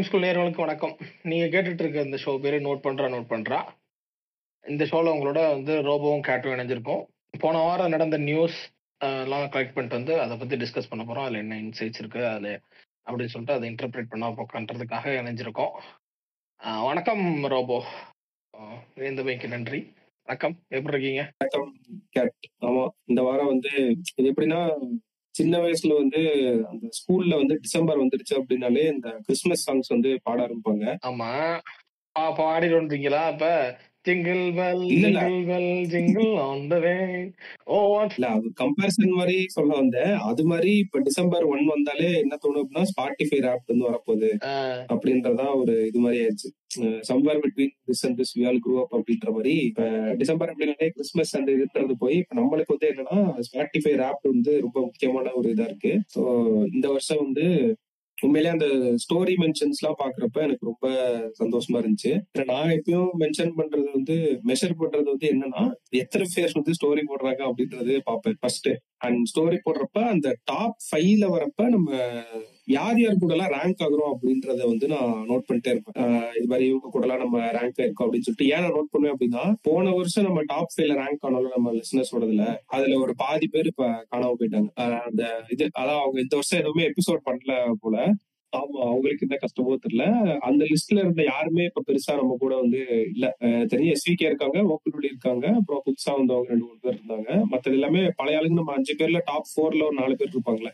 School நேயர்களுக்கு வணக்கம். நீங்க கேட்டுட்டு இருக்க இந்த ஷோ பேரு நோட் பண்றா. இந்த ஷோல உங்களோட ரோபோவும் கேட்டும் இணைஞ்சிருக்கோம். போன வாரம் நடந்த நியூஸ் எல்லாம் கலெக்ட் பண்ணிட்டு அத பத்தி டிஸ்கஸ் பண்ண போறோம். அதுல என்ன இன்சைட்ஸ் இருக்கு அதுல அப்படின்னு சொல்லிட்டு அதை இன்டர்பிரேட் பண்ண உட்காந்துறதுக்காக இணைஞ்சிருக்கோம். வணக்கம் ரோபோ. இணைந்தமைக்கு நன்றி. வணக்கம், எப்படி இருக்கீங்க? ஆமா, இந்த வாரம் இது எப்படின்னா, சின்ன வயசுல அந்த ஸ்கூல்ல டிசம்பர் வந்துருச்சு அப்படின்னாலே இந்த கிறிஸ்துமஸ் சாங்ஸ் பாட ஆரம்பிப்பாங்க. ஆமா, பாடிட்டு வந்தீங்களா? அப்ப jingle bell jingle bell jingle on the way. இல்ல, அது கம்பேரிசன் மாதிரி சொல்ல வந்தேன். அது மாதிரி இப்ப டிசம்பர் 1 வந்தாலே என்ன தோணும் அப்படின்னா, ஸ்பாட்டிஃபை ஆப் வரப்போகுது அப்படின்றதா ஒரு இது மாதிரி ஆயிடுச்சு. Somewhere between this and this we all grow up அப்படின்ற மாதிரி இப்ப டிசம்பர் அப்படின்னாலே கிறிஸ்துமஸ் அந்த இதுன்றது போய் இப்ப நம்மளுக்கு என்னன்னா ஸ்பாட்டிஃபை ஆப் ரொம்ப முக்கியமான ஒரு இதா இருக்கு. ஸோ இந்த வருஷம் உண்மையிலே அந்த ஸ்டோரி மென்ஷன்ஸ் எல்லாம் பாக்குறப்ப எனக்கு ரொம்ப சந்தோஷமா இருந்துச்சு. நான் எப்பயும் மென்ஷன் பண்றது மெஷர் பண்றது என்னன்னா, எத்தனை பேர் ஸ்டோரி போடுறாங்க அப்படின்றது பாப்பேன் ஃபர்ஸ்ட். அண்ட் ஸ்டோரி போடுறப்ப அந்த டாப் 5ல வரப்ப நம்ம யார் கூட எல்லாம் ரேங்க் ஆகுறோம் அப்படின்றத நான் நோட் பண்ணிட்டே இருப்பேன். இது மாதிரி இவங்க கூட எல்லாம் நம்ம ரேங்க் ஆயிருக்கோம் அப்படின்னு சொல்லிட்டு. ஏன் நான் நோட் பண்ணுவேன் அப்படின்னா, போன வருஷம் நம்ம டாப் 5ல ரேங்க் ஆனாலும் நம்ம லிசனர்ஸோடதுல அதுல ஒரு பாதி பேர் இப்ப காணாம போயிட்டாங்க. அந்த இது அதான் அவங்க இந்த வருஷம் எதுவுமே எபிசோட் பண்ணல போல. ஆமா, அவங்களுக்கு என்ன கஷ்டமோ தெரியல. அந்த லிஸ்ட்ல இருந்த யாருமே இப்ப பெருசா நம்ம கூட இல்ல. தெரியும், எஸ்விகே இருக்காங்க, ஓப்பன்வெளி இருக்காங்க, அப்புறம் புதுசா வந்தவங்க 2-3 பேர் இருந்தாங்க. மத்தது எல்லாமே பழைய ஆளுங்க. நம்ம 5 பேர்ல டாப் 4ல ஒரு 4 பேர் இருப்பாங்களே.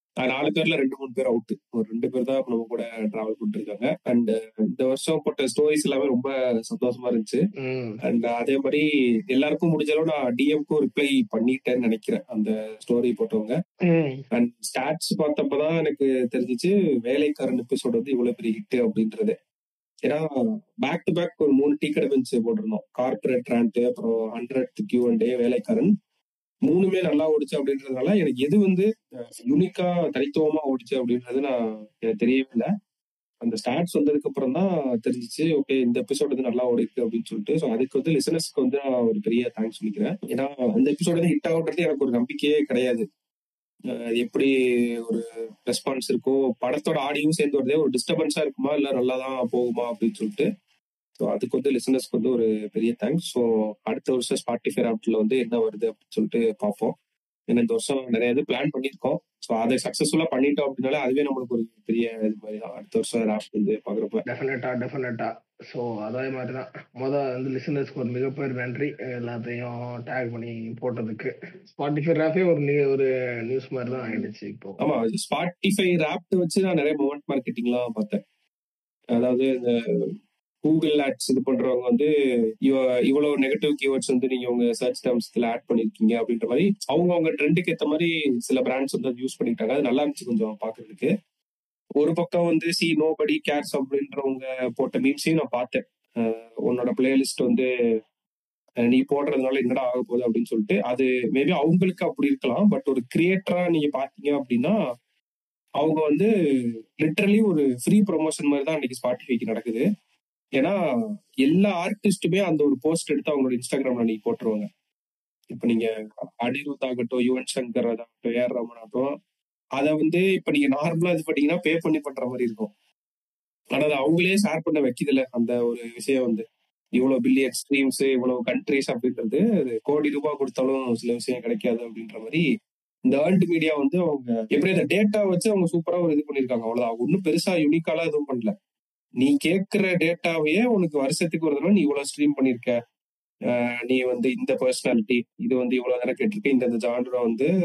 4 பேர்ல 2-3 பேர் அவுட். ஒரு 2 பேர் தான் நம்ம கூட டிராவல் பண்ணிட்டு இருக்காங்க. அண்ட் இந்த வருஷம் போட்ட ஸ்டோரிஸ் எல்லாமே ரொம்ப சந்தோஷமா இருந்துச்சு. அண்ட் அதே மாதிரி எல்லாருக்கும் முடிஞ்ச அளவு நான் டிஎம்க்கும் ரிப்ளை பண்ணிட்டேன்னு நினைக்கிறேன், அந்த ஸ்டோரி போட்டவங்க. அண்ட் ஸ்டாட்ஸ் பார்த்தப்பதான் எனக்கு தெரிஞ்சிச்சு வேலைக்காரன் எபிசோட் இவ்வளவு பெரிய ஹிட் அப்படின்றது. ஏன்னா பேக் டு பேக் ஒரு 3 டீ கடை பெஞ்ச் போட்டிருந்தோம். கார்பரேட் ரேண்ட், அப்புறம் 100th Q&A, வேலைக்காரன். 3மே நல்லா ஓடிச்சு அப்படின்றதுனால எனக்கு எது யூனிக்கா தனித்துவமா ஓடிச்சு அப்படின்றது எனக்கு தெரியவே இல்லை. அந்த ஸ்டாட்ஸ் வந்ததுக்கு அப்புறம் தான் தெரிஞ்சிச்சு, ஓகே இந்த எபிசோட் நல்லா ஓடிருக்கு அப்படின்னு சொல்லிட்டு. ஸோ அதுக்கு லிசனர்ஸ்க்கு நான் ஒரு பெரிய தேங்க்ஸ் சொல்லிக்கிறேன். ஏன்னா அந்த எபிசோட் ஹிட் ஆகுன்றது எனக்கு ஒரு நம்பிக்கையே கிடையாது. எப்படி ஒரு ரெஸ்பான்ஸ் இருக்கோ, படத்தோட ஆடியும் சேர்ந்து வருதே, ஒரு டிஸ்டர்பன்ஸா இருக்குமா இல்ல நல்லாதான் போகுமா அப்படின்னு சொல்லிட்டு. ஸோ அதுக்கு லிசனர்ஸ்க்கு ஒரு பெரிய தேங்க்ஸ். ஸோ அடுத்த வருஷம் ஸ்பாட்டிஃபை ஆப்ல என்ன வருது அப்படின்னு சொல்லிட்டு பார்ப்போம். ஏன்னா இந்த வருஷம் நிறைய இது பிளான் பண்ணியிருக்கோம். ஸோ அதை சக்சஸ்ஃபுல்லா பண்ணிட்டோம் அப்படின்னாலே அதுவே நம்மளுக்கு ஒரு பெரிய இது மாதிரி தான். அடுத்த வருஷம் ஆப் பாக்குறப்ப டெஃபினட்டா. ஸோ அதே மாதிரிதான் லிசனர்ஸ்க்கு ஒரு மிகப்பெரிய நன்றி, எல்லாத்தையும் டேக் பண்ணி போட்டதுக்கு. ஸ்பாட்டிஃபை ஆப்பே ஒரு நியூஸ் மாதிரி தான் ஆயிடுச்சு இப்போ. ஆமா, ஸ்பாட்டிஃபை ஆப் வச்சு நான் நிறைய மூமெண்ட் மார்க்கெட்டிங்லாம் பார்த்தேன். அதாவது இந்த கூகுள் ஆட்ஸ் இது பண்றவங்க இவ்வளவு நெகட்டிவ் கீவேர்ட்ஸ் நீங்க உங்க சர்ச் டேர்ம்ஸ்ல ஆட் பண்ணிருக்கீங்க அப்படின்ற மாதிரி அவங்க ட்ரெண்டுக்கு ஏற்ற மாதிரி சில பிராண்ட்ஸ் யூஸ் பண்ணிட்டாங்க. அது நல்லா இருந்துச்சு கொஞ்சம் பாக்குறதுக்கு. ஒரு பக்கம் சி நோபடி கேர்ஸ் அப்படின்றவங்க போட்ட மீம்ஸையும் நான் பார்த்தேன். உன்னோட பிளேலிஸ்ட் நீ போடுறதுனால என்னடா ஆக போகுது அப்படின்னு சொல்லிட்டு. அது மேபி அவங்களுக்கு அப்படி இருக்கலாம். பட் ஒரு கிரியேட்டரா நீங்க பாத்தீங்க அப்படின்னா அவங்க லிட்டரலி ஒரு ஃப்ரீ ப்ரொமோஷன் மாதிரி தான் இன்னைக்கு ஸ்பாட்டிஃபைக்கு நடக்குது. ஏன்னா எல்லா ஆர்டிஸ்டுமே அந்த ஒரு போஸ்ட் எடுத்து அவங்களோட இன்ஸ்டாகிராம்ல நீங்க போட்டுருவாங்க. இப்ப நீங்க அனிருத் ஆகட்டும், யுவன் சங்கர் ஆகட்டும், ஏஆர் ரமன் ஆகட்டும், அதை இப்ப நீங்க நார்மலா இது பண்ணீங்கன்னா பே பண்ணி பண்ற மாதிரி இருக்கும். ஆனா அதை அவங்களே ஷேர் பண்ண வைக்குதுல அந்த ஒரு விஷயம். இவ்வளவு பில்லியன் ஸ்ட்ரீம்ஸ், இவ்வளவு கண்ட்ரிஸ் அப்படின்றது கோடி ரூபாய் கொடுத்தாலும் சில விஷயம் கிடைக்காது அப்படின்ற மாதிரி இந்த ஏர்ன்ட் மீடியா அவங்க எப்படி அந்த டேட்டா வச்சு அவங்க சூப்பரா ஒரு இது பண்ணிருக்காங்க. அவ்வளவுதான். ஒன்னும் பெருசா யூனிக்காலாம் எதுவும் பண்ணல. நீ கேட்கிற டேட்டாவையே உனக்கு வருஷத்துக்கு ஒரு தடவை நீ இவ்வளவு ஸ்ட்ரீம் பண்ணிருக்க, நீ இந்த பர்சனாலிட்டி இது இவ்வளவு நேரம் கேட்டிருக்க, இந்த ஜான்ரா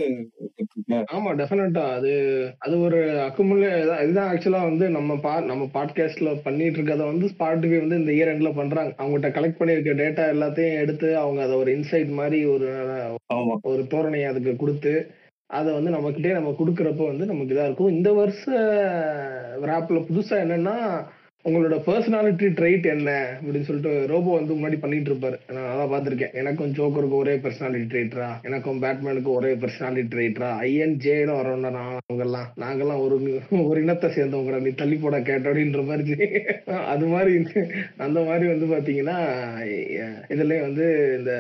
ஆமா, டெஃபினட்டா. அது ஒரு அக்குமுலே. இதுதான் ஆக்சுவலா நம்ம பாட்காஸ்ட்ல பண்ணிட்டு இருக்கத ஸ்பாட்டிஃபை இந்த இயர் எண்ட்ல பண்றாங்க. அவங்ககிட்ட கலெக்ட் பண்ணிருக்க டேட்டா எல்லாத்தையும் எடுத்து அவங்க அதை ஒரு இன்சைட் மாதிரி ஒரு தோரணையை அதுக்கு கொடுத்து அதை நம்ம கொடுக்கறப்ப நமக்கு இதா இருக்கும். இந்த வருஷ ராப்ல புதுசா என்னன்னா, உங்களோட பர்சனாலிட்டி ட்ரைட் என்ன அப்படின்னு சொல்லிட்டு ரோபோ வந்து முன்னாடி பண்ணிட்டு இருப்பாரு. நான் அதான் பார்த்திருக்கேன். எனக்கும் ஜோக்கருக்கு ஒரே பர்சனாலிட்டி ட்ரைட்ரா, எனக்கும் பேட்மேனுக்கு ஒரே பர்சனாலிட்டி ட்ரைட்ரா, ஐஎன்ஜேன்னு வரோம்னா நாங்கெல்லாம் ஒரு இனத்தை சேர்ந்தவங்க, நீ தள்ளி போட கேட்ட அப்படின்ற மாதிரி. அது மாதிரி அந்த மாதிரி வந்து பாத்தீங்கன்னா இதுலயும் வந்து இந்த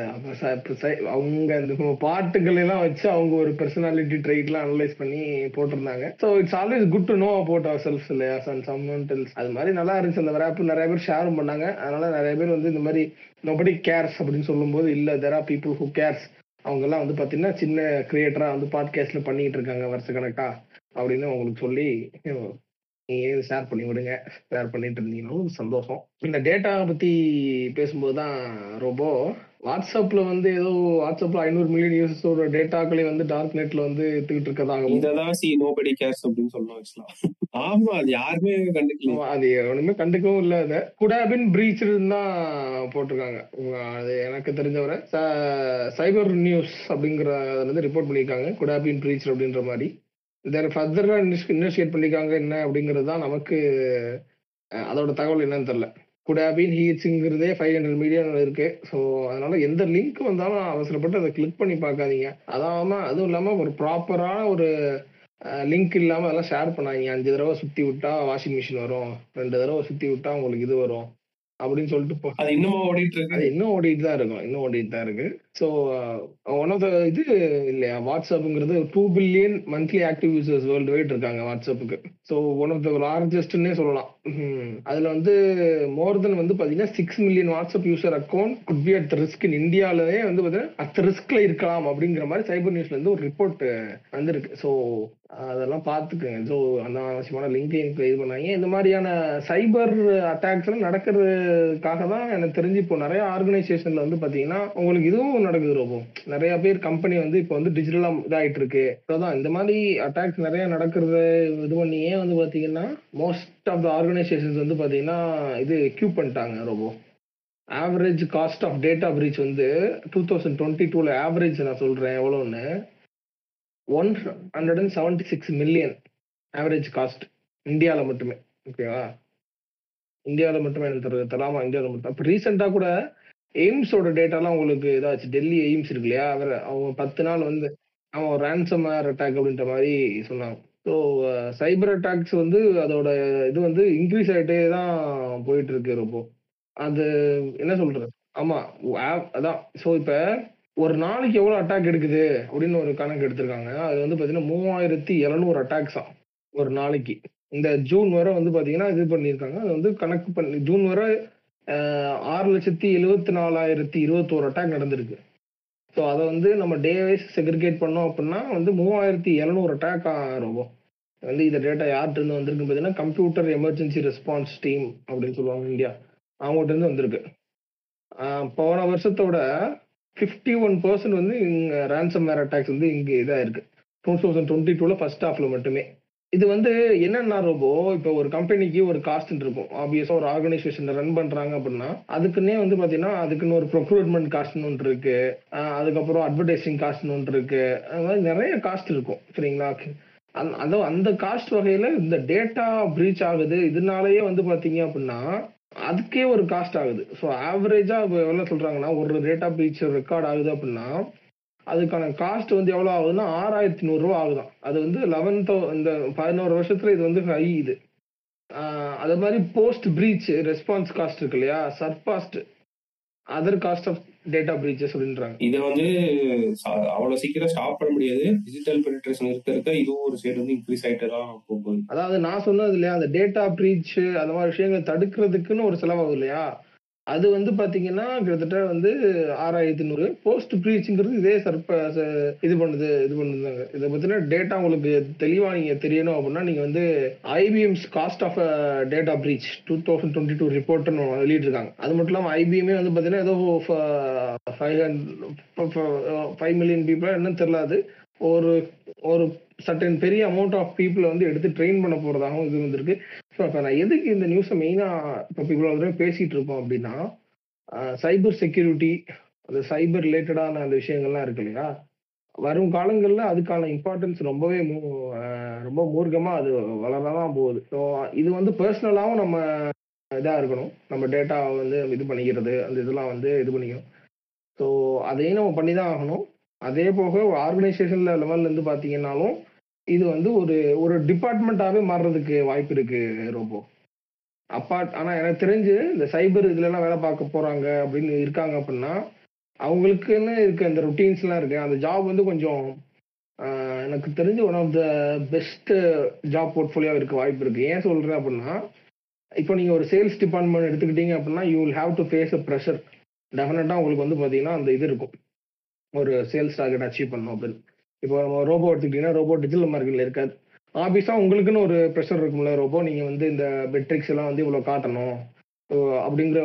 அவங்க இந்த பாட்டுகள் எல்லாம் வச்சு அவங்க ஒரு பர்சனாலிட்டி ட்ரைட் எல்லாம் அனலைஸ் பண்ணி போட்டிருந்தாங்க. So it's always good to know about our self இல்லையா. அது மாதிரி நல்லா இருந்துச்சு அந்த ரேப். நிறைய பேர் ஷேரும் பண்ணாங்க. அதனால நிறைய பேர் வந்து இந்த மாதிரி நோபடி கேர்ஸ் அப்படின்னு சொல்லும் போது இல்ல, there are people who cares. அவங்க எல்லாம் வந்து பாத்தீங்கன்னா சின்ன கிரியேட்டரா வந்து பாட்காஸ்ட்ல பண்ணிட்டு இருக்காங்க வருஷ கணக்கா அப்படின்னு உங்களுக்கு சொல்லி நீங்க ஷேர் பண்ணி விடுங்க. ஷேர் பண்ணிட்டு இருந்தீங்கன்னா சந்தோஷம். இந்த டேட்டா பத்தி பேசும்போதுதான் ரொம்ப வாட்ஸ்அப்ல வந்து ஏதோ வாட்ஸ்அப்ல 500 மில்லியன் யூசர்ஸோட டேட்டாக்களை வந்து டார்க் நெட்ல வந்து எடுத்துக்கிட்டு இருக்கதாகவும் இததான் நோபடி கேர்ஸ் அப்படின்னு சொல்லலாம். ஆமா, அது யாருமே கண்டுக்கல. அது ஒண்ணுமே கண்டுக்கவும் இல்ல. அதை குட் ஹேவ் பீன் பிரீச்டுன்னு தான் போட்டிருக்காங்க. அது எனக்கு தெரிஞ்சவரை சைபர் நியூஸ் அப்படிங்கிற வந்து ரிப்போர்ட் பண்ணியிருக்காங்க குட் ஹேவ் பீன் பிரீச்டு அப்படின்ற மாதிரி. ஃபர்தரா இன்வெஸ்டிகேட் பண்ணிருக்காங்க என்ன அப்படிங்கிறது தான் நமக்கு அதோட தகவல் என்னன்னு தெரியல. குட் ஹேவ் பீன் ஹீட்ஸ்ங்கிறதே 500 மில்லியன் இருக்கு. ஸோ அதனால எந்த லிங்க் வந்தாலும் அவசரப்பட்டு அதை கிளிக் பண்ணி பார்க்காதீங்க. அதுவும் இல்லாம ஒரு ப்ராப்பரான ஒரு லிங்க் இல்லாம அதெல்லாம் ஷேர் பண்ணாங்க. 5 தடவை சுத்தி விட்டா வாஷிங் மிஷின் வரும், 2 தடவை சுத்தி விட்டா உங்களுக்கு இது வரும் அப்படின்னு சொல்லிட்டு அது இன்னும் ஓடிட்டு இருக்கு. அது இன்னும் ஓடிட்டு தான் இருக்கு. ஸோ ஒன் ஆஃப் த இது இல்லையா வாட்ஸ்அப்ங்கிறது 2 billion monthly active users worldwide இருக்காங்க வாட்ஸ்அப்புக்கு. ஸோ ஒன் ஆஃப் த லார்ஜஸ்ட்னே சொல்லலாம். அதுல வந்து மோர் தென் வந்து பாத்தீங்கன்னா 6 million WhatsApp user account could be at risk in இந்தியாவிலேயே வந்து பாத்தீங்கன்னா அட் ரிஸ்க்ல இருக்கலாம் அப்படிங்கிற மாதிரி சைபர் நியூஸ்ல இருந்து ஒரு ரிப்போர்ட் வந்திருக்கு. ஸோ அதெல்லாம் பார்த்துக்குங்க. ஸோ அந்த அவசியமான லிங்க் இது பண்ணாங்க. இந்த மாதிரியான சைபர் அட்டாக்ஸ் எல்லாம் நடக்கிறதுக்காக தான் எனக்கு தெரிஞ்சு இப்போ நிறைய ஆர்கனைசேஷன்ல வந்து பாத்தீங்கன்னா உங்களுக்கு இதுவும் நடக்குது. ரொம்ப நிறைய பேர் கம்பெனி வந்து இப்போ வந்து டிஜிட்டலா இதாயிட்டு இருக்கு. அதான் இந்த மாதிரி அட்டாக்ஸ் நிறைய நடக்கிறது இது பண்ணியே வந்து பாத்தீங்கன்னா மோஸ்ட் ஆஃப் த ஆர்கனைசேஷன்ஸ் வந்து பாத்தீங்கன்னா இது கியூப் பண்ணிட்டாங்க. ரொம்ப average cost of data breach வந்து 2022 ஆவரேஜ் நான் சொல்றேன் எவ்வளவுன்னு 176 மில்லியன் ஆவரேஜ் காஸ்ட் இந்தியாவில் மட்டுமே. ஓகேவா, இந்தியாவில் மட்டுமே எனக்கு தராமா, இந்தியாவில் மட்டும். அப்போ ரீசெண்டாக கூட எய்ம்ஸோட டேட்டாலாம் உங்களுக்கு இதாச்சு. டெல்லி எய்ம்ஸ் இருக்கு இல்லையா, அவங்க 10 நாள் வந்து அவன் ரேன்சம் அட்டாக் அப்படின்ற மாதிரி சொன்னாங்க. ஸோ சைபர் அட்டாக்ஸ் வந்து அதோட இது வந்து இன்க்ரீஸ் ஆகிட்டே தான் போயிட்டு இருக்கு. ரொம்ப அது என்ன சொல்றது, ஆமா அதான். ஸோ இப்போ ஒரு நாளைக்கு எவ்வளவு அட்டாக் எடுக்குது அப்படின்னு ஒரு கணக்கு எடுத்திருக்காங்க. அது வந்து பாத்தீங்கன்னா 3700 அட்டாக்ஸா ஒரு நாளைக்கு. இந்த ஜூன் வரை வந்து பாத்தீங்கன்னா இது பண்ணிருக்காங்க. அது வந்து கணக்கு பண்ணி ஜூன் வரை 6,74,021 அட்டாக் நடந்திருக்கு. ஸோ அதை வந்து நம்ம டே வைஸ் செக்ரிகேட் பண்ணோம் அப்படின்னா வந்து 3700 அட்டாக் ரொம்ப வந்து இந்த டேட்டா யார்கிட்ட இருந்து வந்திருக்கு பார்த்தீங்கன்னா கம்ப்யூட்டர் எமர்ஜென்சி ரெஸ்பான்ஸ் டீம் அப்படின்னு சொல்லுவாங்க இந்தியா, அவங்ககிட்ட இருந்து வந்திருக்கு. போன வருஷத்தோட 51% வந்து ரேன்சம் வேர் அட்டாக்ஸ் வந்து இங்க இதா இருக்கு 2022 ஃபர்ஸ்ட் ஹாஃப்ல மட்டுமே. இது வந்து என்னன்னா ரோபோ, இப்போ ஒரு கம்பெனிக்கு ஒரு காஸ்ட் இருக்கும். ஆப்வியஸா ஒரு ஆர்கனைசேஷன் ரன் பண்றாங்க அப்படின்னா அதுக்குன்னே வந்து பாத்தீங்கன்னா அதுக்குன்னு ஒரு ப்ரொக்யூர்மெண்ட் காஸ்ட்னு ஒன்று இருக்கு, அதுக்கப்புறம் அட்வர்டைசிங் காஸ்ட்னு ஒன்று இருக்கு. அது மாதிரி நிறைய காஸ்ட் இருக்கும். சரிங்களா, அந்த காஸ்ட் வகையில இந்த டேட்டா பிரீச் ஆகுது இதனாலயே வந்து பாத்தீங்க அப்படின்னா அதுக்கே ஒரு காஸ்ட் ஆகுது. ஸோ ஆவரேஜா எவ்வளவு சொல்றாங்கன்னா ஒரு டேட்டா பிரீச் ரெக்கார்ட் ஆகுது அப்படின்னா அதுக்கான காஸ்ட் வந்து எவ்வளவு ஆகுதுன்னா 6100 ரூபா ஆகுதான். அது வந்து 11 வருஷத்துல இது வந்து ஹை. இது அது மாதிரி போஸ்ட் பிரீச் ரெஸ்பான்ஸ் காஸ்ட் இருக்கு இல்லையா, surpassed other cost of data breaches அப்படின்றாங்க. இதை வந்து அவ்வளவு சீக்கிரம் ஸ்டாப் பண்ண முடியாது. டிஜிட்டல் பெனிட்ரேஷன் இருக்க இதுவும் ஒரு சைடு வந்து இன்க்ரீஸ் ஆயிட்டு தான் போகுது. அதாவது நான் சொன்னது இல்லையா, அந்த டேட்டா பிரீச் அந்த மாதிரி விஷயங்களை தடுக்கிறதுக்குன்னு ஒரு செலவாகும் இல்லையா, அது வந்து பாத்தீங்கன்னா கிட்டத்தட்ட வந்து 6100. போஸ்ட் பிரீச்ங்கிறது இதே இது பண்ணுதாங்க. இதை பத்தின டேட்டா உங்களுக்கு தெளிவா நீங்க தெரியணும் அப்படின்னா நீங்க வந்து IBM's cost of data breach 2022 report வெளியிட்டிருக்காங்க. அது மட்டும் இல்லாம ஐபிஎம்ஏ வந்து பாத்தீங்கன்னா ஏதோ 5 மில்லியன் பீப்புளா என்னன்னு தெரியல, அது ஒரு சர்டன் பெரிய அமௌண்ட் ஆஃப் பீப்புளை வந்து எடுத்து ட்ரெயின் பண்ண போறதாகவும் இது வந்திருக்கு. ஸோ இப்போ நான் எதுக்கு இந்த நியூஸை மெயினாக இப்போ இவ்வளோ பேசிட்டு இருக்கோம் அப்படின்னா சைபர் செக்யூரிட்டி, அந்த சைபர் ரிலேட்டடான அந்த விஷயங்கள்லாம் இருக்கு இல்லையா, வரும் காலங்களில் அதுக்கான இம்பார்ட்டன்ஸ் ரொம்பவே ரொம்ப மூர்க்கமாக அது வளரதான் போகுது. ஸோ இது வந்து பர்சனலாகவும் நம்ம இதாக இருக்கணும். நம்ம டேட்டா வந்து இது பண்ணிக்கிறது, அந்த இதெல்லாம் வந்து இது பண்ணிக்கணும். ஸோ அதையும் நம்ம பண்ணி தான் ஆகணும். அதே போக ஒரு ஆர்கனைசேஷன்ல லெவல்லேருந்து பார்த்தீங்கன்னாலும் இது வந்து ஒரு ஒரு டிபார்ட்மெண்ட்டாகவே மாறுறதுக்கு வாய்ப்பு இருக்கு ரோபோ. ஆனால் எனக்கு தெரிஞ்சு இந்த சைபர் இதுலலாம் வேலை பார்க்க போகிறாங்க அப்படின்னு இருக்காங்க அப்படின்னா அவங்களுக்குன்னு இருக்க அந்த ருட்டீன்ஸ்லாம் இருக்கு. அந்த ஜாப் வந்து கொஞ்சம் எனக்கு தெரிஞ்சு one of the best job portfolio இருக்க வாய்ப்பு இருக்கு. ஏன் சொல்றேன் அப்படின்னா, இப்போ நீங்க ஒரு சேல்ஸ் டிபார்ட்மெண்ட் எடுத்துக்கிட்டீங்க அப்படின்னா you will have to face a pressure. டெஃபினட்டா உங்களுக்கு வந்து பாத்தீங்கன்னா அந்த இது இருக்கும், ஒரு சேல்ஸ் டார்கெட் அச்சீவ் பண்ணணும் அப்படின்னு. இப்போ நம்ம ரோபோ எடுத்துக்கிட்டீங்கன்னா ரோபோ டிஜிட்டல் மார்க்கெட்ல இருக்காது. ஆபிஸா உங்களுக்குன்னு ஒரு ப்ரெஷர் இருக்கும்ல ரோபோ, நீங்க வந்து இந்த மெட்ரிக்ஸ் எல்லாம் வந்து இவ்வளவு காட்டணும் அப்படிங்கிற.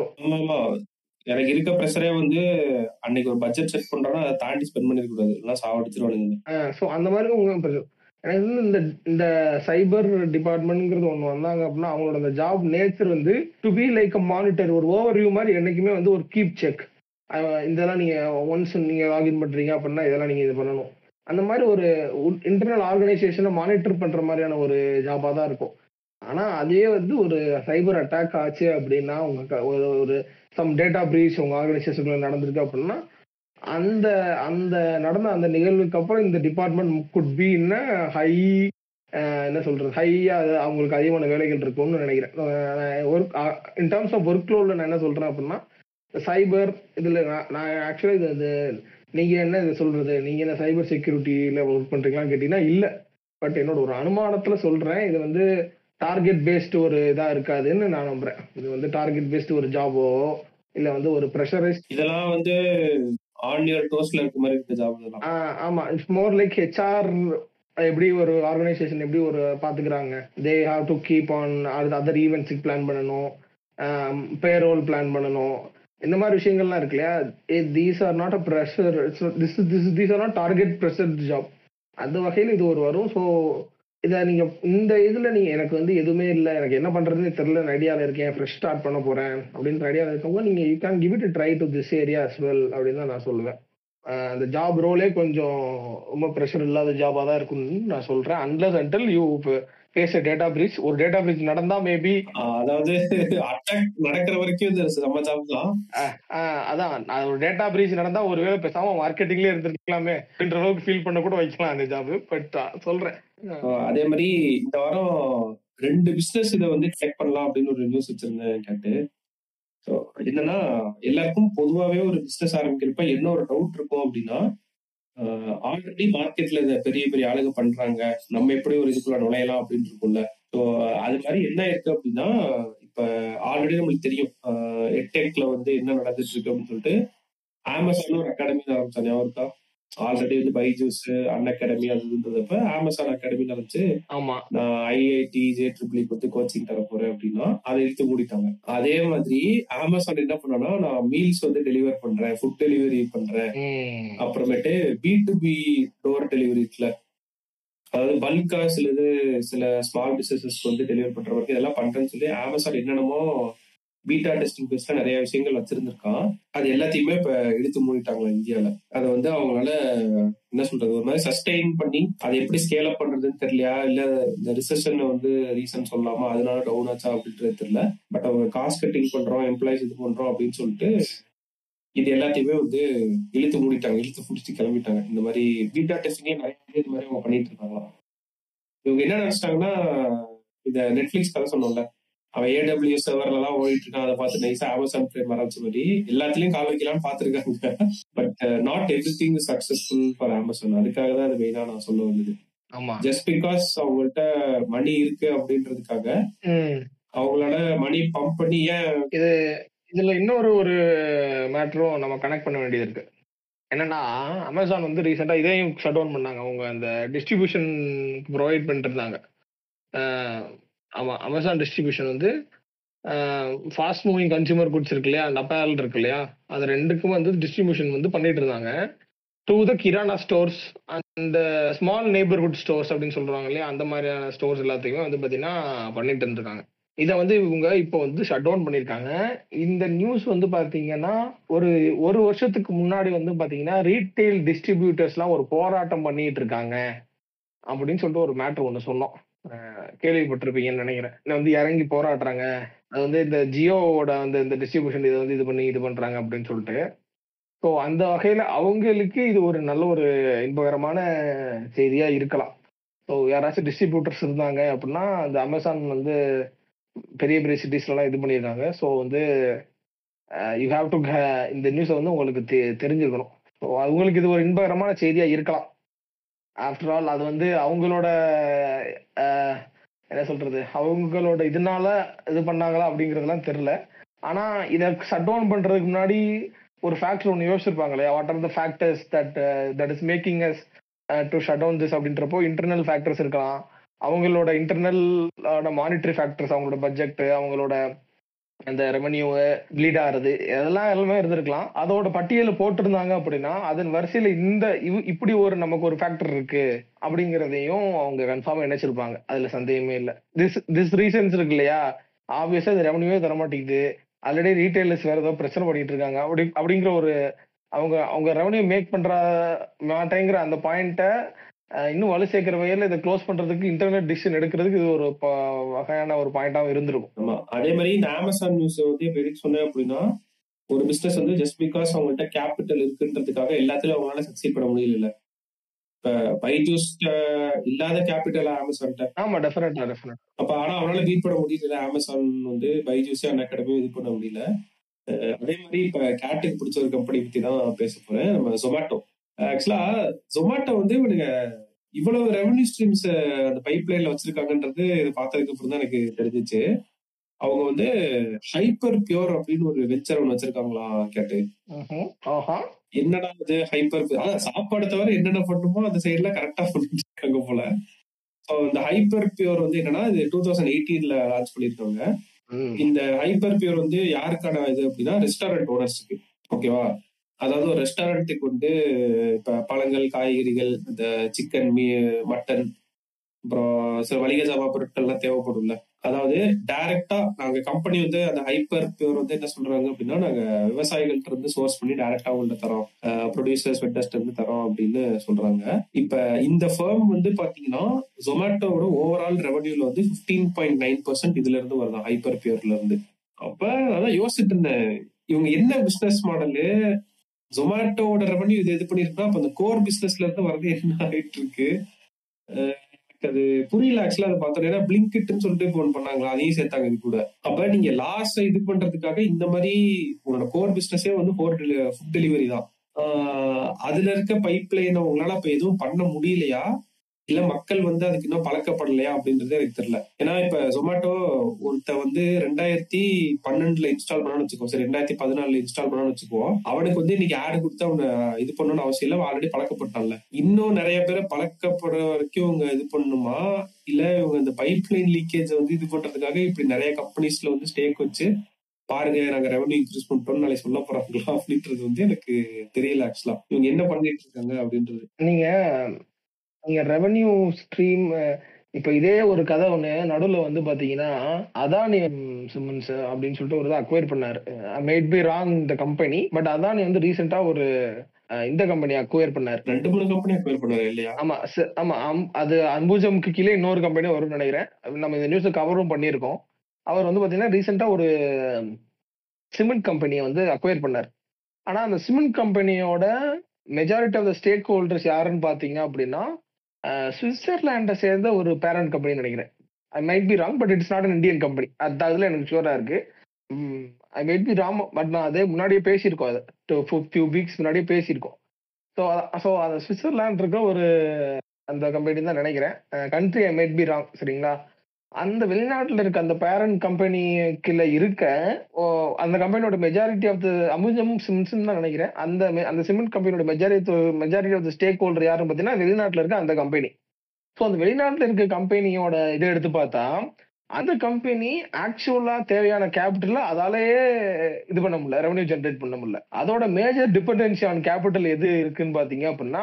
எனக்கு இருக்க ப்ரெஷரே வந்து அன்னைக்கு ஒரு பட்ஜெட் செட் பண்றோம்னா அதை தாண்டி ஸ்பெண்ட் பண்ணிருக்க கூடாது, எல்லாம் சாவடிச்சிருவானுங்க. ஸோ அந்த மாதிரி உங்களுக்கு எனக்கு வந்து இந்த சைபர் டிபார்ட்மெண்ட்ங்கிறது ஒன்று வந்தாங்க அப்படின்னா அவங்களோட அந்த ஜாப் நேச்சர் வந்து to be like a monitor, ஒரு ஓவர்வியூ மாதிரி என்னைக்குமே வந்து ஒரு கீப் செக். இதெல்லாம் நீங்க ஒன்ஸ் நீங்க லாகின் பண்றீங்க அப்படின்னா இதெல்லாம் நீங்க இது பண்ணணும். அந்த மாதிரி ஒரு இன்டர்னல் ஆர்கனைசேஷனை மானிட்டர் பண்ற மாதிரியான ஒரு ஜாபா தான் இருக்கும். ஆனா அதே வந்து ஒரு சைபர் அட்டாக் ஆச்சு அப்படின்னா உங்க ஒரு சம் டேட்டா பிரீச் உங்க ஆர்கனைசேஷன்ல நடந்திருக்கு அப்படின்னா அந்த அந்த நடந்த அந்த நிகழ்வுக்கு அப்புறம் இந்த department could be in a high, என்ன சொல்றது, ஹையா அவங்களுக்கு அதிகமான வேலைகள் இருக்கும்னு நினைக்கிறேன். Work in terms of work லோட்ல நான் என்ன சொல்றேன் அப்படின்னா சைபர் இதுல நான் ஆக்சுவலா இது நீங்க என்ன இதை சொல்றது, நீங்க என்ன சைபர் செக்யூரிட்டியில ஒர்க் பண்றீங்களான்னு கேட்டீங்கன்னா இல்ல. பட் என்னோட ஒரு அனுமானத்துல சொல்றேன், இது வந்து டார்கெட் பேஸ்டு ஒரு இதா இருக்காதுன்னு நான் நம்புறேன். இது வந்து டார்கெட் பேஸ்டு ஒரு ஜாபோ இல்ல வந்து ஒரு ப்ரெஷரைஸ் இதெல்லாம் வந்து ஆன் யுவர் டோஸ்ல இருக்க மாதிரி இருக்க ஜாப் இதெல்லாம். ஆமா, இட்ஸ் மோர் லைக் ஹெச்ஆர். எப்படி ஒரு ஆர்கனைசேஷன் எப்படி ஒரு பாத்துக்கிறாங்க, they have to keep on other ஈவெண்ட்ஸுக்கு பிளான் பண்ணணும், பேரோல் பிளான் பண்ணணும், இந்த மாதிரி விஷயங்கள்லாம் இருக்கு இல்லையா. These are not a pressure, these are not target pressure job. அந்த வகையில் இது ஒரு வரும். ஸோ இதை நீங்க இந்த இதுல நீங்க எனக்கு வந்து எதுவுமே இல்லை, எனக்கு என்ன பண்றதுன்னு தெரியல, ஐடியாவில் இருக்கேன், ஃப்ரெஷ் ஸ்டார்ட் பண்ண போறேன் அப்படின்ற ஐடியாவில் இருக்கவங்க நீங்க you can give it try to this area as well அப்படின்னு தான் நான் சொல்லுவேன். அந்த ஜாப் ரோலே கொஞ்சம் ரொம்ப ப்ரெஷர் இல்லாத ஜாபா தான் இருக்கும்னு நான் சொல்றேன். Unless until you face data breach. ஒரு டேட்டா பிரீச் நடந்தா மேபி, அதாவது அட்டாக் நடக்கிற வரைக்கும் நம்ம ஜாப் தான். அதான் ஒரு டேட்டா பிரீச் நடந்தா ஒருவேளை பேசாம மார்க்கெட்டிங்லயே இருந்திருக்கலாமே அப்படின்ற அளவுக்கு ஃபீல் பண்ண கூட வைக்கலாம் அந்த ஜாப். பட் சொல்றேன். அதே மாதிரி இந்த வாரம் 2 பிசினஸ் இதை வந்து செக் பண்ணலாம் அப்படின்னு ஒரு நியூஸ் வச்சிருந்தேன் கேட்டு. ஸோ என்னன்னா எல்லாருக்கும் பொதுவாகவே ஒரு பிசினஸ் ஆரம்பிக்கிறப்ப என்ன ஒரு டவுட் இருக்கும் அப்படின்னா, ஆல்ரெடி மார்க்கெட்ல இதை பெரிய பெரிய ஆளுங்க பண்றாங்க, நம்ம எப்படி ஒரு இதுக்குள்ள நுழையலாம் அப்படின்னு இருக்கும்ல. ஸோ அது மாதிரி என்ன இருக்கு அப்படின்னா, இப்ப ஆல்ரெடி நம்மளுக்கு தெரியும் எட்டெக்ல வந்து என்ன நடந்துட்டு இருக்கு அப்படின்னு சொல்லிட்டு அமேசான் ஒரு அகாடமி ஆரம்பிச்சாங்க. ஞாபகம் இருக்கா? ஆல்ரெடி வந்து பைஜூஸ் அன் அகாடமி அதுன்றதப்ப அமேசான் அகாடமி நினைச்சு நான் ஐஐடி JEE கொடுத்து கோச்சிங் தர போறேன் அப்படின்னா அதை இழுத்து மூடிட்டாங்க. அதே மாதிரி அமேசான் என்ன பண்ணா, நான் மீல்ஸ் வந்து டெலிவர் பண்றேன், ஃபுட் டெலிவரி பண்றேன், அப்புறமேட்டு B2B டோர் டெலிவரி இருக்குல்ல, அதாவது பல்கா சில ஸ்மால் பிசினஸ் வந்து டெலிவர் பண்ற வரைக்கும் இதெல்லாம் பண்றேன்னு சொல்லி அமேசான் என்னென்னமோ பீட்டா டெஸ்டிங் பேஸ்ல நிறைய விஷயங்கள் வச்சிருந்திருக்கான். அது எல்லாத்தையுமே இப்ப எடுத்து மூடிட்டாங்களா இந்தியாவில. அதை வந்து அவங்களால என்ன சொல்றது, ஒரு மாதிரி சஸ்டெயின் பண்ணி அதை எப்படி ஸ்கேல் அப் பண்றதுன்னு தெரியலையா, இல்ல இந்த ரிசெஷன் வந்து ரீசன் சொல்லலாமா, அதனால டவுன் ஆச்சா அப்படின்றது தெரியல. பட் அவங்க காஸ்ட் கட்டிங் பண்றோம், எம்ப்ளாயிஸ் இது பண்றோம் அப்படின்னு சொல்லிட்டு இது எல்லாத்தையுமே வந்து இழுத்து மூடிட்டாங்க, இழுத்து பிடிச்சி கிளம்பிட்டாங்க. இந்த மாதிரி பீட்டா டெஸ்டிங்கே நிறைய இது மாதிரி அவங்க பண்ணிட்டு இருக்காங்களா. இவங்க என்ன நினைச்சிட்டாங்கன்னா, இந்த நெட்ஃபிளிக்ஸ் கதை சொன்னோம்ல, அவன் AWS சர்வர்ல எல்லாம் ஓடிட்டு இருக்கான், அதை பார்த்து நைஸா அமேசான் பிரேம் ஆரம்பிச்ச மாதிரி எல்லாத்துலயும் கால் வைக்கலாம்னு பாத்துருக்காங்க. But not everything is successful for Amazon. அதுக்காக தான் அது மெயினா நான் சொல்ல வந்தது. ஜஸ்ட் பிகாஸ் அவங்கள்ட்ட மணி இருக்கு அப்படின்றதுக்காக அவங்களால மணி பம்ப் பண்ணி இதுல இன்னொரு ஒரு மேட்டரும் நம்ம கனெக்ட் பண்ண வேண்டியது இருக்கு. என்னன்னா அமேசான் வந்து ரீசெண்டா இதையும் ஷட் டவுன் பண்ணாங்க. அவங்க அந்த டிஸ்ட்ரிபியூஷன் ப்ரொவைட் பண்ணிட்டு இருந்தாங்க. ஆமா, அமேசான் டிஸ்ட்ரிபியூஷன் வந்து ஃபாஸ்ட் மூவிங் கன்சியூமர் குட்ஸ் இருக்கு இல்லையா, அந்த அப்பேரல் இருக்கு இல்லையா, அது ரெண்டுக்கும் வந்து டிஸ்ட்ரிபியூஷன் வந்து பண்ணிட்டு இருந்தாங்க to the kirana stores and small neighbourhood stores அப்படின்னு சொல்றாங்க இல்லையா, அந்த மாதிரியான ஸ்டோர்ஸ் எல்லாத்தையுமே வந்து பாத்தீங்கன்னா பண்ணிட்டு இருந்திருக்காங்க. இதை வந்து இவங்க இப்போ வந்து ஷட் டவுன் பண்ணியிருக்காங்க. இந்த நியூஸ் வந்து பாத்தீங்கன்னா ஒரு வருஷத்துக்கு முன்னாடி வந்து பாத்தீங்கன்னா ரீட்டைல் டிஸ்ட்ரிபியூட்டர்ஸ்லாம் ஒரு போராட்டம் பண்ணிட்டு இருக்காங்க அப்படின்னு சொல்லிட்டு ஒரு மேட்டர் ஒன்று சொன்னோம். கேள்விப்பட்டிருப்பீங்கன்னு நினைக்கிறேன். வந்து இறங்கி போராடுறாங்க. அது வந்து இந்த ஜியோவோட வந்து இந்த டிஸ்ட்ரிபியூஷன் இதை வந்து இது பண்றாங்க அப்படின்னு சொல்லிட்டு. ஸோ அந்த வகையில அவங்களுக்கு இது ஒரு நல்ல ஒரு இன்பகரமான செய்தியா இருக்கலாம். ஸோ யாராச்சும் டிஸ்ட்ரிபியூட்டர்ஸ் இருந்தாங்க அப்படின்னா, அந்த அமேசான் வந்து பெரிய பெரிய சிட்டிஸ்லாம் இது பண்ணியிருக்காங்க. ஸோ வந்து யூ ஹேவ் டு இந்த நியூஸை வந்து உங்களுக்கு தெரிஞ்சிருக்கணும். ஸோ அவங்களுக்கு இது ஒரு இன்பகரமான செய்தியா இருக்கலாம். ஆஃப்டர் ஆல் அது வந்து அவங்களோட என்ன சொல்றது, அவங்களோட இதனால இது பண்ணாங்களா அப்படிங்கறதெல்லாம் தெரியல. ஆனா இதை ஷட் டவுன் பண்றதுக்கு முன்னாடி ஒரு ஃபேக்டர் ஒன்று யோசிச்சிருப்பாங்க இல்லையா? What are the factors that is making us to shut down this அப்படின்றப்போ இன்டர்னல் ஃபேக்டர்ஸ் இருக்கலாம். அவங்களோட இன்டர்னல் மானிட்டரி ஃபேக்டர்ஸ், அவங்களோட பட்ஜெட், அவங்களோட அந்த ரெவன்யூ ப்ளீட் ஆகுறது, அதெல்லாம் எல்லாமே இருந்திருக்கலாம். அதோட பட்டியல போட்டிருந்தாங்க அப்படின்னா அதன் வரிசையில இந்த இப்படி ஒரு நமக்கு ஒரு ஃபேக்டர் இருக்கு அப்படிங்கிறதையும் அவங்க கன்ஃபார்மா நினைச்சிருப்பாங்க. அதுல சந்தேகமே இல்லை. திஸ் ரீசன்ஸ் இருக்கு இல்லையா? ஆப்வியஸா இது ரெவன்யூவே தர மாட்டேங்குது, ஆல்ரெடி ரீட்டைலர்ஸ் வேற ஏதோ பிரச்சனை பண்ணிட்டு இருக்காங்க அப்படிங்கிற ஒரு அவங்க அவங்க ரெவன்யூ மேக் பண்ற மாட்டேங்கிற அந்த பாயிண்ட்டை இன்னும் வலு சேர்க்கிற வகையில இதை க்ளோஸ் பண்றதுக்கு இன்டர்நெட் டிசிஷன் எடுக்கிறதுக்கு இது ஒரு வகையான ஒரு பாயிண்டாவும் இருந்திருக்கும். ஆமா, அதே மாதிரி இந்த அமேசான் நியூஸ் வந்து இப்ப எதுக்கு சொன்னேன் அப்படின்னா, ஒரு பிசினஸ் வந்து ஜஸ்ட் பிகாஸ் அவங்கள்ட்ட கேபிட்டல் இருக்குன்றதுக்காக எல்லாத்துலயும் அவங்களால சக்சீட் பண்ண முடியல. இப்ப பைஜூஸ் இல்லாத கேபிட்டல் அமேசான்ட்ட. ஆமா, டெஃபினட்டா. அப்ப ஆனா அவனால பீட் பண்ண முடியல. அமேசான் வந்து பைஜூஸ் அண்ட் அகாடமி இது பண்ண முடியல. அதே மாதிரி இப்ப கேட்டுக்கு பிடிச்ச ஒரு கம்பெனி பத்தி தான் பேச போறேன். நம்ம ஜொமேட்டோ. ஆக்சுவலா ஜொமேட்டோ வந்து இவனுங்க இவ்வளவு ரெவன்யூ ஸ்ட்ரீம்ஸ் அந்த பைப் லைன்ல வச்சிருக்காங்கன்றது பார்த்ததுக்கு அப்புறம் தான் எனக்கு தெரிஞ்சிச்சு. அவங்க வந்து ஹைப்பர் பியூர் அப்படின்னு ஒரு வெஞ்சர் ஒன்று வச்சிருக்காங்களா கேட்டு. என்னடா இது ஹைப்பர், அதான் சாப்பாடு தவிர என்னென்ன பண்ணுமோ அந்த சைட்ல கரெக்டா பண்ணிட்டு இருக்காங்க போல. ஸோ இந்த ஹைப்பர் பியூர் வந்து என்னன்னா, இது 2018 லான்ச் பண்ணிருக்காங்க. இந்த ஹைப்பர் பியூர் வந்து யாருக்கான இது அப்படின்னா, ரெஸ்டாரண்ட் ஓனர்ஸுக்கு. ஓகேவா? அதாவது ஒரு ரெஸ்டாரண்ட்டுக்கு வந்து இப்ப பழங்கள், காய்கறிகள், இந்த சிக்கன், மட்டன், அப்புறம் சில மளிகை சாமா பொருட்கள்லாம் தேவைப்படும்ல. அதாவது டைரக்டா நாங்க கம்பெனி வந்து அந்த ஹைப்பர் பியூர் வந்து என்ன சொல்றாங்க அப்படின்னா, நாங்க விவசாயிகள்ட்ட இருந்து சோர்ஸ் பண்ணி டைரக்டா அவங்கள்ட்ட தரோம், ப்ரொடியூசர்ஸ் வெண்டர்ஸ்ட இருந்து தரோம் அப்படின்னு சொல்றாங்க. இப்ப இந்த ஃபர்ம் வந்து பாத்தீங்கன்னா ஜொமேட்டோட ஓவரால் ரெவன்யூல வந்து 15.9% இதுல இருந்து வருது, ஹைப்பர் பியூர்ல இருந்து. அப்ப அதான் யோசிச்சுட்டு இருந்தேன், இவங்க என்ன பிசினஸ் மாடலு, ஜொமேட்டோட ரெவன்யூ இது பண்ணிருக்கா, அப்ப அந்த கோர் பிசினஸ்ல இருந்து வரது என்ன ஆயிட்டு இருக்கு அது புரியல. ஆக்சுவலா அதை பார்த்தோம். ஏன்னா பிளிங்கிட்னு சொல்லிட்டு போன் பண்ணாங்களா, அதையும் சேர்த்தாங்க இது கூட. அப்ப நீங்க லாஸ் இது பண்றதுக்காக இந்த மாதிரி உங்களோட கோர் பிசினஸே வந்து ஃபுட் டெலிவரி தான். அதுல இருக்க பைப் லைன் உங்களால அப்ப எதுவும் பண்ண முடியலையா, இல்ல மக்கள் வந்து அதுக்கு இன்னும் பழக்கப்படலையா அப்படின்றது எனக்கு தெரியல. ஏன்னா இப்ப ஜொமேட்டோ ஒருத்த வந்து 2012 இன்ஸ்டால் பண்ணான்னு வச்சுக்கோ, சரி 2014 இன்ஸ்டால் பண்ணான்னு வச்சுக்கோ, அவனுக்கு வந்து இன்னைக்கு ஆடு கொடுத்து அவனை இது பண்ணணும்னு அவசியம் இல்லை, ஆல்ரெடி பழக்கப்பட்டான்ல. இன்னும் நிறைய பேரை பழக்கப்படுற வரைக்கும் இவங்க இது பண்ணணுமா, இல்ல இவங்க இந்த பைப் லைன் லீக்கேஜ் வந்து இது பண்றதுக்காக இப்படி நிறைய கம்பெனிஸ்ல வந்து ஸ்டேக் வச்சு பாருங்க நாங்க ரெவன்யூ இன்க்ரீஸ் பண்ணிட்டோம் நாளை சொல்ல போறாங்களா அப்படின்றது வந்து எனக்கு தெரியல. ஆக்சுவலா இவங்க என்ன பண்ணிட்டு இருக்காங்க அப்படின்றது. நீங்க ரெவன்யூ ஸ்ட்ரீம் இப்ப இதே ஒரு கதை ஒண்ணு நடுவுல வந்து பாத்தீங்கன்னா, அதானி சிமெண்ட்ஸ் அப்படின்னு சொல்லிட்டு ஒரு அக்வயர் பண்ணாரு. மேட் பி ராங் இந்த கம்பெனி, பட் அதானி வந்து ரீசெண்டா ஒரு இந்த கம்பெனி அக்வயர் பண்ணாரு. 2-3 கம்பெனி அக்வயர் பண்ணாரு இல்லையா? ஆமா ஆமா, அது அம்புஜம்க்கு கீழே இன்னொரு கம்பெனி வரும்னு நினைக்கிறேன். நம்ம இந்த நியூஸ் கவரும் பண்ணியிருக்கோம். அவர் வந்து பாத்தீங்கன்னா ரீசெண்டா ஒரு சிமெண்ட் கம்பெனியை வந்து அக்வயர் பண்ணார். ஆனா அந்த சிமெண்ட் கம்பெனியோட majority of the stakeholders யாருன்னு பாத்தீங்க அப்படின்னா, சுவிட்சர்லாண்டை சேர்ந்த ஒரு பேரண்ட் கம்பெனி நினைக்கிறேன். I might be wrong, but it's not an Indian company. அதுல எனக்கு ஷூரா இருக்கு. ஐ மைட் பி ராங், பட் நான் அதே முன்னாடியே பேசியிருக்கோம், அதை ஃபியூ வீக்ஸ் முன்னாடியே பேசியிருக்கோம். ஸோ அந்த சுவிட்சர்லாண்ட் இருக்க ஒரு அந்த கம்பெனி தான் நினைக்கிறேன். Country I might be wrong, சரிங்களா? அந்த வெளிநாட்டுல இருக்க அந்த பேரண்ட் கம்பெனிக்குள்ள இருக்க அந்த கம்பெனியோட majority of the Ambuja cements தான் நினைக்கிறேன். அந்த சிமெண்ட் கம்பெனியோட majority of the stakeholder யாருன்னு பார்த்தீங்கன்னா வெளிநாட்டுல இருக்க அந்த கம்பெனி. ஸோ அந்த வெளிநாட்டுல இருக்க கம்பெனியோட இதை எடுத்து பார்த்தா அந்த கம்பெனி ஆக்சுவலா தேவையான கேபிட்டல் அதாலேயே இது பண்ண முடியல, ரெவன்யூ ஜென்ரேட் பண்ண முடியல. அதோட மேஜர் டிபெண்டன்சி ஆன் கேபிட்டல் எது இருக்குன்னு பாத்தீங்க அப்படின்னா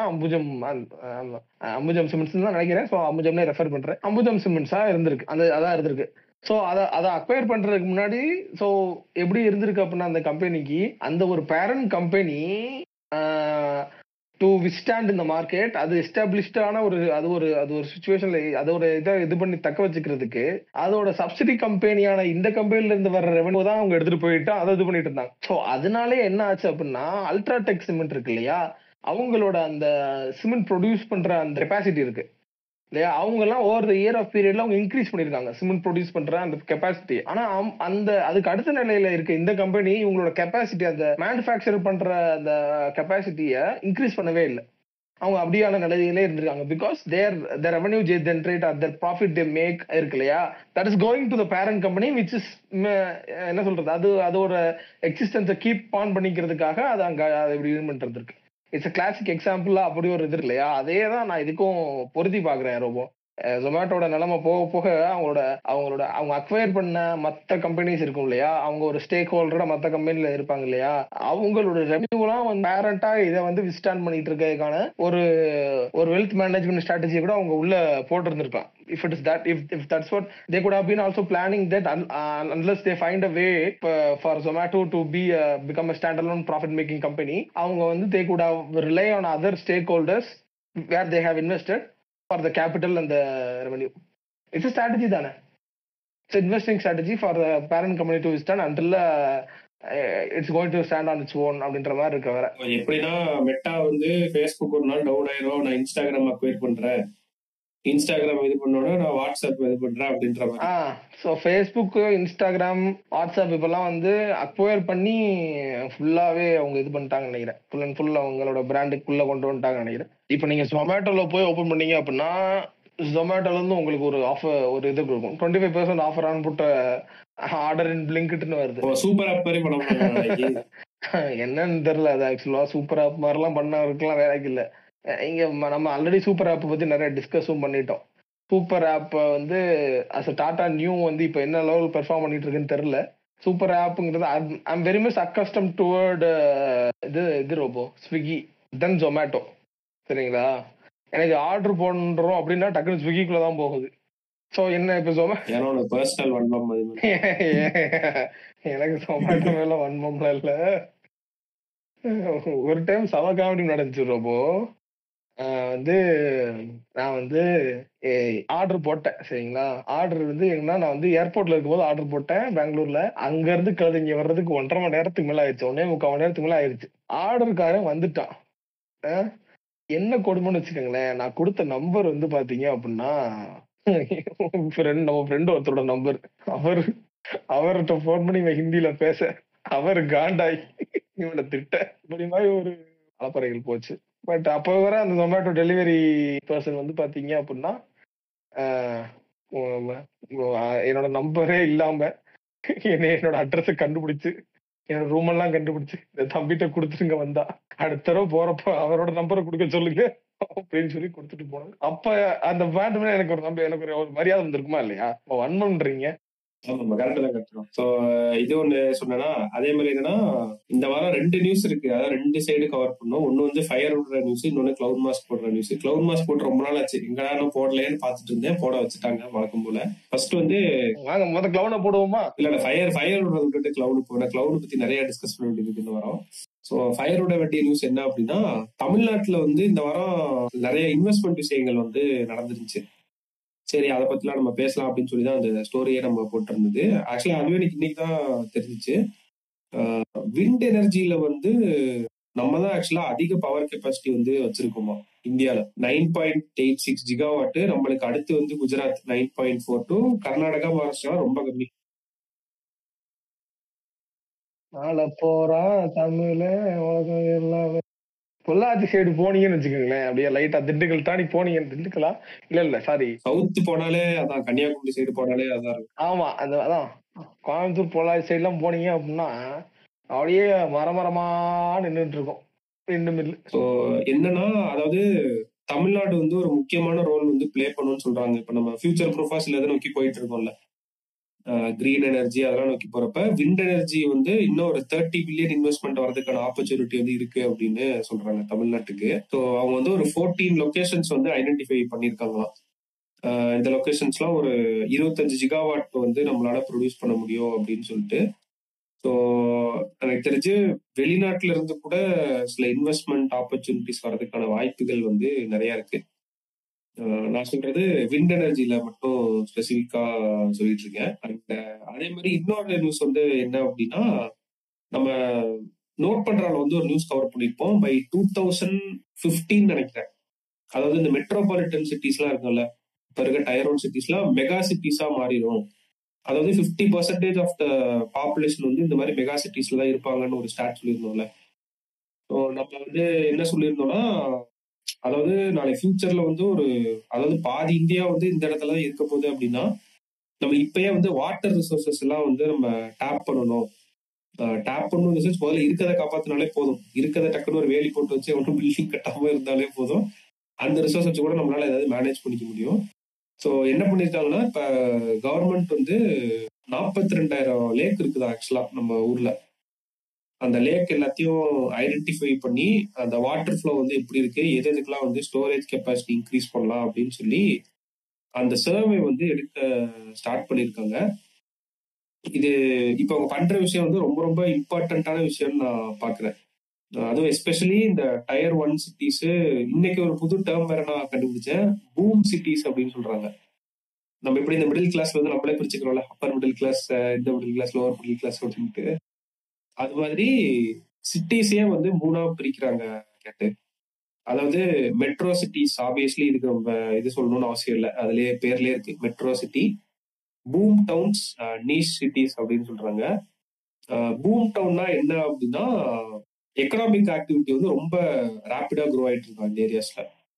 அம்புஜம் சிமெண்ட்ஸ் தான் நினைக்கிறேன். ஸோ அம்புஜம்னே ரெஃபர் பண்றேன். அம்புஜம் சிமெண்ட்ஸா இருந்திருக்கு, அதான் இருந்திருக்கு. ஸோ அதை அக்வயர் பண்றதுக்கு முன்னாடி ஸோ எப்படி இருந்திருக்கு அப்படின்னா அந்த கம்பெனிக்கு அந்த ஒரு பேரண்ட் கம்பெனி டு விஸ்டாண்ட் இந்த மார்க்கெட், அது எஸ்டாப்ளிஷ்டான அது ஒரு சுச்சுவேஷன்ல அதோட இதை இது பண்ணி தக்க வச்சுக்கிறதுக்கு அதோட சப்சிடி கம்பெனியான இந்த கம்பெனில இருந்து வர்ற ரெவன்யூ தான் அவங்க எடுத்துட்டு போயிட்டு அதை இது பண்ணிட்டு இருந்தாங்க. ஸோ அதனாலே என்ன ஆச்சு அப்படின்னா, அல்ட்ராடெக் சிமெண்ட் இருக்கு இல்லையா, அவங்களோட அந்த சிமெண்ட் ப்ரொடியூஸ் பண்ற அந்த கெப்பாசிட்டி இருக்கு இல்லையா, அவங்க எல்லாம் ஓவர் த இயர் ஆஃப் பீரியட்ல அவங்க இன்க்ரீஸ் பண்ணிருக்காங்க சிமெண்ட் ப்ரொடியூஸ் பண்ற அந்த கெப்பாசிட்டி. ஆனா அந்த அதுக்கு அடுத்த நிலையில இருக்க இந்த கம்பெனி இவங்களோட கெப்பாசிட்டி, அந்த மேனுஃபேக்சர் பண்ற அந்த கெப்பாசிட்டியை இன்க்ரீஸ் பண்ணவே இல்லை. அவங்க அப்படியான நிலையிலே இருந்திருக்காங்க. Because their revenue generate or their profit they make இருக்கு இல்லையா, that is going to the parent company which is என்ன சொல்றது, அதோட எக்ஸிஸ்டன்ஸை கீப் ஆன் பண்ணிக்கிறதுக்காக அது அங்க இப்படி இது பண்றது இருக்கு. இட்ஸ் கிளாசிக் எக்ஸாம்பிளா அப்படி ஒரு இது இல்லையா, அதே தான் நான் இதுக்கும் பொருத்தி பாக்குறேன். ரொம்ப ஜொமேட்டோட நிலைமை போக போக அவங்க அக்வயர் பண்ண மத்த கம்பெனிஸ் இருக்கும் இல்லையா, அவங்க ஒரு ஸ்டேக் ஹோல்டரா மத்த கம்பெனில இருப்பாங்க இல்லையா, அவங்களோட ரெவன்யூலாம் வந்து பேரண்டா இதை வந்து விஸ்டாண்ட் பண்ணிட்டு இருக்கிறதுக்கான ஒரு வெல்த் மேனேஜ்மெண்ட் ஸ்ட்ராட்டஜி கூட அவங்க உள்ள போட்டிருந்திருக்கலாம். If it is that, if that's what they could have been also planning that, unless they find a way for Zomato to become a standalone profit making company, அவங்க வந்து they could have rely on other stakeholders where they have invested for the capital and the revenue. It's a strategy தானே, it's an investing strategy for the parent company to withstand until it's going to stand on its own அப்படின்ற மாதிரி இருக்க. வேற எப்படின்னா meta வந்து Facebook ஒரு நாள் down ஆயிரும், நான் இன்ஸ்டாகிராம் அக்வயர் பண்றேன், இன்ஸ்டாகிராம் இது பண்ணோட நான் வாட்ஸ்அப் இது பண்றேன் அப்படின்ற மாதிரி. ஸோ ஃபேஸ்புக், இன்ஸ்டாகிராம், வாட்ஸ்அப் இப்பெல்லாம் வந்து அக்வயர் பண்ணி ஃபுல்லாவே அவங்க இது பண்ணிட்டாங்க நினைக்கிறேன். ஃபுல் அண்ட் ஃபுல் அவங்களோட பிராண்டுக்குள்ள கொண்டு வந்துட்டாங்க நினைக்கிறேன். இப்போ நீங்க ஜொமேட்டோல போய் ஓப்பன் பண்ணீங்க அப்படின்னா, ஜொமேட்டோல இருந்து உங்களுக்கு ஒரு ஆஃபர், ஒரு இது இருக்கும், 25% offer on food order in பிளிங்க்ட்னு வருது. சூப்பர் ஆப் மாதிரி பண்ண என்னன்னு தெரியல. அது ஆக்சுவலா சூப்பர் ஆப் மாதிரிலாம் பண்ணவருக்குலாம் வேலைக்கு இல்லை. இங்க நம்ம ஆல்ரெடி சூப்பர் ஆப் பத்தி நிறைய டிஸ்கஸும் பண்ணிட்டோம். சூப்பர் ஆப் வந்து அஸ் டாடா நியூ வந்து இப்போ என்ன லெவல் பெர்ஃபார்ம் பண்ணிட்டு இருக்குன்னு தெரியல. சூப்பர் ஆப்புங்கிறது I'm very much accustom toward இது ரோபோ ஸ்விக்கி தென் ஜொமேட்டோ. சரிங்களா, எனக்கு ஆர்டர் போடுறோம் அப்படின்னா டக்குனு ஸ்விக்கிக்குள்ள தான் போகுது. ஸோ என்ன இப்போ எனக்கு ஜொமேட்டோ மேல வன்மம்லாம் இல்லை. ஒரு டைம் சம காமெடி நடந்துச்சு ரோபோ. வந்து நான் வந்து ஆர்டர் போட்டேன். சரிங்களா, ஆர்டர் வந்து எங்கன்னா நான் வந்து ஏர்போர்ட்ல இருக்கும்போது ஆர்டர் போட்டேன் பெங்களூர்ல. அங்க இருந்து கிளம்பி இங்க வர்றதுக்கு 1.5 மணி நேரத்துக்கு மேல ஆயிடுச்சு, 1.25 மணி நேரத்துக்கு மேல ஆயிடுச்சு. ஆர்டருக்காரன் வந்துட்டான். என்ன கொடுமைன்னு வச்சுக்கோங்களேன், நான் கொடுத்த நம்பர் வந்து பாத்தீங்க அப்படின்னா நம்ம ஃப்ரெண்ட் ஒருத்தரோட நம்பர். அவர்கிட்ட போன் பண்ணி இவன் ஹிந்தியில பேச, அவர் காண்டாய் இவனை திட்ட, இப்படி மாதிரி ஒரு அலப்பறைகள் போச்சு. பட் அப்போ வர அந்த ஜொமேட்டோ டெலிவரி பர்சன் வந்து பாத்தீங்க அப்படின்னா என்னோட நம்பரே இல்லாம என்னோட அட்ரஸை கண்டுபிடிச்சு, என்னோட ரூம் எல்லாம் கண்டுபிடிச்சு இந்த தம்பிட்ட கொடுத்துருங்க வந்தா, அடுத்த தடவை போறப்ப அவரோட நம்பரை கொடுக்க சொல்லுங்க அப்படின்னு சொல்லி கொடுத்துட்டு போனேன். அப்ப அந்த பேண்ட் மேல எனக்கு ஒரு மரியாதை வந்திருக்குமா இல்லையா? வன்மம்ன்றீங்க. இது ஒண்ணு சொன்னா, அதே மாதிரி என்னன்னா இந்த வாரம் 2 நியூஸ் இருக்கு, அதாவது 2 சைடு கவர் பண்ணும். ஒண்ணு வந்து ஃபயர் விடுற நியூஸ், இன்னொன்னு கிளவுட் மாஸ்க் போடுற நியூஸ். கிளவுட் மாஸ்க் போட்டு ரொம்ப நாள் ஆச்சு, எங்கடா போடலன்னு பாத்துட்டு இருந்தேன், போட வச்சுட்டாங்க வழக்கம் போல. ஃபர்ஸ்ட் வந்து கிளவுட போடுவோமா? இல்ல ஃபயர் விடுறத விட்டுட்டு கிளவுட் போன, கிளவுட் பத்தி நிறைய டிஸ்கஸ் பண்ண வேண்டியது இந்த வாரம். சோ ஃபயர் விட வேண்டிய நியூஸ் என்ன அப்படின்னா, தமிழ்நாட்டுல வந்து இந்த வாரம் நிறைய இன்வெஸ்ட்மெண்ட் விஷயங்கள் வந்து நடந்துருச்சு. சரி, அதை பத்திலாம் நம்ம பேசலாம் அப்படின்னு சொல்லிதான் அந்த ஸ்டோரியே நம்ம போட்டிருந்தது. ஆக்சுவலா அதுவே எனக்கு இன்னைக்கு தான் தெரிஞ்சிச்சு. விண்ட் எனர்ஜியில வந்து நம்ம தான் ஆக்சுவலா அதிக பவர் கெப்பாசிட்டி வந்து வச்சிருக்கோமா இந்தியால. 9.86 ஜிகாவாட். நம்மளுக்கு அடுத்து வந்து குஜராத் 9.42, கர்நாடகா, மகாராஷ்டிரா ரொம்ப கம்மி. போறா தமிழ் எல்லாமே. பொள்ளாச்சி சைடு போனீங்கன்னு வச்சுக்கோங்களேன், அப்படியே லைட்டா திண்டுக்கல் தாண்டி போனீங்க. திண்டுக்கலா இல்ல சாரி, சவுத் போனாலே அதான், கன்னியாகுமரி சைடு போனாலே அதான் இருக்கும். ஆமா, அதான் கோயம்புத்தூர் பொள்ளாச்சி சைடு எல்லாம் போனீங்க அப்படின்னா அப்படியே மரமா நின்றுட்டு இருக்கும் மில்லு. ஸோ என்னன்னா, அதாவது தமிழ்நாடு வந்து ஒரு முக்கியமான ரோல் வந்து பிளே பண்ணுன்னு சொல்றாங்க. இப்ப நம்ம ஃபியூச்சர் ப்ரூஃபா சில இதை நோக்கி போயிட்டு இருக்கோம்ல, கிரீன் எனர்ஜி அதெல்லாம் நோக்கி போறப்ப விண்ட் எனர்ஜி வந்து இன்னும் ஒரு 30 பில்லியன் இன்வெஸ்ட்மெண்ட் வரதுக்கான ஆப்பர்ச்சுனிட்டி வந்து இருக்கு அப்படின்னு சொல்றாங்க தமிழ்நாட்டுக்கு. ஸோ அவங்க வந்து ஒரு 14 லொகேஷன்ஸ் வந்து ஐடென்டிஃபை பண்ணிருக்காங்களாம். இந்த லொகேஷன்ஸ்லாம் ஒரு 25 ஜிகாவாட் வந்து நம்மளால ப்ரொடியூஸ் பண்ண முடியும் அப்படின்னு சொல்லிட்டு. ஸோ எனக்கு தெரிஞ்சு வெளிநாட்டுல இருந்து கூட சில இன்வெஸ்ட்மெண்ட் ஆப்பர்ச்சுனிட்டிஸ் வர்றதுக்கான வாய்ப்புகள் வந்து நிறைய இருக்கு. நான் சொல்றது விண்ட் எனர்ஜில மட்டும் ஸ்பெசிஃபிக்கா சொல்லிட்டு இருக்கேன். அண்ட் அதே மாதிரி இன்னொரு நியூஸ் வந்து என்ன அப்படின்னா, நம்ம நோட் பண்றால வந்து ஒரு நியூஸ் கவர் பண்ணிருப்போம். பை 2015 நினைக்கிறேன். அதாவது இந்த மெட்ரோபாலிட்டன் சிட்டிஸ் எல்லாம் இருக்கும்ல, இப்ப இருக்க டயர் ஒன் சிட்டிஸ்லாம் மெகா சிட்டிஸா மாறிடும். அதாவது 50% ஆஃப் த பாப்புலேஷன் வந்து இந்த மாதிரி மெகா சிட்டிஸ்ல தான் இருப்பாங்கன்னு ஒரு ஸ்டாட் சொல்லியிருந்தோம்ல. ஸோ நம்ம வந்து என்ன சொல்லியிருந்தோம்னா, அதாவது நாளை ஃபியூச்சர்ல வந்து அதாவது பாதி இந்தியா வந்து இந்த இடத்துல தான் இருக்க போகுது அப்படின்னா, நம்ம இப்பயே வந்து வாட்டர் ரிசோர்சஸ் எல்லாம் வந்து நம்ம டேப் பண்ணணும். டேப் பண்ணணும் முதல்ல இருக்கிறத காப்பாத்தினாலே போதும். இருக்கிறத டக்குன்னு ஒரு வேலி போட்டு வச்சு ஒன்றும் பில்டிங் கட்டாம இருந்தாலே போதும். அந்த ரிசோர்ஸ் வச்சு கூட நம்மளால ஏதாவது மேனேஜ் பண்ணிக்க முடியும். ஸோ என்ன பண்ணிருக்காங்கன்னா, இப்ப கவர்மெண்ட் வந்து 42,000 லேக் இருக்குதா ஆக்சுவலா நம்ம ஊர்ல. அந்த லேக் எல்லாத்தையும் ஐடென்டிஃபை பண்ணி அந்த வாட்டர் ஃப்ளோ வந்து எப்படி இருக்கு, எது எதுக்கெல்லாம் வந்து ஸ்டோரேஜ் கெப்பாசிட்டி இன்க்ரீஸ் பண்ணலாம் அப்படின்னு சொல்லி அந்த சர்வே வந்து எடுக்க ஸ்டார்ட் பண்ணிருக்காங்க. இது இப்ப அவங்க பண்ற விஷயம் வந்து ரொம்ப ரொம்ப இம்பார்ட்டன்டான விஷயம்னு நான் பாக்குறேன். அதுவும் எஸ்பெஷலி இந்த டயர் ஒன் சிட்டிஸ். இன்னைக்கு ஒரு புது டேர்ம் வேற நான் கண்டுபிடிச்சேன், பூம் சிட்டிஸ் அப்படின்னு சொல்றாங்க. நம்ம எப்படி இந்த மிடில் கிளாஸ்ல வந்து நம்மளே பிரிச்சுக்கிறோம்ல, அப்பர் மிடில் கிளாஸ், இந்த middle class, lower middle class அப்படின்ட்டு, அது மாதிரி சிட்டிஸே வந்து மூணா பிரிக்கிறாங்க கேட்டு. அதாவது மெட்ரோ சிட்டிஸ், ஆப்வியஸ்லி இதுக்கு நம்ம இது சொல்லணும்னு அவசியம் இல்லை, அதுலயே பேர்லயே இருக்கு metro city. Boom towns, niche cities அப்படின்னு சொல்றாங்க. பூம் டவுன்னா என்ன அப்படின்னா, எக்கனாமிக் ஆக்டிவிட்டி வந்து ரொம்ப ரேப்பிடா க்ரோ ஆயிட்டு இருக்கோம் இந்த ஏரியாஸ்ல.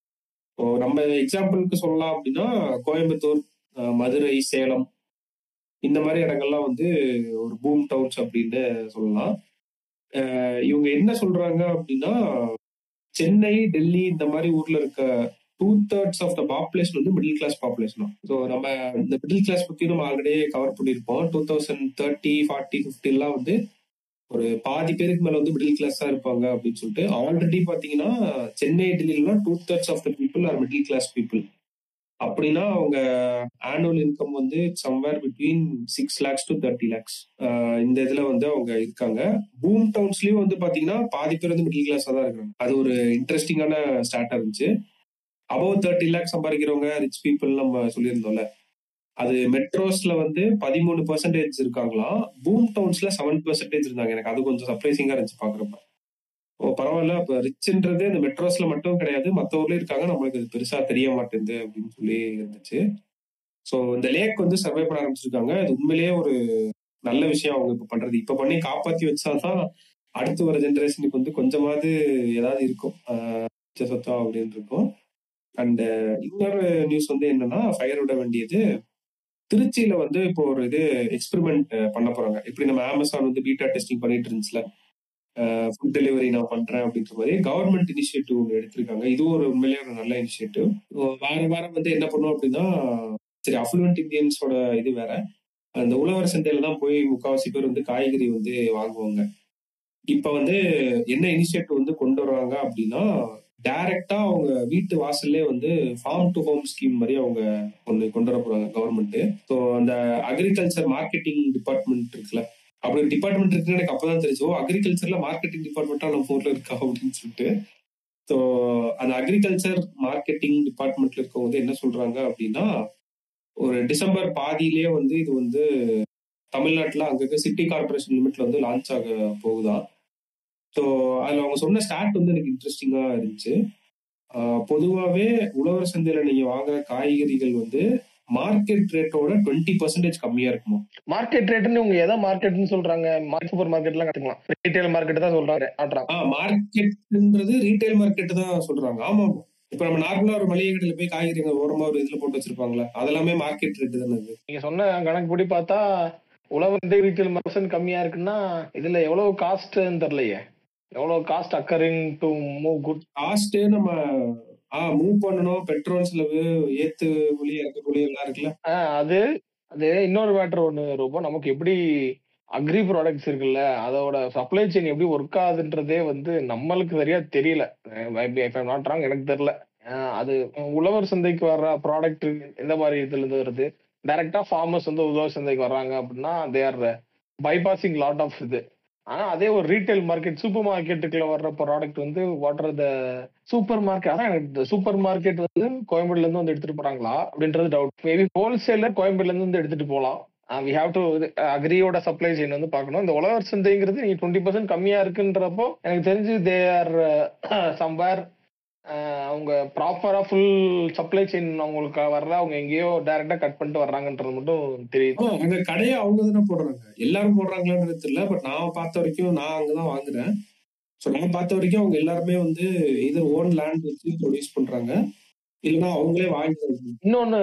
நம்ம எக்ஸாம்பிளுக்கு சொல்லலாம் அப்படின்னா, கோயம்புத்தூர், மதுரை, சேலம் இந்த மாதிரி இடங்கள்லாம் வந்து ஒரு பூம் டவுன்ஸ் அப்படின்னு சொல்லலாம். இவங்க என்ன சொல்றாங்க அப்படின்னா, சென்னை, டெல்லி இந்த மாதிரி ஊர்ல இருக்க 2/3 ஆஃப் த பாப்புலேஷன் வந்து மிடில் கிளாஸ் பாப்புலேஷன். ஸோ நம்ம இந்த மிடில் கிளாஸ் பத்தி நம்ம ஆல்ரெடி கவர் பண்ணியிருப்போம். 2030, 40, 50 எல்லாம் வந்து ஒரு பாதி பேருக்கு மேல வந்து மிடில் கிளாஸ் தான் இருப்பாங்க அப்படின்னு சொல்லிட்டு. ஆல்ரெடி பாத்தீங்கன்னா சென்னை, டெல்லியிலாம் 2/3 of the people are middle class people. அப்படின்னா அவங்க ஆனுவல் இன்கம் வந்து somewhere between 6 lakhs to 30 lakhs இந்த இதுல வந்து அவங்க இருக்காங்க. பூம் டவுன்ஸ்லயும் வந்து பாத்தீங்கன்னா பாதி பேர் வந்து மிடில் கிளாஸா தான் இருக்காங்க. அது ஒரு இன்ட்ரெஸ்டிங்கான ஸ்டார்டா இருந்துச்சு. அபவ் 30 lakhs சம்பாதிக்கிறவங்க ரிச் பீப்புள் நம்ம சொல்லியிருந்தோம்ல, அது மெட்ரோஸ்ல வந்து 13% இருக்காங்களாம், பூம் டவுன்ஸ்ல 7% இருந்தாங்க. எனக்கு அது கொஞ்சம் சர்ப்ரைசிங்கா இருந்துச்சு பாக்குறப்ப. பரவாயில்ல, அப்ப ரிச்ன்றது இந்த மெட்ரோஸ்ல மட்டும் கிடையாது, மத்த ஊர்லயும் இருக்காங்க, நம்மளுக்கு அது பெருசா தெரிய மாட்டேங்குது அப்படின்னு சொல்லி இருந்துச்சு. சோ இந்த லேக் வந்து சர்வே பண்ண ஆரம்பிச்சிருக்காங்க. அது உண்மையிலேயே ஒரு நல்ல விஷயம் அவங்க இப்ப பண்றது. இப்ப பண்ணி காப்பாத்தி வச்சாதான் அடுத்து வர ஜெனரேஷனுக்கு வந்து கொஞ்சமாவது ஏதாவது இருக்கும், சொத்தம் அப்படின்னு இருக்கும். அண்ட் இன்னொரு நியூஸ் வந்து என்னன்னா, ஃபயர் விட வேண்டியது, திருச்சியில வந்து இப்போ ஒரு இது எக்ஸ்பெரிமெண்ட் பண்ண போறாங்க. இப்படி நம்ம அமேசான் வந்து பீட்டா டெஸ்டிங் பண்ணிட்டு இருந்துச்சுல, ஃபுட் டெலிவரி நான் பண்றேன் அப்படின்ற மாதிரி கவர்மெண்ட் இனிஷியேட்டிவ் ஒன்று எடுத்திருக்காங்க. இதுவும் ஒரு உண்மையிலேயே ஒரு நல்ல இனிஷியேட்டிவ். வாரம் வாரம் வந்து என்ன பண்ணும் அப்படின்னா, சரி அஃப்ளூவன்ட் இந்தியன்ஸோட இது வேற, அந்த உழவர் சந்தையில தான் போய் முக்காவாசி பேர் வந்து காய்கறி வந்து வாங்குவாங்க. இப்ப வந்து என்ன இனிஷியேட்டிவ் வந்து கொண்டு வர்றாங்க அப்படின்னா, டைரக்டா அவங்க வீட்டு வாசல்லே வந்து ஃபார்ம் டு ஹோம் ஸ்கீம் மாதிரி அவங்க ஒன்று கொண்டு வர போறாங்க கவர்மெண்ட். ஸோ அந்த அக்ரிகல்ச்சர் மார்க்கெட்டிங் டிபார்ட்மெண்ட் இருக்குல்ல, அப்படி ஒரு டிபார்ட்மெண்ட் இருக்குன்னு எனக்கு அப்பதான் தெரிஞ்சு, அக்ரிகல்ச்சர்ல மார்க்கெட்டிங் டிபார்ட்மெண்டா நம்ம ஊர்ல இருக்கா அப்படின்னு சொல்லிட்டு. ஸோ அந்த அக்ரிகல்ச்சர் மார்க்கெட்டிங் டிபார்ட்மெண்ட்ல இருக்கவங்க வந்து என்ன சொல்றாங்க அப்படின்னா, ஒரு டிசம்பர் பாதியிலேயே வந்து இது வந்து தமிழ்நாட்டுல அங்க சிட்டி கார்பரேஷன் லிமிட்ல வந்து லான்ச் ஆக போகுதா. ஸோ அதுல அவங்க சொன்ன ஸ்டார்ட் வந்து எனக்கு இன்ட்ரெஸ்டிங்கா இருந்துச்சு. பொதுவாகவே உழவர் சந்தையில நீங்க வாங்குற காய்கறிகள் வந்து மார்க்கெட் ரேட்டோட 20% கம்மியா இருக்குமா? மார்க்கெட் ரேட்னு இவங்க எதை மார்க்கெட்னு சொல்றாங்க? சூப்பர் மார்க்கெட்லாம் கத்துக்கலாம், ரீட்டைல் மார்க்கெட் தான் சொல்றாங்க. மார்க்கெட்ன்றது ரீட்டைல் மார்க்கெட் தான் சொல்றாங்க. ஆமா, இப்ப நம்ம நார்மலா ஒரு மளிகை கடையில போய் காய்கறி ஓரமா ஒரு இதுல போட்டு வச்சிருப்பாங்களா, அதெல்லாமே மார்க்கெட் ரேட் தானே. நீங்க சொன்ன கணக்குப்படி பார்த்தா உழவர் ரீட்டைல் பர்சன்ட் கம்மியா இருக்குன்னா இதுல எவ்வளவு காஸ்ட் தெரியலையே. எவ்வளவு cost occurring to move good? Cost நம்ம மூவ் பண்ணணும், பெட்ரோல் செலவு, ஏத்து கூலி, இறக்க கூலி எல்லாம் இருக்குல்ல. அது அது இன்னொரு மேட்டர் ஒண்ணு இருக்கும். நமக்கு எப்படி அக்ரி ப்ராடக்ட்ஸ் இருக்குல்ல, அதோட சப்ளை செயின் எப்படி ஒர்க் ஆகுதுன்றதே வந்து நம்மளுக்கு சரியா தெரியல. எனக்கு தெரியல. அது உழவர் சந்தைக்கு வர்ற ப்ராடக்ட் எந்த மாதிரி இதுல இருந்து வருது, டைரக்டா ஃபார்மர்ஸ் வந்து உழவர் சந்தைக்கு வர்றாங்க அப்படின்னா they are bypassing lot of இது. ஆனா அதே ஒரு ரீட்டைல் மார்க்கெட், சூப்பர் மார்க்கெட்டுக்குள்ள வர்ற ப்ராடக்ட் வந்து what are the super market. அதான் எனக்கு சூப்பர் மார்க்கெட் வந்து கோயம்பேடுல இருந்து வந்து எடுத்துட்டு போறாங்களா அப்படின்றது டவுட். மேபி ஹோல்சேலர் கோயம்பேடுல இருந்து வந்து எடுத்துட்டு போகலாம். வி ஹாவ் டு அக்ரியோட சப்ளை செயின் வந்து பார்க்கணும். இந்த உழவர் சந்தைங்கிறது நீங்க 20% கம்மியா இருக்குன்றப்போ எனக்கு தெரிஞ்சு தே ஆர் சம்வேர் அவங்க ப்ராப்பரா ஃபுல் சப்ளை செயின் அவங்களுக்கு வர்ற, அவங்க எங்கேயோ டைரக்டா கட் பண்ணிட்டு வர்றாங்கன்றது மட்டும் தெரியுது. அங்க கடையை அவங்க தானே போடுறாங்க, எல்லாரும் போடுறாங்களான்றது தெரியல. பட் நான் பார்த்த வரைக்கும் நான் அங்கதான் வாங்குறேன். ஸோ நான் பார்த்த வரைக்கும் அவங்க எல்லாருமே வந்து இது ஓன் லேண்ட் வச்சு ப்ரொடியூஸ் பண்றாங்க, இல்லைன்னா அவங்களே வாங்கி. இன்னொன்னு,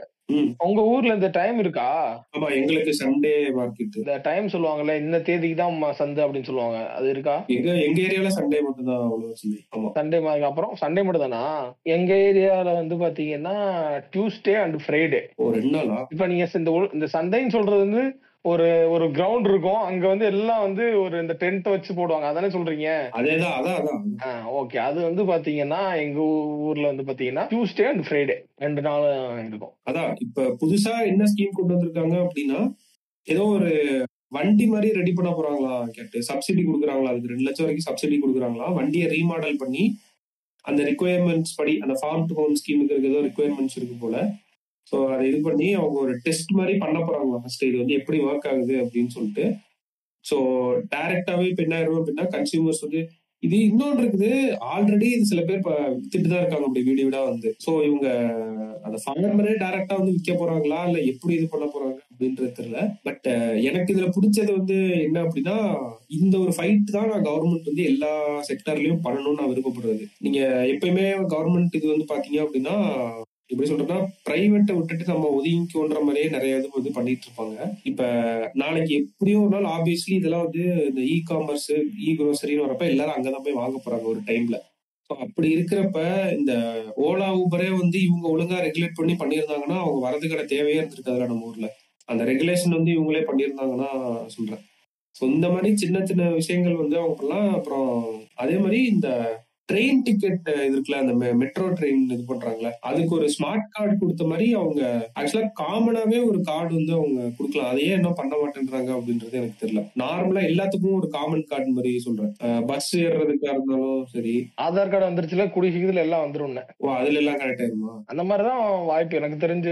உங்க ஊர்ல இந்த டைம் இருக்கா? ஆமா, எங்களுக்கு சண்டே மார்க்கெட். இந்த டைம் சொல்லுவாங்கல்ல, இந்த தேதிக்கு தான் சந்தை அப்படின்னு சொல்லுவாங்க, அது இருக்கா? எங்க ஏரியால சண்டே மட்டும் தான் அவ்வளவு சந்தை. ஆமா, சண்டே அப்புறம் சண்டே மட்டும் தானா? எங்க ஏரியால வந்து பாத்தீங்கன்னா டியூஸ்டே அண்ட் ஃப்ரைடே. 2 நாளா? இப்ப நீங்க இந்த சந்தைன்னு சொல்றது வந்து ஒரு ஒரு கிரவுண்ட் இருக்கும், அங்க வந்து எல்லாம் வந்து ஒரு இந்த டென்ட் வச்சு போடுவாங்க, அதானே சொல்றீங்க? அதேதான், அதான். ஓகே, அது வந்து பாத்தீங்கன்னா எங்க ஊர்ல வந்து பாத்தீங்கன்னா டியூஸ்டே அண்ட் ஃப்ரைடே 2 நாள் இருக்கும். அதான் இப்ப புதுசா என்ன ஸ்கீம் கொண்டு வந்திருக்காங்க அப்படின்னா, ஏதோ ஒரு வண்டி மாதிரி ரெடி பண்ண போறாங்களா கேட்டு, சப்சிடி கொடுக்குறாங்களா, அதுக்கு 2 லட்சம் வரைக்கும் சப்சிடி கொடுக்குறாங்களா. வண்டியை ரீமாடல் பண்ணி அந்த ரிக்குவயர்மெண்ட்ஸ் படி, அந்த ஃபார்ம் டு ஹோம் ஸ்கீமுக்கு ஏதோ ரிக்குவயர்மெண்ட்ஸ் இருக்கு போல. ஸோ அதை இது பண்ணி அவங்க ஒரு டெஸ்ட் மாதிரி பண்ண போறாங்களா ஃபர்ஸ்ட், இது வந்து எப்படி ஒர்க் ஆகுது அப்படின்னு சொல்லிட்டு. ஸோ டைரக்டாவே இப்போ என்ன ஆயிரும் அப்படின்னா, கன்சியூமர்ஸ் வந்து இது இன்னொன்று இருக்குது, ஆல்ரெடி இது சில பேர் வித்துட்டு தான் இருக்காங்க அப்படி வீடு வீடா வந்து. ஸோ இவங்க அந்த ஃபார்மரே டைரக்டா வந்து விற்க போறாங்களா இல்ல எப்படி இது பண்ண போறாங்க அப்படின்றது தெரியல. பட் எனக்கு இதுல பிடிச்சது வந்து என்ன அப்படின்னா, இந்த ஒரு ஃபைட் தான் நான் கவர்மெண்ட் வந்து எல்லா செக்டர்லயும் பண்ணணும்னு நான் விருப்பப்படுறது. நீங்க எப்பயுமே கவர்மெண்ட் இது வந்து பாத்தீங்க அப்படின்னா, எப்படி சொல்றதுன்னா, பிரைவேட்டை விட்டுட்டு நம்ம ஒதுங்கிக்கோன்ற மாதிரியே நிறைய இது வந்து பண்ணிட்டு இருப்பாங்க. இப்ப நாளைக்கு எப்படியோ ஒரு நாள் ஆப்வியஸ்லி இதெல்லாம் வந்து இந்த இ காமர்ஸ், இ குரோசரின்னு வரப்ப எல்லாரும் அங்கதான் போய் வாங்க போறாங்க ஒரு டைம்ல. அப்படி இருக்கிறப்ப இந்த ஓலா ஊபரே வந்து இவங்க ஒழுங்கா ரெகுலேட் பண்ணி பண்ணியிருந்தாங்கன்னா அவங்க வரதுக்கான தேவையே இருந்திருக்காதுல நம்ம ஊர்ல. அந்த ரெகுலேஷன் வந்து இவங்களே பண்ணியிருந்தாங்கன்னா சொல்றேன். ஸோ இந்த மாதிரி சின்ன சின்ன விஷயங்கள் வந்து அவங்க பண்ணலாம். அப்புறம் அதே மாதிரி இந்த ட்ரெயின் டிக்கெட் இருக்குல்ல, அந்த மெட்ரோ ட்ரெயின் இது பண்றாங்களே, அதுக்கு ஒரு ஸ்மார்ட் கார்டு கொடுத்த மாதிரி அவங்க ஆக்சுவலா காமனாவே ஒரு கார்டு வந்து அவங்க கொடுக்கலாம். அதையே என்ன பண்ண மாட்டேன்றாங்க அப்படின்றது எனக்கு தெரியல. நார்மலா எல்லாத்துக்கும் ஒரு காமன் கார்டு மாதிரி சொல்றேன். பஸ் ஏறுறதுக்கா இருந்தாலும் சரி, ஆதார் கார்டு வந்துருச்சுல, கூடிய சீக்கிரத்துல எல்லாம் வந்துரும். ஓ, அதுல எல்லாம் கரெக்ட் ஆயிருமா? அந்த மாதிரிதான் வாய்ப்பு எனக்கு தெரிஞ்சு.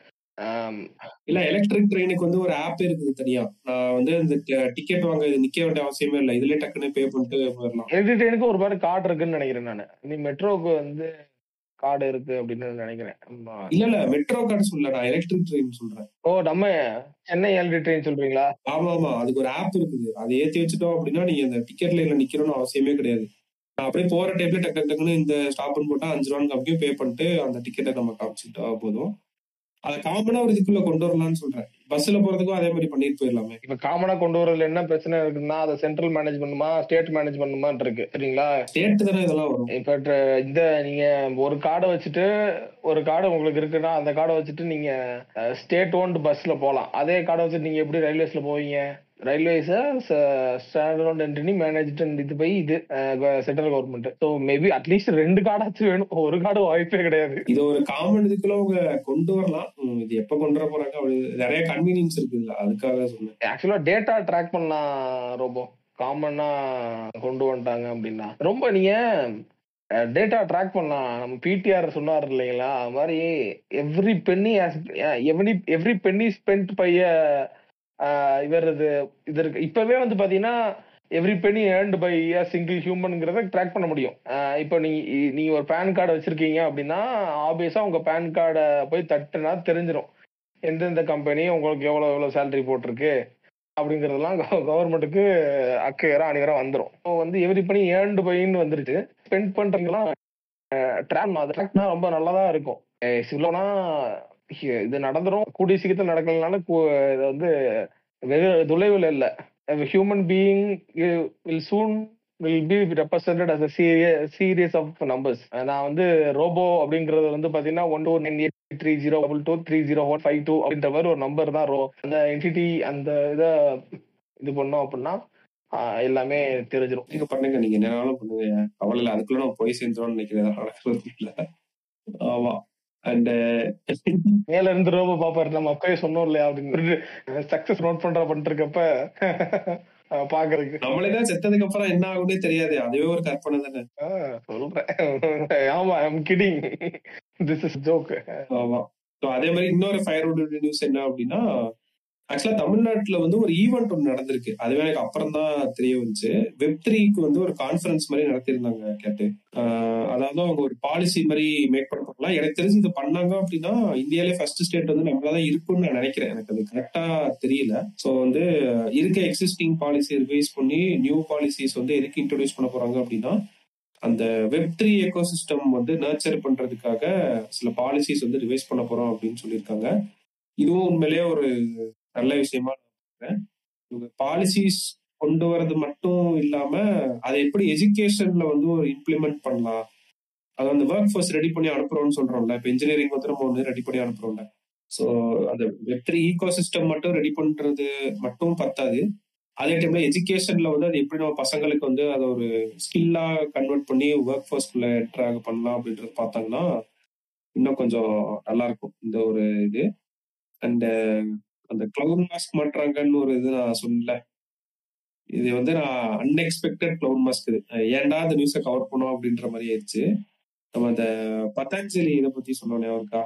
இல்ல, எலக்ட்ரிக் ட்ரெயினுக்கு வந்து ஒரு ஆப் இருக்குது தனியா. நான் வந்து இந்த டிக்கெட் வாங்க இது நிக்க வேண்டிய அவசியமே இல்லை, இதுலயே டக்குன்னு பே பண்ணிட்டு போயிடலாம். எலக்ட்ரிக் ட்ரெயினுக்கு ஒரு மாதிரி கார்டு இருக்குன்னு நினைக்கிறேன் நான். நீ மெட்ரோக்கு வந்து கார்டு இருக்கு அப்படின்னு நினைக்கிறேன். இல்ல மெட்ரோ கார்டு சொல்ல, நான் எலக்ட்ரிக் ட்ரெயின் சொல்றேன். ஓ, நம்ம சென்னை எலக்ட்ரிக் ட்ரெயின் சொல்றீங்களா? ஆமா, அதுக்கு ஒரு ஆப் இருக்குது. அதை ஏத்தி வச்சுட்டோம் அப்படின்னா நீங்க அந்த டிக்கெட் லைன்ல நிக்கணும்னு அவசியமே கிடையாது. நான் அப்படியே போற டைப்ல டக்குன்னு இந்த ஸ்டாப்னு போட்டா 5 ரூபான்னு அப்படியே பே பண்ணிட்டு அந்த டிக்கெட்டை நம்ம காமிச்சுட்டா போதும். அதை காமனா ஒரு இதுக்குள்ள கொண்டு வரலாம்னு சொல்றேன். பஸ்ல போறதுக்கும் அதே மாதிரி பண்ணிட்டு போயிடலாமே. இப்ப காமனா கொண்டு வரதுல என்ன பிரச்சனை இருக்குன்னா, அதை சென்ட்ரல் மேனேஜ் பண்ணுமா ஸ்டேட் மேனேஜ் பண்ணுமா இருக்கு, சரிங்களா? ஸ்டேட் தானே இதெல்லாம் வரும். இப்ப இந்த நீங்க ஒரு கார்டை வச்சுட்டு, ஒரு கார்டு உங்களுக்கு இருக்குன்னா அந்த கார்டை வச்சுட்டு நீங்க ஸ்டேட் ஓன்டு பஸ்ல போலாம். அதே கார்டை வச்சுட்டு நீங்க எப்படி ரயில்வேஸ்ல போவீங்க? ரயில்வேஸ் ஸ்டாண்டர்ட் என்ட்ரி மேனேஜ்ட் இது பை இது central government. So maybe at least 2 கார்டாச்சும் வேணும், ஒரு கார்டு வாய்ப்பே கிடையாது. இது ஒரு காமன் இதுக்குள்ள அவங்க கொண்டு வரலாம். இது எப்ப கொண்டு வர போறாங்க, அப்படி நிறைய கன்வீனியன்ஸ் இருக்குல்ல, அதுக்காக சொன்னேன். ஆக்சுவலா டேட்டா ட்ராக் பண்ணலாம் ரொம்ப காமனா கொண்டு வந்துட்டாங்க அப்படின்னா. ரொம்ப நீங்க டேட்டா ட்ராக் பண்ணலாம். நம்ம பிடிஆர் சொன்னார் இல்லைங்களா, அது மாதிரி எவ்ரி பென்னி ஸ்பென்ட் பைய இவர் இது இருக்கு. இப்பவே வந்து பாத்தீங்கன்னா every penny earned by single ஹியூமன்ங்கிறத ட்ராக் பண்ண முடியும். இப்போ நீங்க ஒரு பேன் கார்டு வச்சிருக்கீங்க அப்படின்னா ஆப்வியஸா உங்க பேன் கார்டை போய் தட்டுனா தெரிஞ்சிடும் எந்தெந்த கம்பெனி உங்களுக்கு எவ்வளவு சேலரி போட்டிருக்கு அப்படிங்கறதெல்லாம் கவர்மெண்ட்டுக்கு அக்கேரா அணிகரா வந்துடும். ஸோ வந்து எவ்ரி பனி ஏர்ன்டு பைன்னு வந்துருச்சு. ஸ்பெண்ட் பண்றதுலாம் ட்ராக்னா ரொம்ப நல்லதா இருக்கும். இவ்வளோனா இது நடந்துரும், கூடிய சீக்கிரத்தில் நடக்கலனால இது வந்து வெகு தொலைவில் இல்லை. Human being will be represented as a series of numbers. நான் வந்து ரோபோ அப்படிங்கறது வந்து பாத்தீங்கன்னா 12983022305152 அப்படின்ற மாதிரி ஒரு நம்பர் தான். அந்த என்டிட்டி அந்த இதை இது பண்ணோம் அப்படின்னா எல்லாமே தெரிஞ்சிடும். நீங்க பண்ணுங்க, நீங்க என்னனாலும் பண்ணுங்க, அவள அதுக்குள்ள நம்ம போய் சேர்ந்துருவோம்னு நினைக்கிறேன். ஆமா, அண்ட் மேல இருந்து ரோபோ பாப்பாரு, நம்ம அப்பவே சொன்னோம் இல்லையா அப்படின்னு சக்சஸ் நோட் பண்ணிட்டு இருக்கப்ப பாக்குறதுக்கு நம்மளேதான் செத்ததுக்கு அப்புறம் என்ன ஆகும்னே தெரியாது, அதுவே ஒரு கற்பனை தானே. சொல்றேன். ஆமா, I am kidding, this is joke. ஆமா. அதே மாதிரி இன்னொரு ஃபயர்வுட் நியூஸ் என்ன அப்படின்னா, ஆக்சுவலா தமிழ்நாட்டுல வந்து ஒரு ஈவெண்ட் ஒன்று நடந்திருக்கு. அதுவே எனக்கு அப்புறம் தான் தெரிய வந்துச்சு. வெப்3க்கு வந்து ஒரு கான்ஃபரன்ஸ் மாதிரி நடத்திருந்தாங்க கேட்டு. அதாவது அவங்க ஒரு பாலிசி மாதிரி மேக் பண்ண போகலாம். எனக்கு தெரிஞ்சு இது பண்ணாங்க அப்படின்னா இந்தியாலே ஃபர்ஸ்ட் ஸ்டேட் வந்து நம்மளாதான் இருக்கும்னு நான் நினைக்கிறேன். எனக்கு அது கரெக்டா தெரியல. ஸோ வந்து இருக்க எக்ஸிஸ்டிங் பாலிசி ரிவைஸ் பண்ணி நியூ பாலிசிஸ் வந்து எதுக்கு இன்ட்ரோடியூஸ் பண்ண போறாங்க அப்படின்னா, அந்த வெப்3 எக்கோசிஸ்டம் வந்து நர்ச்சர் பண்றதுக்காக சில பாலிசிஸ் வந்து ரிவைஸ் பண்ண போறோம் அப்படின்னு சொல்லியிருக்காங்க. இதுவும் உண்மையிலேயே ஒரு நல்ல விஷயமா நினைக்கிறேன். இவங்க பாலிசிஸ் கொண்டு வர்றது மட்டும் இல்லாம அதை எப்படி எஜுகேஷன்ல வந்து ஒரு இம்ப்ளிமெண்ட் பண்ணலாம், அது அந்த ஒர்க் ஃபோர்ஸ் ரெடி பண்ணி அனுப்புறோம்னு சொல்றோம்ல. இப்ப இன்ஜினியரிங் வந்து நம்ம வந்து ரெடி பண்ணி அனுப்புறோம்ல. ஸோ அந்த வெப்3 ஈகோசிஸ்டம் மட்டும் ரெடி பண்றது மட்டும் பத்தாது. அதே டைம்ல எஜுகேஷன்ல வந்து அது எப்படி நம்ம பசங்களுக்கு வந்து அதை ஒரு ஸ்கில்லா கன்வெர்ட் பண்ணி ஒர்க் ஃபோர்ஸ்குள்ள என்ட்ராக பண்ணலாம் அப்படின்றது பார்த்தாங்கன்னா இன்னும் கொஞ்சம் நல்லா இருக்கும் இந்த ஒரு இது. அண்ட் அந்த கிளவுட் மாஸ்க் மாட்டுறாங்கன்னு ஒரு இது நான் சொன்னல, இது வந்து நான் அன்எக்ஸ்பெக்டட் கிளவுட் மாஸ்க். இது ஏன்டா அந்த நியூஸை கவர் பண்ணோம் அப்படின்ற மாதிரி ஆயிடுச்சு. நம்ம அந்த பதஞ்சலி இதை பத்தி சொன்னோம் அவருக்கா,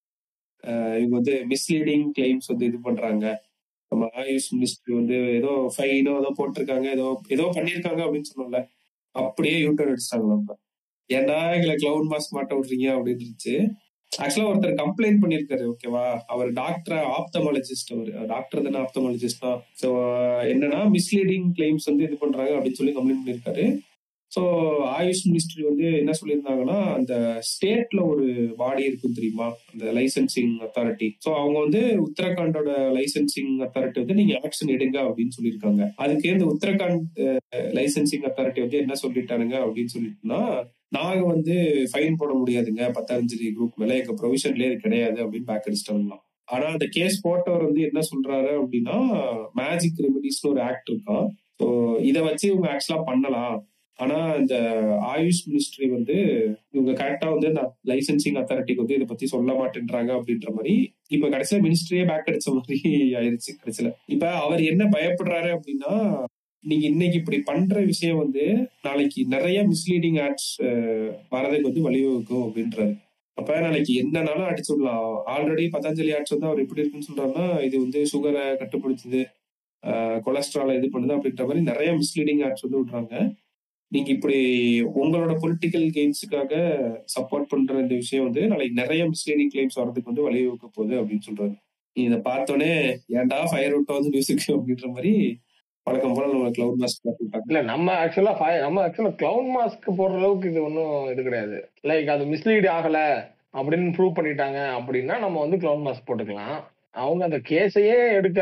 இவங்க வந்து மிஸ்லீடிங் கிளைம்ஸ் வந்து இது பண்றாங்க. நம்ம ஆயுஷ் மினிஸ்ட்ரி வந்து ஏதோ ஃபைனோ ஏதோ போட்டிருக்காங்க, ஏதோ பண்ணிருக்காங்க அப்படின்னு சொன்னோம்ல, அப்படியே யூட்டர் அடிச்சிட்டாங்க. நம்ம ஏன்டா எங்களை கிளவுட் மாஸ்க் மாட்ட விடுறீங்க அப்படின்னு இருந்துச்சு. ஆக்சுவலா ஒருத்தர் கம்ப்ளைண்ட் பண்ணிருக்காரு, ஓகேவா, அவர் டாக்டர் ஆப்தமாலஜிஸ்ட், அவர் டாக்டர் தானே ஆப்தமாலஜிஸ்ட் தான். ஸோ என்னன்னா மிஸ்லீடிங் கிளைம்ஸ் வந்து இது பண்றாங்க அப்படின்னு சொல்லி கம்ப்ளைண்ட் பண்ணிருக்காரு. ஸோ ஆயுஷ் மினிஸ்ட்ரி வந்து என்ன சொல்லியிருந்தாங்கன்னா, அந்த ஸ்டேட்ல ஒரு பாடி இருக்கும் தெரியுமா, அந்த லைசன்சிங் அத்தாரிட்டி. ஸோ அவங்க வந்து உத்தரகாண்டோட லைசன்சிங் அத்தாரிட்டி வந்து நீங்க ஆக்ஷன் எடுங்க அப்படின்னு சொல்லியிருக்காங்க. அதுக்கு இந்த உத்தரகாண்ட் லைசன்சிங் அத்தாரிட்டி வந்து என்ன சொல்லிட்டானுங்க அப்படின்னு சொல்லிட்டுனா, நாங்க வந்து ஃபைன் போட முடியாதுங்க பதஞ்சலி குரூப் மேல, எங்க ப்ரொவிஷன்லயே இது கிடையாது அப்படின்னு பேக் அடிச்சிட்டாங்களாம். ஆனா அந்த கேஸ் போட்டவர் வந்து என்ன சொல்றாரு அப்படின்னா, மேஜிக் ரெமிடிஸ்னு ஒரு ஆக்ட் இருக்கான். ஸோ இதை வச்சு இவங்க ஆக்சுவலா பண்ணலாம். ஆனா இந்த ஆயுஷ் மினிஸ்ட்ரி வந்து இவங்க கரெக்டா வந்து இந்த லைசன்சிங் அத்தாரிட்டிக்கு வந்து இதை பத்தி சொல்ல மாட்டேன்றாங்க அப்படின்ற மாதிரி இப்ப கடைசியில மினிஸ்ட்ரியே பேக் அடிச்ச மாதிரி ஆயிருச்சு கடைசியில. இப்ப அவர் என்ன பயப்படுறாரு அப்படின்னா, நீங்க இன்னைக்கு இப்படி பண்ற விஷயம் வந்து நாளைக்கு நிறைய மிஸ்லீடிங் ஆட்ஸ் வரதுக்கு வந்து வழிவகுக்கும் அப்படின்றாரு. அப்ப நாளைக்கு என்னன்னாலும் அடிச்சு விடலாம். ஆல்ரெடி பதஞ்சலி ஆட்ஸ் வந்து அவர் எப்படி இருக்குன்னு சொல்றாருன்னா, இது வந்து சுகரை கட்டுப்படுத்துது, கொலஸ்ட்ராலை இது பண்ணுது அப்படின்ற மாதிரி நிறைய மிஸ்லீடிங் ஆட்ஸ் வந்து விடுறாங்க. நீங்க இப்படி உங்களோட பொலிட்டிக்கல் கெயின்ஸுக்காக சப்போர்ட் பண்ற இந்த விஷயம் வந்து நாளைக்கு நிறைய மிஸ்லீடிங் கிளைம்ஸ் வரதுக்கு வந்து வழிவகுக்க போகுது அப்படின்னு சொல்றாரு. இதை பார்த்தோன்னே ஏன்டா ஃபயர் விட்டா வந்து மியூசிக் அப்படின்ற மாதிரி வழக்கம் போல நம்ம கிளவுட் மாஸ்க் போட்டுட்டாங்க. இல்ல நம்ம ஆக்சுவலா கிளவுட் மாஸ்க் போடுற அளவுக்கு இது ஒன்றும் இது கிடையாது. லைக் அது மிஸ்லீட் ஆகல அப்படின்னு ப்ரூவ் பண்ணிட்டாங்க அப்படின்னா நம்ம வந்து கிளவுட் மாஸ்க் போட்டுக்கலாம். அவங்க அந்த கேஸையே எடுக்க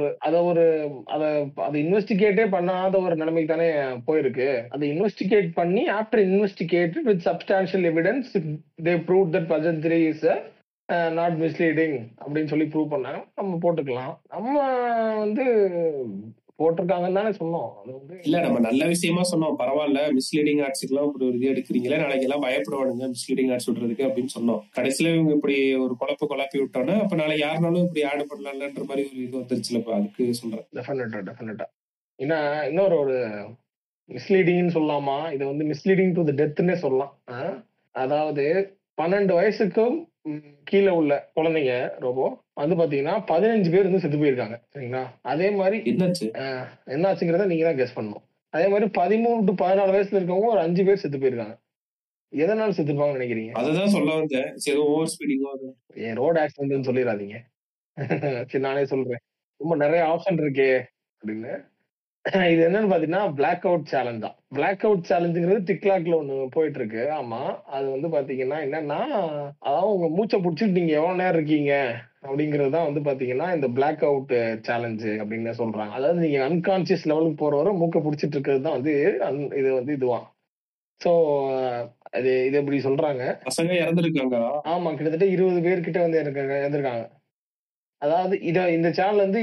அதை இன்வெஸ்டிகேட்டே பண்ணாத ஒரு நிலைமைக்கு தானே போயிருக்கு. அதை இன்வெஸ்டிகேட் பண்ணி after investigated with substantial evidence they prove that Patanjali is not misleading அப்படின்னு சொல்லி ப்ரூவ் பண்ணாங்க, நம்ம போட்டுக்கலாம். நம்ம வந்து போட்டிருக்காங்கன்னு தானே சொன்னோம். அது வந்து இல்ல நம்ம நல்ல விஷயமா சொன்னோம், பரவாயில்ல மிஸ்லீடிங் ஆட்ஸ் எல்லாம் இப்படி ஒரு இது எடுக்கிறீங்களே, நாளைக்கு எல்லாம் பயப்படுவானுங்க மிஸ்லீடிங் ஆட்ஸ் விடுறதுக்கு அப்படின்னு சொன்னோம். கடைசியில இவங்க இப்படி ஒரு குழப்பி விட்டோன்னா அப்ப நாளைக்கு யாருனாலும் இப்படி ஆட் பண்ணலாம்ன்ற மாதிரி ஒரு இது வந்துருச்சுல. அதுக்கு சொல்றேன். டெஃபினட்டா ஏன்னா இன்னொரு ஒரு மிஸ்லீடிங்னு சொல்லலாமா, இது வந்து மிஸ்லீடிங் டு தி டெத்னே சொல்லலாம். அதாவது 12 வயசுக்கும் கீழே உள்ள குழந்தைங்க ரோபோ வந்து பாத்தீங்கன்னா 15 பேர் வந்து செத்து போயிருக்காங்க, சரிங்களா? அதே மாதிரி என்னாச்சுங்கிறத நீங்க தான் கெஸ் பண்ணணும். அதே மாதிரி 13 to 14 வயசுல இருக்கவங்க ஒரு 5 பேர் செத்து போயிருக்காங்க. எதனால செத்துருப்பாங்கன்னு நினைக்கிறீங்க? அதுதான் சொல்ல வந்தேன். சரி, ஓவர் ஸ்பீடிங்கோ ரோட் ஆக்சிடென்ட்னு சொல்லிடாதீங்க. சரி நானே சொல்றேன், ரொம்ப நிறைய ஆப்ஷன் இருக்கே அப்படின்னு. இது என்னன்னு பாத்தீங்கன்னா பிளாக் அவுட் சேலஞ்ச் தான். பிளாக் அவுட் சேலஞ்சுங்கிறது டிக்டாக்ல ஒண்ணு போயிட்டு இருக்கு. ஆமா, அது வந்து பாத்தீங்கன்னா என்னன்னா, அதாவது உங்க மூச்சை பிடிச்சிட்டு நீங்க எவ்வளவு நேரம் இருக்கீங்க அப்படிங்கிறது தான் வந்து பாத்தீங்கன்னா இந்த பிளாக் அவுட் சேலஞ்சு அப்படின்னு சொல்றாங்க. அதாவது நீங்க அன்கான்சியஸ் லெவலுக்கு போற வரை மூக்கை பிடிச்சிட்டு இருக்கிறது தான் வந்து இது வந்து இதுவான். சோ இது இப்படி சொல்றாங்க. பசங்க இறந்துருக்காங்க. ஆமா, கிட்டத்தட்ட 20 பேர்கிட்ட வந்து இறந்திருக்காங்க. அதாவது இந்த சேனல் வந்து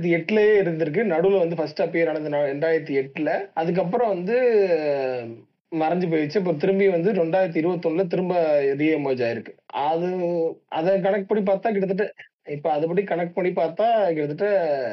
2008லயே இருந்திருக்கு. நடுவுல வந்து ஃபர்ஸ்ட் அப்பியர் ஆனது 2008ல. அதுக்கப்புறம் வந்து மறைஞ்சு போயிடுச்சு. இப்போ திரும்பி வந்து 2021 திரும்ப ரீஎமர்ஜ் ஆயிருக்கு. அது அத கணக்கு படி பார்த்தா கிட்டத்தட்ட இப்ப அதுபடி கணக்கு பண்ணி பார்த்தா கிட்டத்தட்ட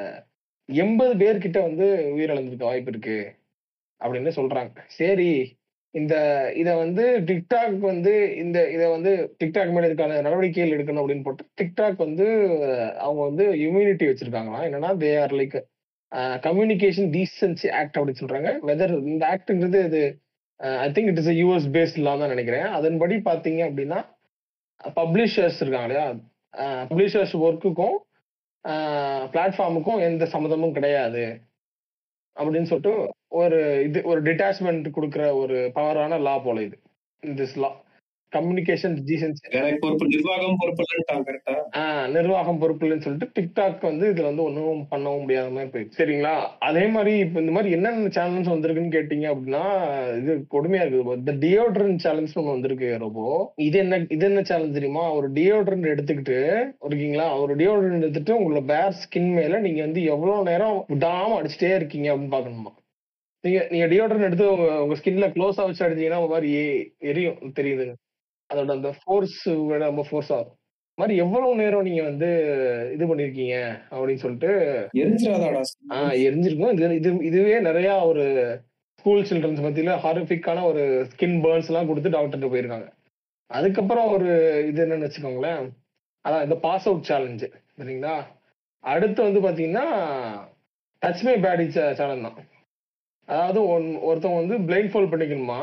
80 பேர் கிட்ட வந்து உயிரிழந்திருக்க வாய்ப்பு இருக்கு அப்படின்னு சொல்றாங்க. சரி, இந்த இத வந்து TikTok வந்து இத வந்து TikTok மேல இதுக்கான நடவடிக்கைகள் எடுக்கணும் அப்படின்னு போட்டு TikTok வந்து அவங்க வந்து இம்யூனிட்டி வச்சிருக்காங்களாம். என்னன்னா they are like communication decency act அப்படின்னு சொல்றாங்க. வெதர் இந்த ஆக்ட்ங்கிறது இது I think it is US based law தான் நினைக்கிறேன். அதன்படி பாத்தீங்க அப்படின்னா பப்ளிஷர்ஸ் இருக்காங்க இல்லையா, பப்ளிஷர்ஸ் ஒர்க்குக்கும் பிளாட்ஃபார்முக்கும் எந்த சம்மந்தமும் கிடையாது அப்படின்னு சொல்லிட்டு ஒரு டிட்டாச்மெண்ட் கொடுக்குற ஒரு பவரான லா போல இது. திஸ் லா கம்யூனிகேஷன் டீசென்சி எனக்கு பொறுப்பு நிர்வாகம் பொறுப்பு இல்லைன்ட்டாங்க. கரெக்டா? நிர்வாகம் பொறுப்பு இல்லைன்னு சொல்லிட்டு டிக்டாக் வந்து இதுல வந்து ஒன்றும் பண்ணவும் முடியாத மாதிரி போயிடுச்சு. சரிங்களா? அதே மாதிரி இப்ப இந்த மாதிரி என்னென்ன சேலஞ்ச் வந்திருக்குன்னு கேட்டீங்க அப்படின்னா இது கொடுமையா இருக்குது. இந்த டியோட்ரன் சேலஞ்ச் ஒன்று வந்திருக்கு ரொம்ப. இது என்ன சேலஞ்ச் தெரியுமா? ஒரு டியோட்ரன் எடுத்துக்கிட்டு இருக்கீங்களா, ஒரு டியோட்ரன் எடுத்துட்டு உங்களோட பேர் ஸ்கின் மேல நீங்க வந்து எவ்வளவு நேரம் விடாம அடிச்சுட்டே இருக்கீங்க அப்படின்னு பாக்கணுமா. நீங்க டியோட்ரன் எடுத்து உங்க ஸ்கின்ல க்ளோஸா வச்சு அடிச்சீங்கன்னா ஒரு மாதிரி எரியும், தெரியுதுங்க. அதோட அந்த ஃபோர்ஸ் ரொம்ப ஃபோர்ஸ் ஆகும். மாதிரி எவ்வளவு நேரம் நீங்க வந்து இது பண்ணிருக்கீங்க அப்படின்னு சொல்லிட்டு எரிஞ்சிருக்கும். இதுவே நிறைய ஒரு ஸ்கூல் சில்ட்ரன்ஸ் மத்தியில ஹாரிஃபிக்கான ஒரு ஸ்கின் பர்ன்ஸ் எல்லாம் கொடுத்து டாக்டர்கிட்ட போயிருக்காங்க. அதுக்கப்புறம் ஒரு இது என்னன்னு வச்சுக்கோங்களேன், அதான் இந்த பாஸ் அவுட் சேலஞ்சு. சரிங்களா? அடுத்து வந்து பாத்தீங்கன்னா டச் மை பேடி சேலஞ்ச் தான். அதாவது ஒருத்தவங்க வந்து பிளைண்ட் ஃபோல்ட் பண்ணிக்கணுமா,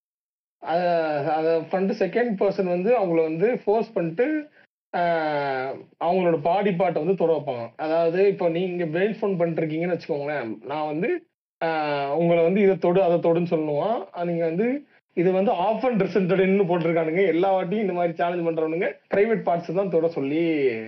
அதை பண்ணிட்டு செகண்ட் பர்சன் வந்து அவங்கள வந்து ஃபோர்ஸ் பண்ணிட்டு அவங்களோட பாடி பார்ட்டை வந்து தொட வைப்பாங்க. அதாவது இப்போ நீங்க பிரெயின் ஃபோன் பண்ணிருக்கீங்கன்னு வச்சுக்கோங்களேன், நான் வந்து உங்களை வந்து இதை தொடு அதை தொடுன்னு சொல்லுவான். நீங்க வந்து இது வந்து ஆஃப் அண்ட் ரிசல்டட்னு போட்டிருக்கானுங்க. எல்லா வாட்டியும் இந்த மாதிரி சேலஞ்ச் பண்றவனுங்க பிரைவேட் பார்ட்ஸ் தான் தொட சொல்லி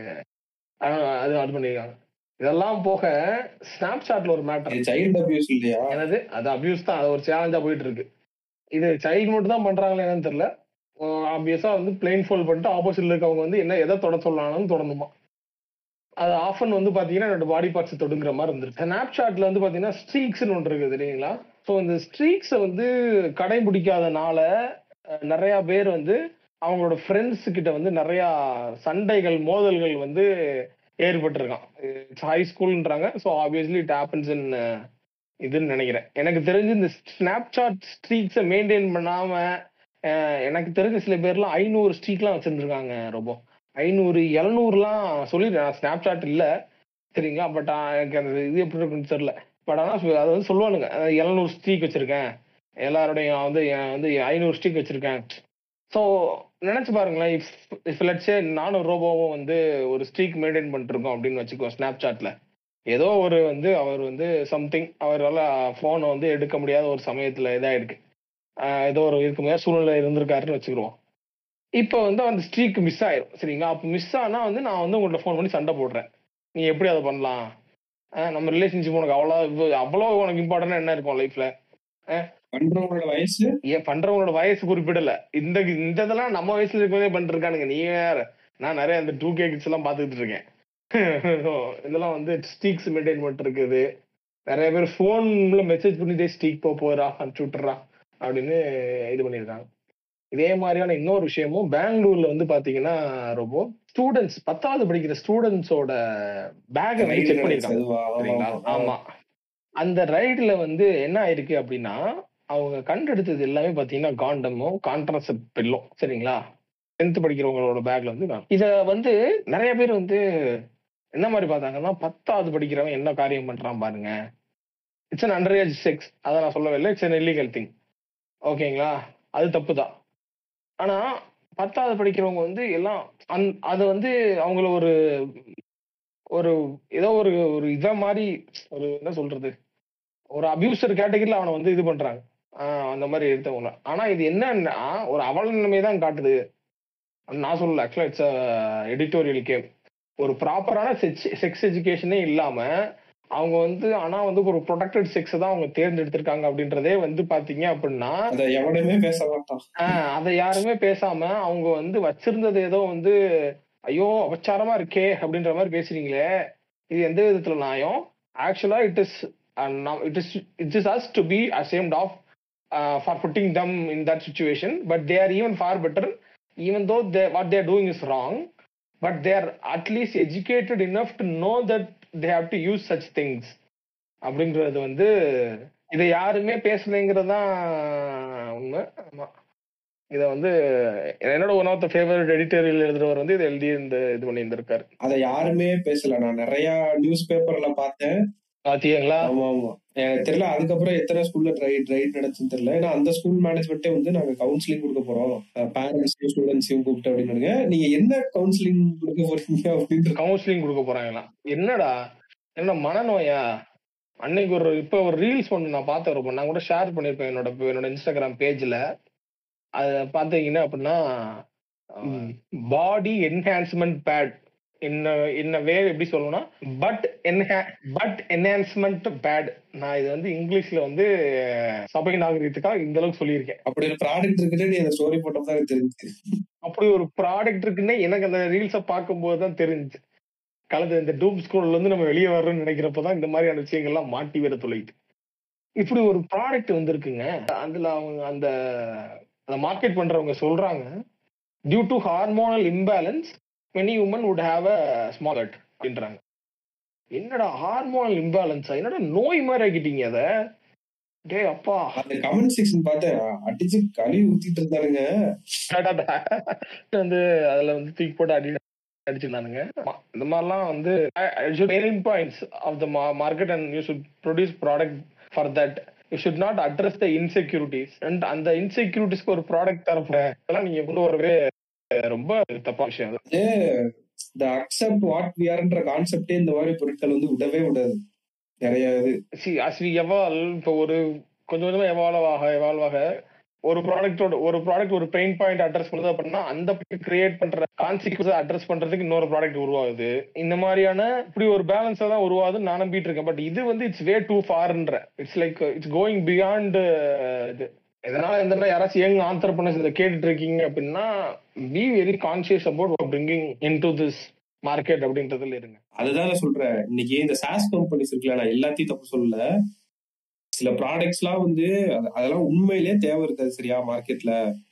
அது பண்ணிருக்காங்க. இதெல்லாம் போக ஸ்னாப்சாட்ல ஒரு மேட்டர், சைல்ட் அபியூஸ் இல்லையா? என்னது அது அபியூஸ் தான், அது ஒரு சேலஞ்சா போயிட்டு இருக்கு. இது சைல்டு மட்டும் தான் பண்றாங்களா என்னன்னு தெரியல. ஆப்வியஸா வந்து பிளைன் ஃபோல்ட் பண்ணிட்டு ஆப்போசிட்ல இருக்கவங்க வந்து என்ன எதை தொட சொல்லலாம்னு தொடணுமா. அது ஆஃபன் வந்து பாத்தீங்கன்னா என்னோட பாடி பார்ட்ஸ் தொடுங்கிற மாதிரி இருந்துருக்கு. ஸ்னாப்சாட்ல வந்து பாத்தீங்கன்னா ஸ்ட்ரீக்ஸ்னு ஒன்று இருக்குது இல்லைங்களா? ஸோ இந்த ஸ்ட்ரீக்ஸை வந்து கடைபிடிக்காதனால நிறைய பேர் வந்து அவங்களோட ஃப்ரெண்ட்ஸ் கிட்ட வந்து நிறைய சண்டைகள் மோதல்கள் வந்து ஏற்பட்டிருக்கான். ஹை ஸ்கூல்ன்றாங்க. So obviously it happens in இதுன்னு நினைக்கிறேன். எனக்கு தெரிஞ்சு இந்த ஸ்னாப்சாட் ஸ்ட்ரீக்ஸை மெயின்டைன் பண்ணாம எனக்கு தெரிஞ்ச சில பேர்லாம் 500 ஸ்ட்ரீக்லாம் வச்சிருந்துருக்காங்க. ரொம்ப 500 700லாம் சொல்லிடுறேன். ஸ்னாப்சாட் இல்ல சரிங்களா, பட் எனக்கு அந்த இது எப்படி இருக்குன்னு தெரியல. பட் ஆனால் அதை வந்து சொல்லுவானுங்க 700 ஸ்ட்ரீக் வச்சிருக்கேன், எல்லாருடைய வந்து 500 ஸ்ட்ரீக் வச்சிருக்கேன். ஸோ நினைச்சு பாருங்களேன், இஃப் லெட்ஸ் சே நானும் ரோபோவும் வந்து ஒரு ஸ்ட்ரீக் மெயின்டைன் பண்ணிட்டு இருக்கோம் அப்படின்னு வச்சுக்கோ. ஸ்னாப்சாட்ல ஏதோ ஒரு வந்து அவர் வந்து சம்திங் அவரால் போனை வந்து எடுக்க முடியாத ஒரு சமயத்துல இதாயிருக்கு, ஏதோ ஒரு இருக்க முடியாத சூழ்நிலை இருந்திருக்காருன்னு வச்சுக்கிறோம். இப்போ வந்து அந்த ஸ்ட்ரீக் மிஸ் ஆயிரும் சரிங்களா. அப்போ மிஸ் ஆனா வந்து நான் வந்து உங்கள்ட்ட ஃபோன் பண்ணி சண்டை போடுறேன், நீ எப்படி அதை பண்ணலாம், நம்ம ரிலேஷன்ஷிப் உனக்கு அவ்வளோ உனக்கு இம்பார்ட்டன்டா என்ன இருக்கும் லைஃப்ல. பண்றவங்களோட வயசு குறிப்பிடல. இந்த இதெல்லாம் நம்ம வயசுல இருக்கவே பண்ணிருக்கானுங்க. நீ வேற, நான் நிறைய இந்த 2K கிட்ஸ் எல்லாம் பாத்துக்கிட்டு இருக்கேன். இதெல்லாம் வந்து ஸ்ட்ரீக்ஸ் மெயின்டைன் பண்ணிட்டு இருக்குது. நிறைய பேர் போன்ல மெசேஜ் பண்ணிட்டே ஸ்ட்ரீக் போறா அனுப்பிச்சு விட்டுறா அப்படின்னு இது பண்ணிருக்காங்க. இதே மாதிரியான இன்னொரு விஷயமும் பெங்களூர்ல வந்து பாத்தீங்கன்னா ரொம்ப ஸ்டூடெண்ட்ஸ் 10வது படிக்கிற ஸ்டூடெண்ட்ஸோட பேக்கை வந்து செக் பண்ணிருக்காங்க. ஆமா, அந்த ரைடுல வந்து என்ன ஆயிருக்கு அப்படின்னா அவங்க கண்டெடுத்தது எல்லாமே பாத்தீங்கன்னா காண்டமும் கான்ட்ராசெப்ட் பில்லும் சரிங்களா. 10th படிக்கிறவங்களோட பேக்ல வந்து இத வந்து நிறைய பேர் வந்து என்ன மாதிரி பார்த்தாங்கன்னா 10வது படிக்கிறவன் என்ன காரியம் பண்றான் பாருங்க, it's an under age sex. அதை நான் சொல்லவே இல்லை, இட்ஸ் அன் இல்லீகல் திங். ஓகேங்களா, அது தப்பு தான். ஆனா 10வது படிக்கிறவங்க வந்து எல்லாம் அது வந்து அவங்கள ஒரு ஒரு ஏதோ ஒரு ஒரு இத மாதிரி ஒரு என்ன சொல்றது, ஒரு அபியூசர் கேட்டகரியில அவனை வந்து இது பண்றாங்க அந்த மாதிரி எடுத்தவங்கள. ஆனா இது என்னன்னா ஒரு அவல நிலைமை தான் காட்டுது. நான் சொல்லல, ஆக்சுவலா இட்ஸ் எடிட்டோரியல் கேம். ஒரு ப்ராப்பரான செக்ஸ் எஜுகேஷனே இல்லாம அவங்க வந்து ஆனா வந்து ஒரு ப்ரொடெக்டட் செக்ஸ் தான் அவங்க தேர்ந்தெடுத்திருக்காங்க அப்படின்றதே வந்து பாத்தீங்க அப்படின்னா அதை யாருமே பேசாம அவங்க வந்து வச்சிருந்தது ஏதோ வந்து ஐயோ அபச்சாரமா இருக்கே அப்படின்ற மாதிரி பேசுறீங்களே, இது எந்த விதத்துல நியாயம்? Actually it is us to be ashamed of for putting them in that situation, but they are even far better, even though what they are doing is wrong, but they are at least educated enough to know that they have to use such things. அப்படின்றது வந்து இதை யாருமே பேசலைங்கிறது தான் உண்மை. ஆமா, இத வந்து என்னோட one of the favourite editorial எழுதுறவர் வந்து இதை எழுதி இது பண்ணி இருந்திருக்காரு. அதை யாருமே பேசல. நான் நிறைய நியூஸ் பேப்பர்ல பார்த்தேன். பாத்தீங்களா? ஆமா ஆமா, எனக்கு தெரியல அதுக்கப்புறம் எத்தனை ஸ்கூல்ல ரைட் நடந்துச்சுன்னு தெரியல. ஏன்னா அந்த ஸ்கூல் மேனேஜ்மெண்ட்டே வந்து நாங்க கவுன்சிலிங் கொடுக்க போறோம், பேரண்ட்ஸையும் ஸ்டூடெண்ட்ஸையும் கூப்பிட்டு அப்படின்னு. நீங்க என்ன கவுன்சிலிங் கொடுக்க போறீங்க அப்படின்னு. கவுன்சிலிங் கொடுக்க போறாங்களா? என்னடா என்ன மனநோயா? அன்னைக்கு இப்ப ஒரு ரீல்ஸ் ஒன்று நான் பார்த்து நான் கூட ஷேர் பண்ணிருப்பேன் என்னோட இன்ஸ்டாகிராம் பேஜ்ல. அத பாத்தீங்கன்னா அப்படின்னா பாடி என்ஹான்ஸ்மெண்ட் பேட் என்ன வே எப்படி சொல்லணும்னா பட் என்ஹான்ஸ்மெண்ட் பேட். நான் இது வந்து இங்கிலீஷ்ல வந்து சபை நாகரிகத்துக்காக இந்த அளவுக்கு சொல்லியிருக்கேன். அப்படி ஒரு ப்ராடக்ட் இருக்குன்னு நீ அந்த ஸ்டோரி போட்டதான் தெரிஞ்சு. அப்படி ஒரு ப்ராடக்ட் இருக்குன்னு எனக்கு அந்த ரீல்ஸை பார்க்கும்போது தான் தெரிஞ்சு. கலந்து இந்த டூப் ஸ்கூல்ல இருந்து நம்ம வெளியே வர்றோம்னு நினைக்கிறப்பதான் இந்த மாதிரியான விஷயங்கள்லாம் மாட்டி வேற தொலைது. இப்படி ஒரு ப்ராடக்ட் வந்திருக்குங்க. அதுல அவங்க அந்த மார்க்கெட் பண்றவங்க சொல்றாங்க, due to hormonal imbalance many women would have a small gut அப்படின்றாங்க. என்னடா ஹார்மோனல் இம்பேலன்ஸா? என்னடா நோய் மாதிரி ஆக்கிட்டீங்க அத. டேய் அப்பா, அந்த கமெண்ட் செக்ஷன் பார்த்தேன், அடிச்சு கழுவி ஊத்திட்டு இருந்தானுங்க. வந்து அதுல வந்து தூக்கி போட்டு அடிச்சிருந்தானுங்க. இந்த மாதிரிலாம் வந்து main points of the market and you should produce product for that. You should not address the insecurities. And அந்த இன்செக்யூரிட்டிஸ்க்கு ஒரு ப்ராடக்ட் தரப்ப இதெல்லாம் நீங்க கொண்டு வரவே ரொம்ப தப்பா விஷயம். இந்த அக்செப்ட் வாட் வி ஆர்ன்ற கான்செப்டே இந்த மாதிரி பொருட்கள் வந்து விடவே விடாது. நிறைய இது as we evolve, இப்போ ஒரு கொஞ்சம் கொஞ்சமா எவால்வ் ஆக ஒரு ப்ராடக்ட் ஒரு பெயின் பாயிண்ட் அட்ரஸ் பண்ணுது அப்படின்னா அந்த கிரியேட் பண்ற கான்சிக்வன்ஸ் அட்ரஸ் பண்றதுக்கு இன்னொரு ப்ராடக்ட் உருவாகுது. இந்த மாதிரியான இப்படி ஒரு பேலன்ஸா தான் உருவாகுதுன்னு நான் நம்பிட்டு இருக்கேன். பட் இது வந்து இட்ஸ் வே டூ ஃபார்ன்ற, it's like it's going beyond இது. இதனால இந்த மாதிரி யாராச்சும் யங் ஆண்டர்பிரனர்ஸ் இதை கேட்டுட்டு இருக்கீங்க அப்படின்னா be very conscious about bringing into this market அப்படின்றதுல இருங்க. அதுதான் நான் சொல்றேன். இன்னைக்கு இந்த சாஸ் கம்பெனிஸ் இருக்குல்ல, நான் எல்லாத்தையும் தப்பு சொல்லல. சில ப்ராடக்ட்ஸ் எல்லாம் வந்து அதெல்லாம் உண்மையிலேயே தேவை இருக்காது சரியா மார்க்கெட்ல.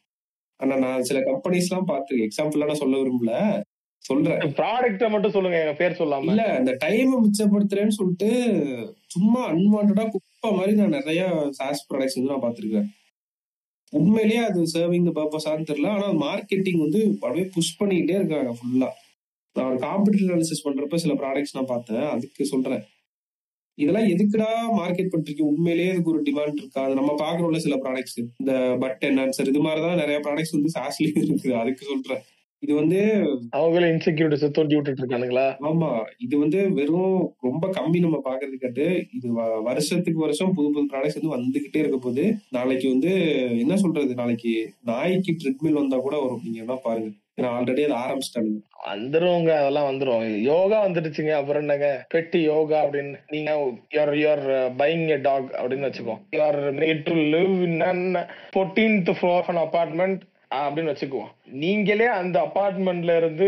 ஆனா நான் சில கம்பெனிஸ் எல்லாம் பார்த்து எக்ஸாம்பிள் நான் சொல்ல விரும்பல, சொல்றேன். ப்ராடக்ட்ட மட்டும் சொல்லுங்க, எங்க பேர் சொல்லாம. இல்ல, இந்த டைம் மிச்சப்படுத்துறேன்னு சொல்லிட்டு சும்மா அன்வான்டா குப்பை மாதிரி நான் நிறைய சாஸ் ப்ராடக்ட்ஸ் வந்து நான் பார்த்திருக்கேன். உண்மையிலேயே அது சர்விங் த பர்பஸான்னு தெரியல. ஆனா மார்க்கெட்டிங் வந்து அப்படியே புஷ் பண்ணிக்கிட்டே இருக்காங்க ஃபுல்லா. நான் காம்படிட்டிவ் அனாலிசிஸ் பண்றப்ப சில ப்ராடக்ட்ஸ் நான் பார்த்தேன், அதுக்கு சொல்றேன். இதெல்லாம் எதுக்குடா மார்க்கெட் பண்றீங்க? உண்மையிலேயே இதுக்கு ஒரு டிமாண்ட் இருக்கா? அது நம்ம பாக்குறோம்ல சில ப்ராடக்ட்ஸ், இந்த பட் என்ஹான்சர் இது மாதிரிதான் நிறைய ப்ராடக்ட்ஸ் வந்து சாஸ்லயும் இருக்குது. அதுக்கு சொல்றேன். இது வந்து அவங்களே இன்செக்யூரிட்டிஸ் தோண்டி விட்டுட்டு இருக்கானுங்களா? ஆமா, இது வந்து வெறும் ரொம்ப கம்மி நம்ம பாக்குறது கட்டு. இது வருஷத்துக்கு வருஷம் புது புது ப்ராடக்ட்ஸ் வந்து வந்துகிட்டே இருக்க போது. நாளைக்கு வந்து என்ன சொல்றது, நாளைக்கு நாய்க்கு ட்ரெட்மில் வந்தா கூட வரும். நீங்க என்ன பாருங்க, ஏன்னா ஆல்ரெடி அதை ஆரம்பிச்சிட்டானுங்க. வந்துருவோங்க, அதெல்லாம் வந்துரும். யோகா வந்துடுச்சுங்க, அப்புறம் என்னங்க பெட்டி யோகா அப்படின்னு. நீங்க யூஆர் பையிங் எ டாக் அப்படின்னு வச்சுக்கோ. You are mad to live in an 14th floor of an apartment அப்படின்னு வச்சுக்குவோம். நீங்களே அந்த அபார்ட்மெண்ட்ல இருந்து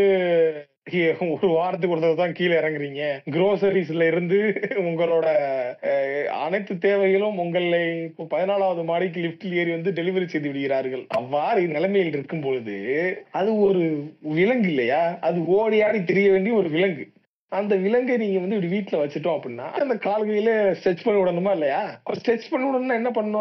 ஒரு வாரத்துக்கு ஒரு தடவை தான் கீழே இறங்குறீங்க. குரோசரிஸ்ல இருந்து உங்களோட அனைத்து தேவைகளும் உங்களை 14வது மாடிக்கு லிப்டில் ஏறி வந்து டெலிவரி செய்து விடுகிறார்கள். அவ்வாறு நிலைமையில் இருக்கும் பொழுது அது ஒரு விலங்கு இல்லையா? அது ஓடி ஆடி தெரிய வேண்டிய ஒரு விலங்கு. அந்த விலங்கை நீங்க வந்து இப்படி வீட்டுல வச்சுட்டோம் அப்படின்னா அந்த கால்கையில ஸ்ட்ரெச் பண்ணி விடணுமா இல்லையா? ஸ்ட்ரெச் பண்ணி விடணும்னா என்ன பண்ணும்?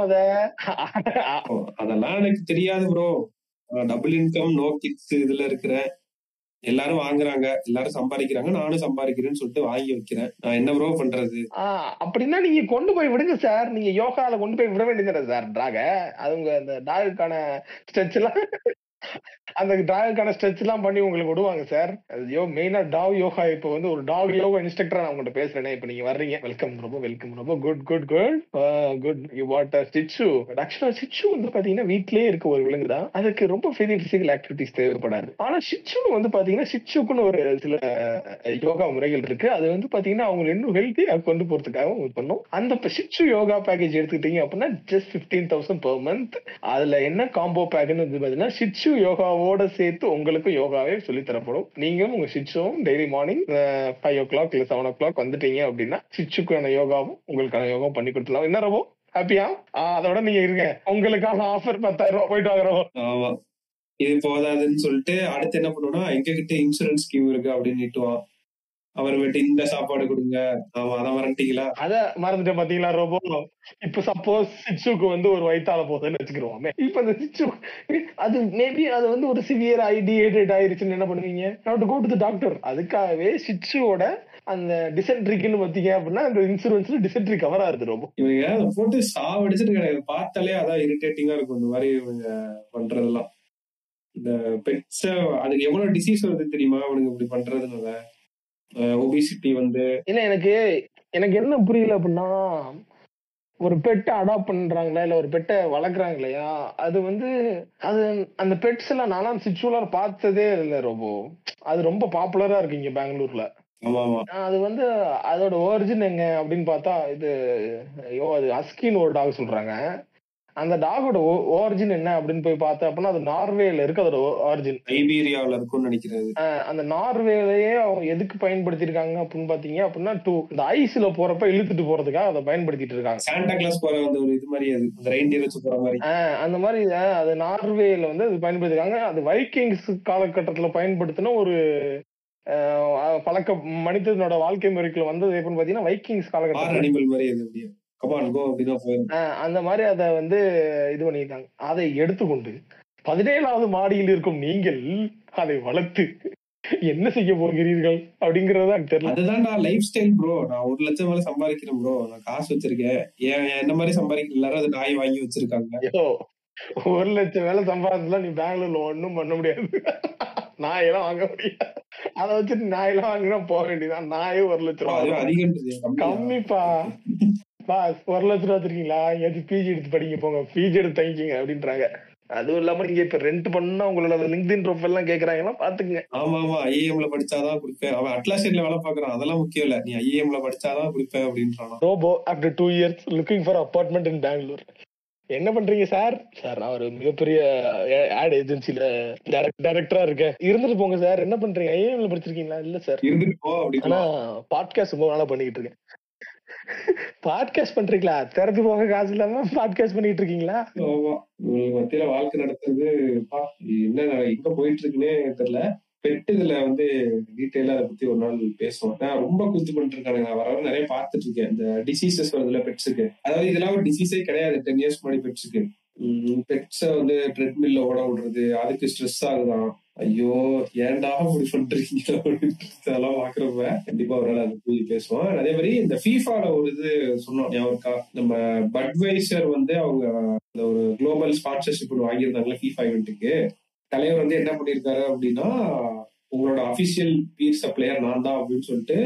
அதெல்லாம் எனக்கு தெரியாது bro. Double income no kids இதுல இருக்கிற எல்லாரும் வாங்குறாங்க, எல்லாரும் சம்பாதிக்கிறாங்க, நானும் சம்பாதிக்கிறேன்னு சொல்லிட்டு வாங்கி வைக்கிறேன். நான் என்ன ப்ரோ பண்றது? அப்படின்னா நீங்க கொண்டு போய் விடுங்க சார். நீங்க யோகால கொண்டு போய் விட வேண்டியது சார் டாக. அவங்க அந்த டாகுக்கான ஸ்ட்ரெச் எல்லாம் அந்த டாகுக்கான ஸ்ட்ரெச் எல்லாம் பண்ணி உங்களுக்கு விடுவாங்க சார். மெயினா டாக் யோகா. இப்போ வந்து ஒரு டாக் யோகா இன்ஸ்ட்ரக்டரா நான் உங்கள்கிட்ட பேசுறேன். இப்போ நீங்க வர்றீங்க, வெல்கம், ரொம்ப வெல்கம், ரொம்ப good good good good. You what சிச்சு. ஆக்சுவலா சிச்சு வந்து பாத்தீங்கன்னா வீட்லயே இருக்க ஒரு விலங்கு தான். அதுக்கு ரொம்ப பிசிக்கல் ஆக்டிவிட்டிஸ் தேவைப்படாது. ஆனா சிச்சு வந்து பாத்தீங்கன்னா சிச்சுக்குன்னு ஒரு சில யோகா முறைகள் இருக்கு. அது வந்து பாத்தீங்கன்னா அவங்க இன்னும் ஹெல்த்தியா கொண்டு போறதுக்காக பண்ணும். அந்த சிச்சு யோகா பேக்கேஜ் எடுத்துக்கிட்டீங்க அப்படின்னா ஜஸ்ட் 15,000 per month. அதுல என்ன காம்போ பேக்னு வந்து பாத்தீங்கன்னா சிச்சு யோகாவோட சேர்த்து உங்களுக்கு யோகாவே சொல்லி தரப்படும். நீங்களும் உங்க சிச்சுவும் டெய்லி மார்னிங் 5 o'clock இல்ல 7 o'clock வந்துட்டீங்க அப்படின்னா சிச்சுக்கான யோகாவும் உங்களுக்கான யோகாவும் பண்ணி கொடுத்துலாம். என்ன ரவோ ஹாப்பியா? அதோட நீங்க இருங்க, உங்களுக்கான ஆஃபர் 10,000 போயிட்டு வாங்குறோம். ஆமா, இது போதாதுன்னு சொல்லிட்டு அடுத்து என்ன பண்ணுவோம்னா, எங்க கிட்ட இன்சூரன்ஸ் ஸ்கீம் இருக்கு அப்படின்னு நீட்டுவான். அப்புறமேட்டு இந்த சாப்பாடு கொடுங்க. ஆமா, அதை மறந்துட்டீங்களா? அத மறந்துட்டேன் பாத்தீங்களா ரோபோ. இப்ப சப்போஸ் சிச்சுக்கு வந்து ஒரு வயித்தால போகுதுன்னு வச்சுக்கிறோமே, இப்ப அந்த சிச்சு அது மேபி அது வந்து ஒரு சிவியர் ஐடியேட்டட் ஆயிருச்சுன்னு என்ன பண்ணுவீங்க? Not go to the doctor. அதுக்காகவே சிச்சுவோட அந்த டிசென்ட்ரிக்குன்னு பாத்தீங்க அப்படின்னா அந்த இன்சூரன்ஸ்ல டிசென்ட்ரி கவர் ஆகுது ரோபோ. இவங்க அதை போட்டு சாவடிச்சிட்டு கிடையாது, பார்த்தாலே அதான் இரிட்டேட்டிங்கா இருக்கும் இந்த மாதிரி இவங்க பண்றதெல்லாம். இந்த பெட்ஸ அதுக்கு எவ்வளவு டிசீஸ் வருது தெரியுமா அவனுக்கு இப்படி பண்றதுனால? ஒபிசிட்டி வந்து இல்ல, எனக்கு என்ன புரியல அப்படின்னா, ஒரு பெட்டை அடாப்ட் பண்றாங்களா இல்ல ஒரு பெட்டை வளர்க்குறாங்க இல்லையா, அது வந்து அது அந்த பெட்ஸ் எல்லாம் நானும் சிச்சுவலா பார்த்ததே இல்லை ரோபோ. அது ரொம்ப பாப்புலரா இருக்கு இங்க பெங்களூர்ல. ஆமா ஆமா அது வந்து அதோட ஒரிஜின் எங்க அப்படின்னு பார்த்தா இது ஐயோ அது அஸ்கின்னு ஒரு டாக் சொல்றாங்க. அந்த டாகோட ஒரிஜின் என்ன அப்படின்னு போய் பார்த்தேன் அப்படின்னா அது நார்வேல இருக்கு. அதோட ஒரிஜின் சைபீரியாவில் இருக்கும்னு நினைக்கிறது. அந்த நார்வேலையே அவங்க எதுக்கு பயன்படுத்திருக்காங்க அப்படின்னு பாத்தீங்க அப்படின்னா இந்த ஐஸ்ல போறப்ப இழுத்துட்டு போறதுக்காக அதை பயன்படுத்திட்டு இருக்காங்க. சாண்டா கிளாஸ் போற வந்து ஒரு இது மாதிரி, அது அந்த ரெயின்டியர் வச்சு போற மாதிரி அந்த மாதிரி அது நார்வேல வந்து அது பயன்படுத்திருக்காங்க. அது வைக்கிங்ஸ் காலகட்டத்துல பயன்படுத்தின ஒரு பழக்க மனிதனோட வாழ்க்கை முறைக்குள்ள வந்தது எப்படின்னு பாத்தீங்கன்னா வைக்கிங்ஸ் காலகட்டத்தில் அந்த மாதிரி அதை வந்து இது பண்ணிட்டாங்க. அதை எடுத்துக்கொண்டு 17வது மாடியில் இருக்கும் நீங்கள் அதை வளர்த்து என்ன செய்ய போகிறீர்கள் அப்படிங்கறது எனக்கு தெரியல. அதுதான் நான் லைஃப் ஸ்டைல் ப்ரோ. நான் 1 லட்சம் மேல சம்பாதிக்கிறேன் ப்ரோ. நான் காசு வச்சிருக்கேன். என்ன மாதிரி சம்பாதிக்கிற எல்லாரும் அது நாய் வாங்கி வச்சிருக்காங்க. 1 லட்சம் வேலை சம்பாதிச்சா நீ பெங்களூர்ல ஒண்ணும் பண்ண முடியாது. நாயெல்லாம் வாங்க முடியாது. அதை வச்சுட்டு நாயெல்லாம் வாங்கினா போக வேண்டியதான். நாயே 1 லட்சம் ரூபாய் அதிகம் கம்மிப்பா. 1 லட்சம் ரூபா வச்சிருக்கீங்களா, எங்கேயாச்சும் பிஜி எடுத்து படிங்க போங்க, பிஜி எடுத்து தங்கிங்க அப்படின்றாங்க. அதுவும் இல்லாம நீங்க இப்ப ரெண்ட் பண்ணா உங்களோட லிங்க்டின் ப்ரொஃபைல் எல்லாம் கேக்குறாங்கன்னா பாத்துங்க. ஆமா ஆமா, ஐஏஎம்ல படிச்சாதான் குடிப்பேன். அவன் அட்லாசியன்ல வேலை பாக்குறான், அதெல்லாம் முக்கியம் இல்ல, நீ ஐஏஎம்ல படிச்சாதான் குடிப்பேன் அப்படின்றான். Robo after 2 years looking for apartment in Bangalore. என்ன பண்றீங்க சார்? சார் நான் ஒரு மிகப்பெரிய ஆட் ஏஜென்சில டைரக்டரா இருக்கேன். இருந்துட்டு போங்க சார். என்ன பண்றீங்க? ஐஏஎம்ல படிச்சிருக்கீங்களா? இல்ல சார். இருந்துட்டு போ. ஆனா பாட்காஸ்ட் ரொம்ப நாளா பண்ணிட்டு இருக்கேன். பாட்காஸ்ட் பண்றீங்களா? திறந்து போக காசு இல்லாம பாட்காஸ்ட் பண்ணிட்டு இருக்கீங்களா? மத்தியில வாழ்க்கை நடத்துறது என்ன எங்க போயிட்டு இருக்குன்னே தெரியல. பெட்டுகளை வந்து டீட்டெயிலா அதை பத்தி ஒரு நாள் பேசுவோம். நான் ரொம்ப குத்து பண்ணிட்டு இருக்கானுங்க. வர நிறைய பார்த்துட்டு இருக்கேன். இந்த டிசீசஸ் வருதுல பெட்ஸுக்கு, அதாவது இதெல்லாம் ஒரு டிசீஸே கிடையாது 10 years முன்னாடி பெட்ஸுக்கு. பெட்ஸை வந்து ட்ரெட்மில்ல ஓட விடுறது, அதுக்கு ஸ்ட்ரெஸ் ஆகுதான். ஐயோ ஏன்டா இப்படி பண்றீங்க அதெல்லாம் பாக்குறப்ப கண்டிப்பா ஒரு நாள் அதை போய் பேசுவோம். அதே மாதிரி இந்த ஃபீஃபால ஒரு இது சொன்னோம் ஞாபகம். நம்ம பட்வைசர் வந்து அவங்க ஒரு குளோபல் ஸ்பான்சர்ஷிப் வாங்கியிருந்தாங்களா ஃபீஃபா ஈவெண்ட்டுக்கு. தலைவர் வந்து என்ன பண்ணிருக்காரு அப்படின்னா, உங்களோட அபிஷியல் பீர் சப்ளையர் நான் தான் அப்படின்னு சொல்லிட்டு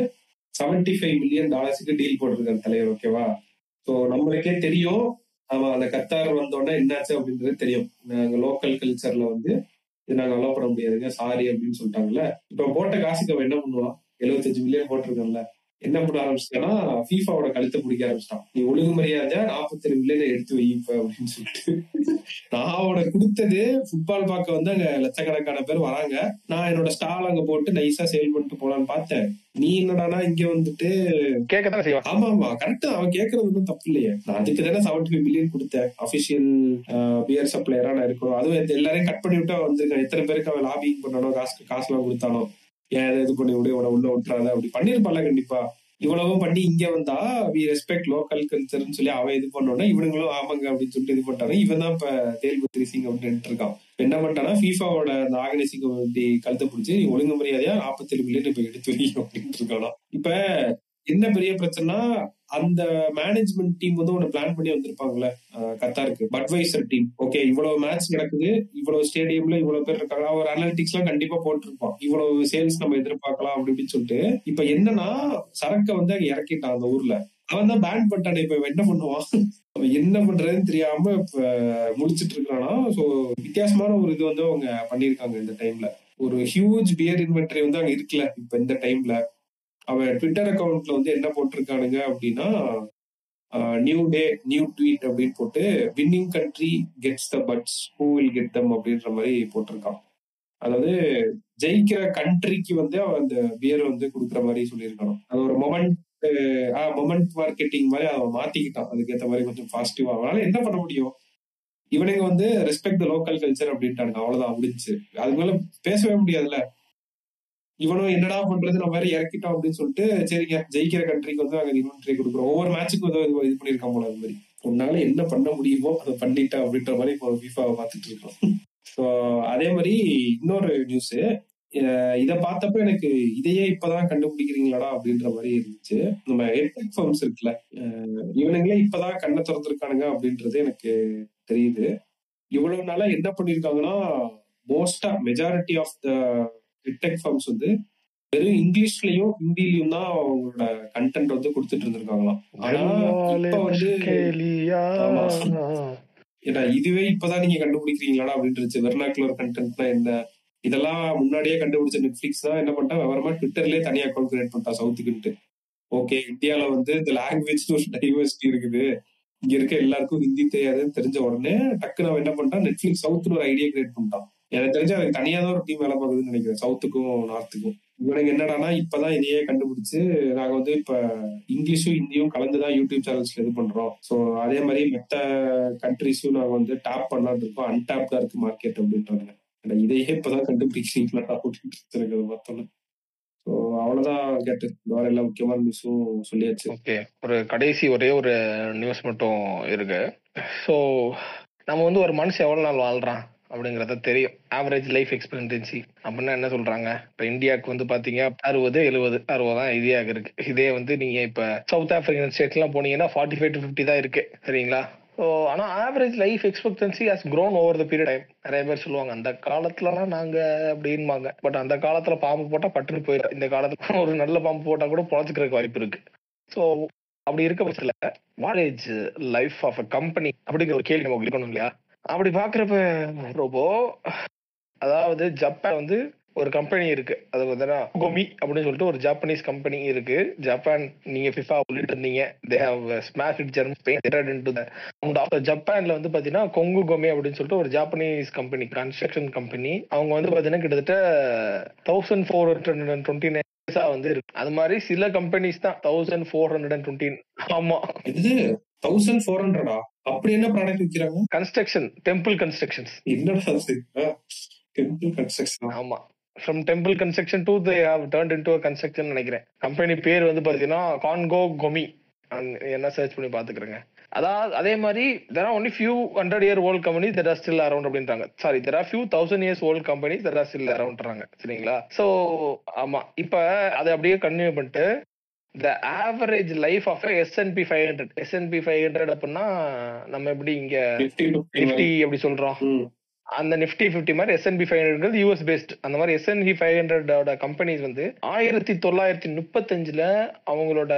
$75 million டீல் போட்டிருக்காரு தலைவர். ஓகேவா? ஸோ நம்மளுக்கே தெரியும் அவன் அந்த கத்தார் வந்தோடனே என்னாச்சு அப்படின்றது தெரியும். நாங்க லோக்கல் கல்ச்சர்ல வந்து இது நாங்க அலோவ் பண்ண முடியாதுங்க சாரி அப்படின்னு சொல்லிட்டாங்கல்ல. இப்ப போட்ட காசுக்கு அவன் என்ன பண்ணுவான்? 75 million போட்டிருக்கான்ல, என்ன பண்ண ஆரம்பிச்சிட்டான்னா ஃபீஃபாவோட கழுத்தை பிடிக்க ஆரம்பிச்சிட்டான். நீ ஒழுங்கு மரியாதை 47 million எடுத்து வைப்ப அப்படின்னு சொல்லிட்டு. நான் அவனை கொடுத்தது ஃபுட்பால் பார்க்க வந்து அங்க லட்சக்கணக்கான பேர் வராங்க. நான் என்னோட ஸ்டால் அங்க போட்டு நைஸா சேல் பண்ணிட்டு போலான்னு பார்த்தேன். நீ என்னடானா இங்க வந்துட்டு கேட்கத்தான் செய்வான். ஆமா ஆமா கரெக்ட். அவன் கேட்கறது ஒன்றும் தப்பு இல்லையே. நான் அதுக்கு தானே 75 million கொடுத்தேன். அபிஷியல் பியர் சப்ளையரா நான் இருக்கணும். அதுவும் எல்லாரையும் கட் பண்ணி விட்டு வந்திருக்கேன். எத்தனை பேருக்கு அவன் லாபிங் பண்ணானோ, காசுலாம் கொடுத்தானோ, ஏன் இது பண்ணி விட உள்ள விட்டுறாத அப்படி பண்ணிருப்பால. கண்டிப்பா இவ்வளவும் பண்ணி இங்க வந்தா வி ரெஸ்பெக்ட் லோக்கல் கல்ச்சர்னு சொல்லி அவன் இது பண்ணோன்னா இவனுங்களும் ஆமாங்க அப்படின்னு சொல்லிட்டு இது பண்ணிட்டாங்க. இவன் தான் இப்ப தேல்பத்ரி சிங் அப்படின்னு இருக்கான். என்ன பண்ணிட்டானா ஃபீஃபாவோட அந்த ஆர்கனைசிங் கமிட்டி கழுத்தை பிடிச்சி ஒழுங்கு மரியாதையா 47 million இப்ப எடுத்து வைக்கணும் அப்படின்னு இருக்கானா. இப்ப என்ன பெரிய பிரச்சனைனா, அந்த மேனேஜ்மெண்ட் டீம் வந்து ஒன்னு பிளான் பண்ணி வந்திருப்பாங்கல்ல கத்தாருக்கு, பட்வைசர் டீம். ஓகே இவ்வளவு மேட்ச் நடக்குது, இவ்வளவு ஸ்டேடியம்ல இவ்வளவு பேர் இருக்காங்க, ஒரு அனலிட்டிக்ஸ் எல்லாம் கண்டிப்பா போட்டிருப்பான், இவ்வளவு சேல்ஸ் நம்ம எதிர்பார்க்கலாம் அப்படின்னு சொல்லிட்டு. இப்ப என்னன்னா சரக்கை வந்து அங்க இறக்கிட்டான் அந்த ஊர்ல. அவன் தான் பேன் பண்ணிட்டானே. இப்ப என்ன பண்ணுவான்? அவன் என்ன பண்றதுன்னு தெரியாம இப்ப முடிச்சிட்டு இருக்கானா. சோ வித்தியாசமான ஒரு இது வந்து அவங்க பண்ணிருக்காங்க இந்த டைம்ல. ஒரு ஹியூஜ் பியர் இன்வென்டரி வந்து அங்க இருக்குல்ல இப்ப இந்த டைம்ல. அவன் ட்விட்டர் அக்கௌண்ட்ல வந்து என்ன போட்டிருக்கானுங்க அப்படின்னா, நியூ டே நியூ ட்வீட் அப்படின்னு போட்டு winning country gets the buds who will get them அப்படின்ற மாதிரி போட்டிருக்கான். அதாவது ஜெயிக்கிற கண்ட்ரிக்கு வந்து அவன் அந்த பியர் வந்து கொடுக்குற மாதிரி சொல்லியிருக்கான். அது ஒரு மொமெண்ட் மொமெண்ட் மார்க்கெட்டிங் மாதிரி அவன் மாத்திக்கிட்டான். அதுக்கேற்ற மாதிரி கொஞ்சம் பாசிட்டிவா. அவனால என்ன பண்ண முடியும்? இவனுங்க வந்து ரெஸ்பெக்ட் த லோக்கல் கல்ச்சர் அப்படின்ட்டானுங்க. அவ்வளவுதான், முடிஞ்சு. அது மேல பேசவே முடியாதுல்ல. இவனும் என்னடா பண்றது, நம்ம வேற இறக்கிட்டோம் அப்படின்னு சொல்லிட்டு, சரிங்க ஜெயிக்கிற கண்ட்ரிக்கு வந்து நாங்க இன்வென்ட்ரி கொடுக்குறோம். ஒவ்வொரு மேட்சுக்கும் இது பண்ணிருக்கான் போல. அது மாதிரி உன்னால என்ன பண்ண முடியுமோ அதை பண்ணிட்டா அப்படின்ற மாதிரி இப்போ ஃபீஃபாவை பார்த்துட்டு இருக்கோம். ஸோ அதே மாதிரி இன்னொரு நியூஸ், இதை பார்த்தப்ப எனக்கு இதையே இப்பதான் கண்டுபிடிக்கிறீங்களாடா அப்படின்ற மாதிரி இருந்துச்சு. நம்ம எட்டெக் ஃபார்ம்ஸ் இருக்குல்ல, இவனுங்களே இப்பதான் கண்ணை திறந்துருக்கானுங்க அப்படின்றது எனக்கு தெரியுது. இவ்வளவு நாளா என்ன பண்ணிருக்காங்கன்னா, mostly majority of the edtech firms வந்து வெறும் இங்கிலீஷ்லயும் ஹிந்திலயும் தான் அவங்களோட கண்டென்ட் வந்து கொடுத்துட்டு இருந்திருக்காங்களாம். ஆனா இப்ப வந்து ஏன்னா இதுவே இப்பதான் நீங்க கண்டுபிடிக்கிறீங்களாடா அப்படின்ட்டு. வெர்னாக்குலர் கண்டென்ட்னா என்ன, இதெல்லாம் முன்னாடியே கண்டுபிடிச்ச நெட்ஃபிளிக்ஸ் தான் என்ன பண்ணிட்டா, விவரமா ட்விட்டர்லயே தனியா அக்கௌண்ட் கிரியேட் பண்ணிட்டா சவுத்துக்குன்ட்டு. ஓகே, இந்தியால வந்து இந்த லாங்குவேஜ் ஒரு டைவர்சிட்டி இருக்குது, இங்க இருக்க எல்லாருக்கும் ஹிந்தி தெரியாதுன்னு தெரிஞ்ச உடனே டக்குன்னு அவன் என்ன பண்ணிட்டான், நெட்ஃபிளிக்ஸ் சவுத்துன்னு ஒரு ஐடியா கிரியேட் பண்ணிட்டான். எனக்கு தெரிஞ்சு அதுக்கு தனியா தான் ஒரு டீம் வேலை பார்க்குதுன்னு நினைக்கிறேன், சவுத்துக்கும் நார்த்துக்கும். இவனுக்கு என்னடானா இப்பதான் இதையே கண்டுபிடிச்சு நாங்க வந்து இப்ப இங்கிலீஷும் ஹிந்தியும் கலந்துதான் யூடியூப் சேனல்ஸ்ல இது பண்றோம். ஸோ அதே மாதிரி மற்ற கண்ட்ரிஸும் நாங்க வந்து டாப் பண்ணலான்னு இருக்கோம், அன்டாப்டா இருக்கு மார்க்கெட் அப்படின்றாங்க. இதையே இப்பதான் கண்டுபிடிக்கிறீங்களா அப்படின்னு எனக்கு பார்த்தோம்னா. ஸோ அவ்வளவுதான் கேட்டு வேற எல்லா முக்கியமான நியூஸும் சொல்லியாச்சு. ஓகே, ஒரு கடைசி ஒரே ஒரு நியூஸ் மட்டும் இருக்கு. ஸோ நம்ம வந்து ஒரு மனுஷன் எவ்வளவு நாள் வாழ்றான் அப்படிங்கறத தெரியும். ஆவரேஜ் லைஃப் எக்ஸ்பெக்டன்சி அப்படின்னா என்ன சொல்றாங்க, இப்ப இந்தியாவுக்கு வந்து பாத்தீங்க 60, 70, 60 தான் இந்தியாவுக்கு இருக்கு. இதே வந்து நீங்க இப்ப சவுத் ஆப்பிரிக்கன் ஸ்டேட் எல்லாம் போனீங்கன்னா 45 to 50 தான் இருக்கு, சரிங்களா? ஸோ ஆனா average life expectancy has grown over the period time. நிறைய பேர் சொல்லுவாங்க அந்த காலத்துலலாம் நாங்க அப்படின்பாங்க, பட் அந்த காலத்துல பாம்பு போட்டா பட்டுன்னு போயிடும், இந்த காலத்துல ஒரு நல்ல பாம்பு போட்டா கூட பொழைச்சுக்கிறதுக்கு வாய்ப்பு இருக்கு. ஸோ அப்படி இருக்க பட்சத்துல what is life of a company அப்படிங்கிற ஒரு கேள்வி நமக்கு இருக்கணும் இல்லையா? அப்படி பாக்குறப்ப ரோபோ, அதாவது ஜப்பான் வந்து ஒரு கம்பெனி இருக்கு, அது வந்து கொமி அப்படின்னு சொல்லிட்டு ஒரு ஜாப்பனீஸ் கம்பெனி இருக்கு. ஜப்பான், நீங்க ஃபிஃபா சொல்லிட்டு இருந்தீங்க, they have smashed German Spain entered into the after. ஜப்பான்ல வந்து பாத்தீங்கன்னா கொங்கு கொமி அப்படின்னு சொல்லிட்டு ஒரு ஜாப்பனீஸ் கம்பெனி, கன்ஸ்ட்ரக்ஷன் கம்பெனி. அவங்க வந்து பாத்தீங்கன்னா கிட்டத்தட்ட 1429 வந்து இருக்கு. அது மாதிரி சில கம்பெனிஸ் தான் 1420. ஆமா, இது 1400 அப்படி என்ன ப்ராடக்ட் விக்கிறாங்க? Construction, temple constructions. என்னடா டெம்பிள் கன்ஸ்ட்ரக்ஷன்? ஆமா, from temple construction to they have turned into a construction நினைக்கிறேன். கம்பெனி பேர் வந்து பாத்தீங்கன்னா கான்கோ கொமி. என்ன சர்ச் பண்ணி பாத்துக்கிறேங்க. அதாவது அதே மாதிரி there are only few 100-year old companies that are still around அப்படின்றாங்க. Sorry, there are few 1000 years old companies that are still aroundறாங்க, சரிங்களா? சோ ஆமா, இப்ப அதை அப்படியே கன்டினியூ பண்ணிட்டு the average life of a S&P 500. S&P 500 அப்படின்னா நம்ம எப்படி இங்க நிஃப்டி எப்படி சொல்றோம், அந்த நிஃப்டி 50 மாதிரி S&P 500 யூஎஸ் பேஸ்ட். அந்த மாதிரி S&P 500 கம்பெனிஸ் வந்து 1935 அவங்களோட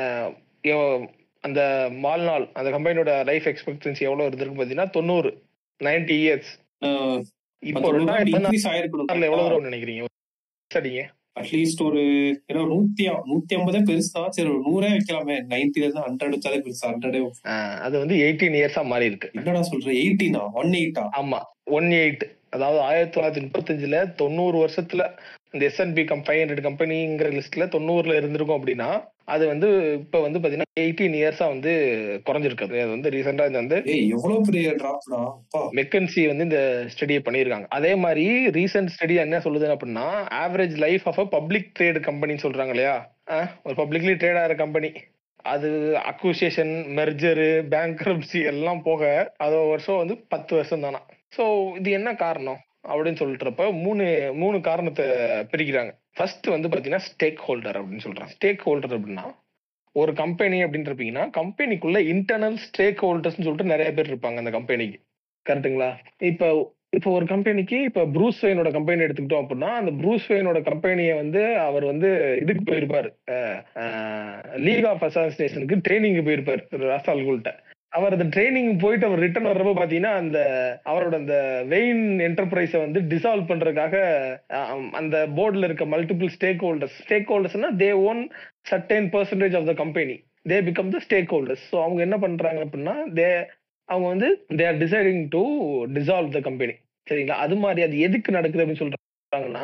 அந்த வாழ்நாள், அந்த கம்பெனியோட லைஃப் எக்ஸ்பெக்டன்சி எவ்வளவு இருந்திருக்கு பாத்தீங்கன்னா 90 இயர்ஸ். இப்போ 2026 எவ்வளவு தூரம் நினைக்கிறீங்க? சரிங்க, அட்லீஸ்ட் ஒரு 150 பெருசா, சரி 100 வைக்கலாமே. 90 100 வச்சாலே பெருசா. 100 அது வந்து 18 இயர்ஸா மாறி இருக்கு. என்னடா சொல்ற, 18? ஆமா, 18. அதாவது 1935 90 வருஷத்துல இந்த S&P 500 கம்பெனிங்கிற லிஸ்ட்ல 90ல இருந்திருக்கும் அப்படின்னா அது வந்து இப்ப வந்து பாத்தீங்கன்னா 18 இயர்ஸா வந்து குறைஞ்சிருக்கு. அது வந்து ரீசெண்டா இது வந்து எவ்வளவு பெரிய டிராப்டா மெக்கன்சி வந்து இந்த ஸ்டடியை பண்ணிருக்காங்க. அதே மாதிரி ரீசெண்ட் ஸ்டடி என்ன சொல்லுது அப்படின்னா, average life of a public trade கம்பெனின்னு சொல்றாங்க இல்லையா, ஒரு பப்ளிக்லி ட்ரேட் ஆகிற கம்பெனி, அது அக்விசிஷன், மெர்ஜரு, பேங்க்ரப்சி எல்லாம் போக அது வருஷம் வந்து 10 வருஷம் தானா. ஸோ இது என்ன காரணம் அப்படின்னு சொல்லிட்டுறப்ப மூணு காரணத்தை பிரிக்கிறாங்க. ஃபர்ஸ்ட் வந்து பாத்தீங்கன்னா ஸ்டேக் ஹோல்டர் அப்படின்னு சொல்றாங்க. ஸ்டேக் ஹோல்டர் அப்படின்னா ஒரு கம்பெனி அப்படின்னு இருப்பீங்கன்னா கம்பெனிக்குள்ள இன்டர்னல் ஸ்டேக் ஹோல்டர்ஸ் சொல்லிட்டு நிறைய பேர் இருப்பாங்க அந்த கம்பெனிக்கு, கரெக்டுங்களா? இப்போ ஒரு கம்பெனிக்கு இப்ப ப்ரூஸ் வெயினோட கம்பெனி எடுத்துக்கிட்டோம் அப்படின்னா, அந்த ப்ரூஸ் வெயினோட கம்பெனியை வந்து அவர் வந்து இதுக்கு போயிருப்பாரு, லீக் ஆஃப் அசாசினேஷனுக்கு ட்ரைனிங் போயிருப்பாரு ராசால்குல்ட்ட. அவர் அந்த ட்ரைனிங் போயிட்டு அவர் ரிட்டர்ன் வர்றப்ப பாத்தீங்கன்னா அந்த அவரோட அந்த வெயின் என்டர்பிரைஸை வந்து டிசால்வ் பண்றதுக்காக அந்த போர்டுல இருக்க மல்டிபிள் ஸ்டேக் ஹோல்டர்ஸ்னா they own certain percentage of the company, they become the stakeholders. So அவங்க என்ன பண்றாங்க அப்படின்னா அவங்க வந்து they are deciding to dissolve the company, சரிங்களா? அது மாதிரி அது எதுக்கு நடக்குது அப்படின்னு சொல்றாங்கன்னா,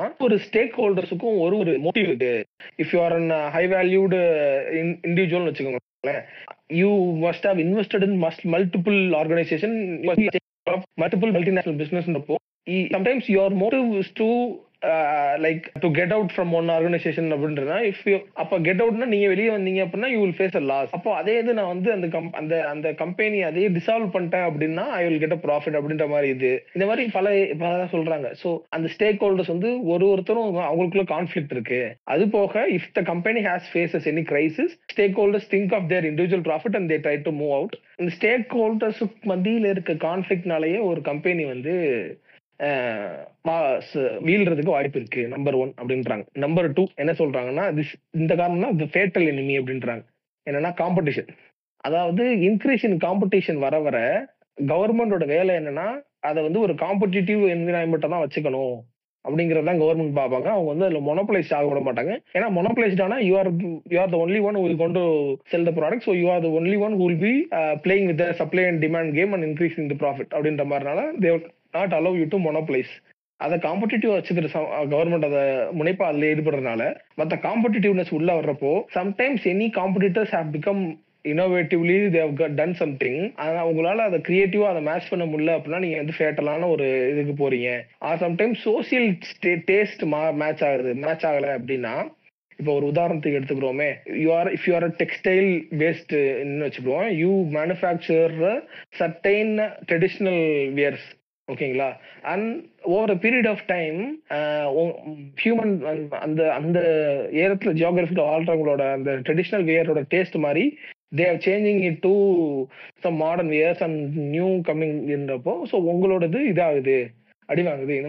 ஒரு ஸ்டேக் ஹோல்டர்ஸுக்கும் ஒரு ஒரு மோட்டிவ் இருக்கு. If you are an high valued individual வச்சுக்கோங்களேன், you must have invested in multiple organisation, multiple multinational பிசினஸ்ன்றப்போ sometimes your motive is to like to get out from one organization அப்படின்றனா, if you அப்ப get outனா நீங்க வெளியே வந்தீங்க அப்படின்னா you will face a loss. அப்போ அதே இது நான் வந்து அந்த அந்த கம்பெனி அதே டிசால்வ் பண்ணிட்டேன் அப்படின்னா I will get a profit அப்படின்ற மாதிரி இது இந்த மாதிரி பல சொல்றாங்க. ஸோ அந்த ஸ்டேக் ஹோல்டர்ஸ் வந்து ஒருத்தரும் அவங்களுக்குள்ள கான்ஃபிளிக்ட் இருக்கு. அது போக if the company has faces any crisis, stakeholders think of their individual profit and they try to move out. இந்த ஸ்டேக் ஹோல்டர்ஸ் மத்தியில இருக்க கான்ஃபிளிக்ட்னாலேயே ஒரு கம்பெனி வந்து வீழ்றதுக்கு வாய்ப்பு இருக்கு. நம்பர் 1 அப்படின்றாங்க. நம்பர் 2 என்ன சொல்றாங்கன்னா, இந்த காரணம்னா ஃபேட்டல் எனிமி அப்படின்றாங்க. என்னன்னா காம்படிஷன். அதாவது இன்க்ரீஸ் இன் காம்படிஷன் வர வர கவர்மெண்டோட வேலை என்னன்னா, அதை வந்து ஒரு காம்படிட்டிவ் என்விரான்மெண்ட்டை தான் வச்சுக்கணும் அப்படிங்கறதான் கவர்மெண்ட் பார்ப்பாங்க. அவங்க வந்து அதுல மொனோபலைஸ்ட் ஆக விட மாட்டாங்க. ஏன்னா மொனோபலைஸ்ட் ஆனா you are the only one who will going to sell the product, so you are the only one who will be playing with the supply and demand game and increasing the profit அப்படின்ற மாதிரினால they will not allow you to monopolize. அதை competitive வச்சுக்கிற government அதை முனைப்பா அதுல ஈடுபடுறதுனால மற்ற competitiveness உள்ள வர்றப்போ sometimes any competitors have become innovatively they have done something. ஆனா உங்களால அதை கிரியேட்டிவா அதை மேட்ச் பண்ண முடியல அப்படின்னா நீங்க வந்து ஃபேட்டலான ஒரு இதுக்கு போறீங்க. சம்டைம்ஸ் சோசியல் டேஸ்ட் மேட்ச் ஆகல அப்படின்னா, இப்போ ஒரு உதாரணத்துக்கு எடுத்துக்கிறோமே, if you are textile based வச்சுக்கிறோம், you manufacture certain traditional wears, ஓகேங்களா, and over a period of time human அந்த அந்த ஏரத்துல ஜியோகிராஃபிக்கல் ஆள்றவங்களோட அந்த ட்ரெடிஷ்னல் வியரோட டேஸ்ட் மாதிரி they are changing it to some modern wears and new coming என்றப்போ ஸோ உங்களோடது இதாகுது, அடி வாங்குது. இந்த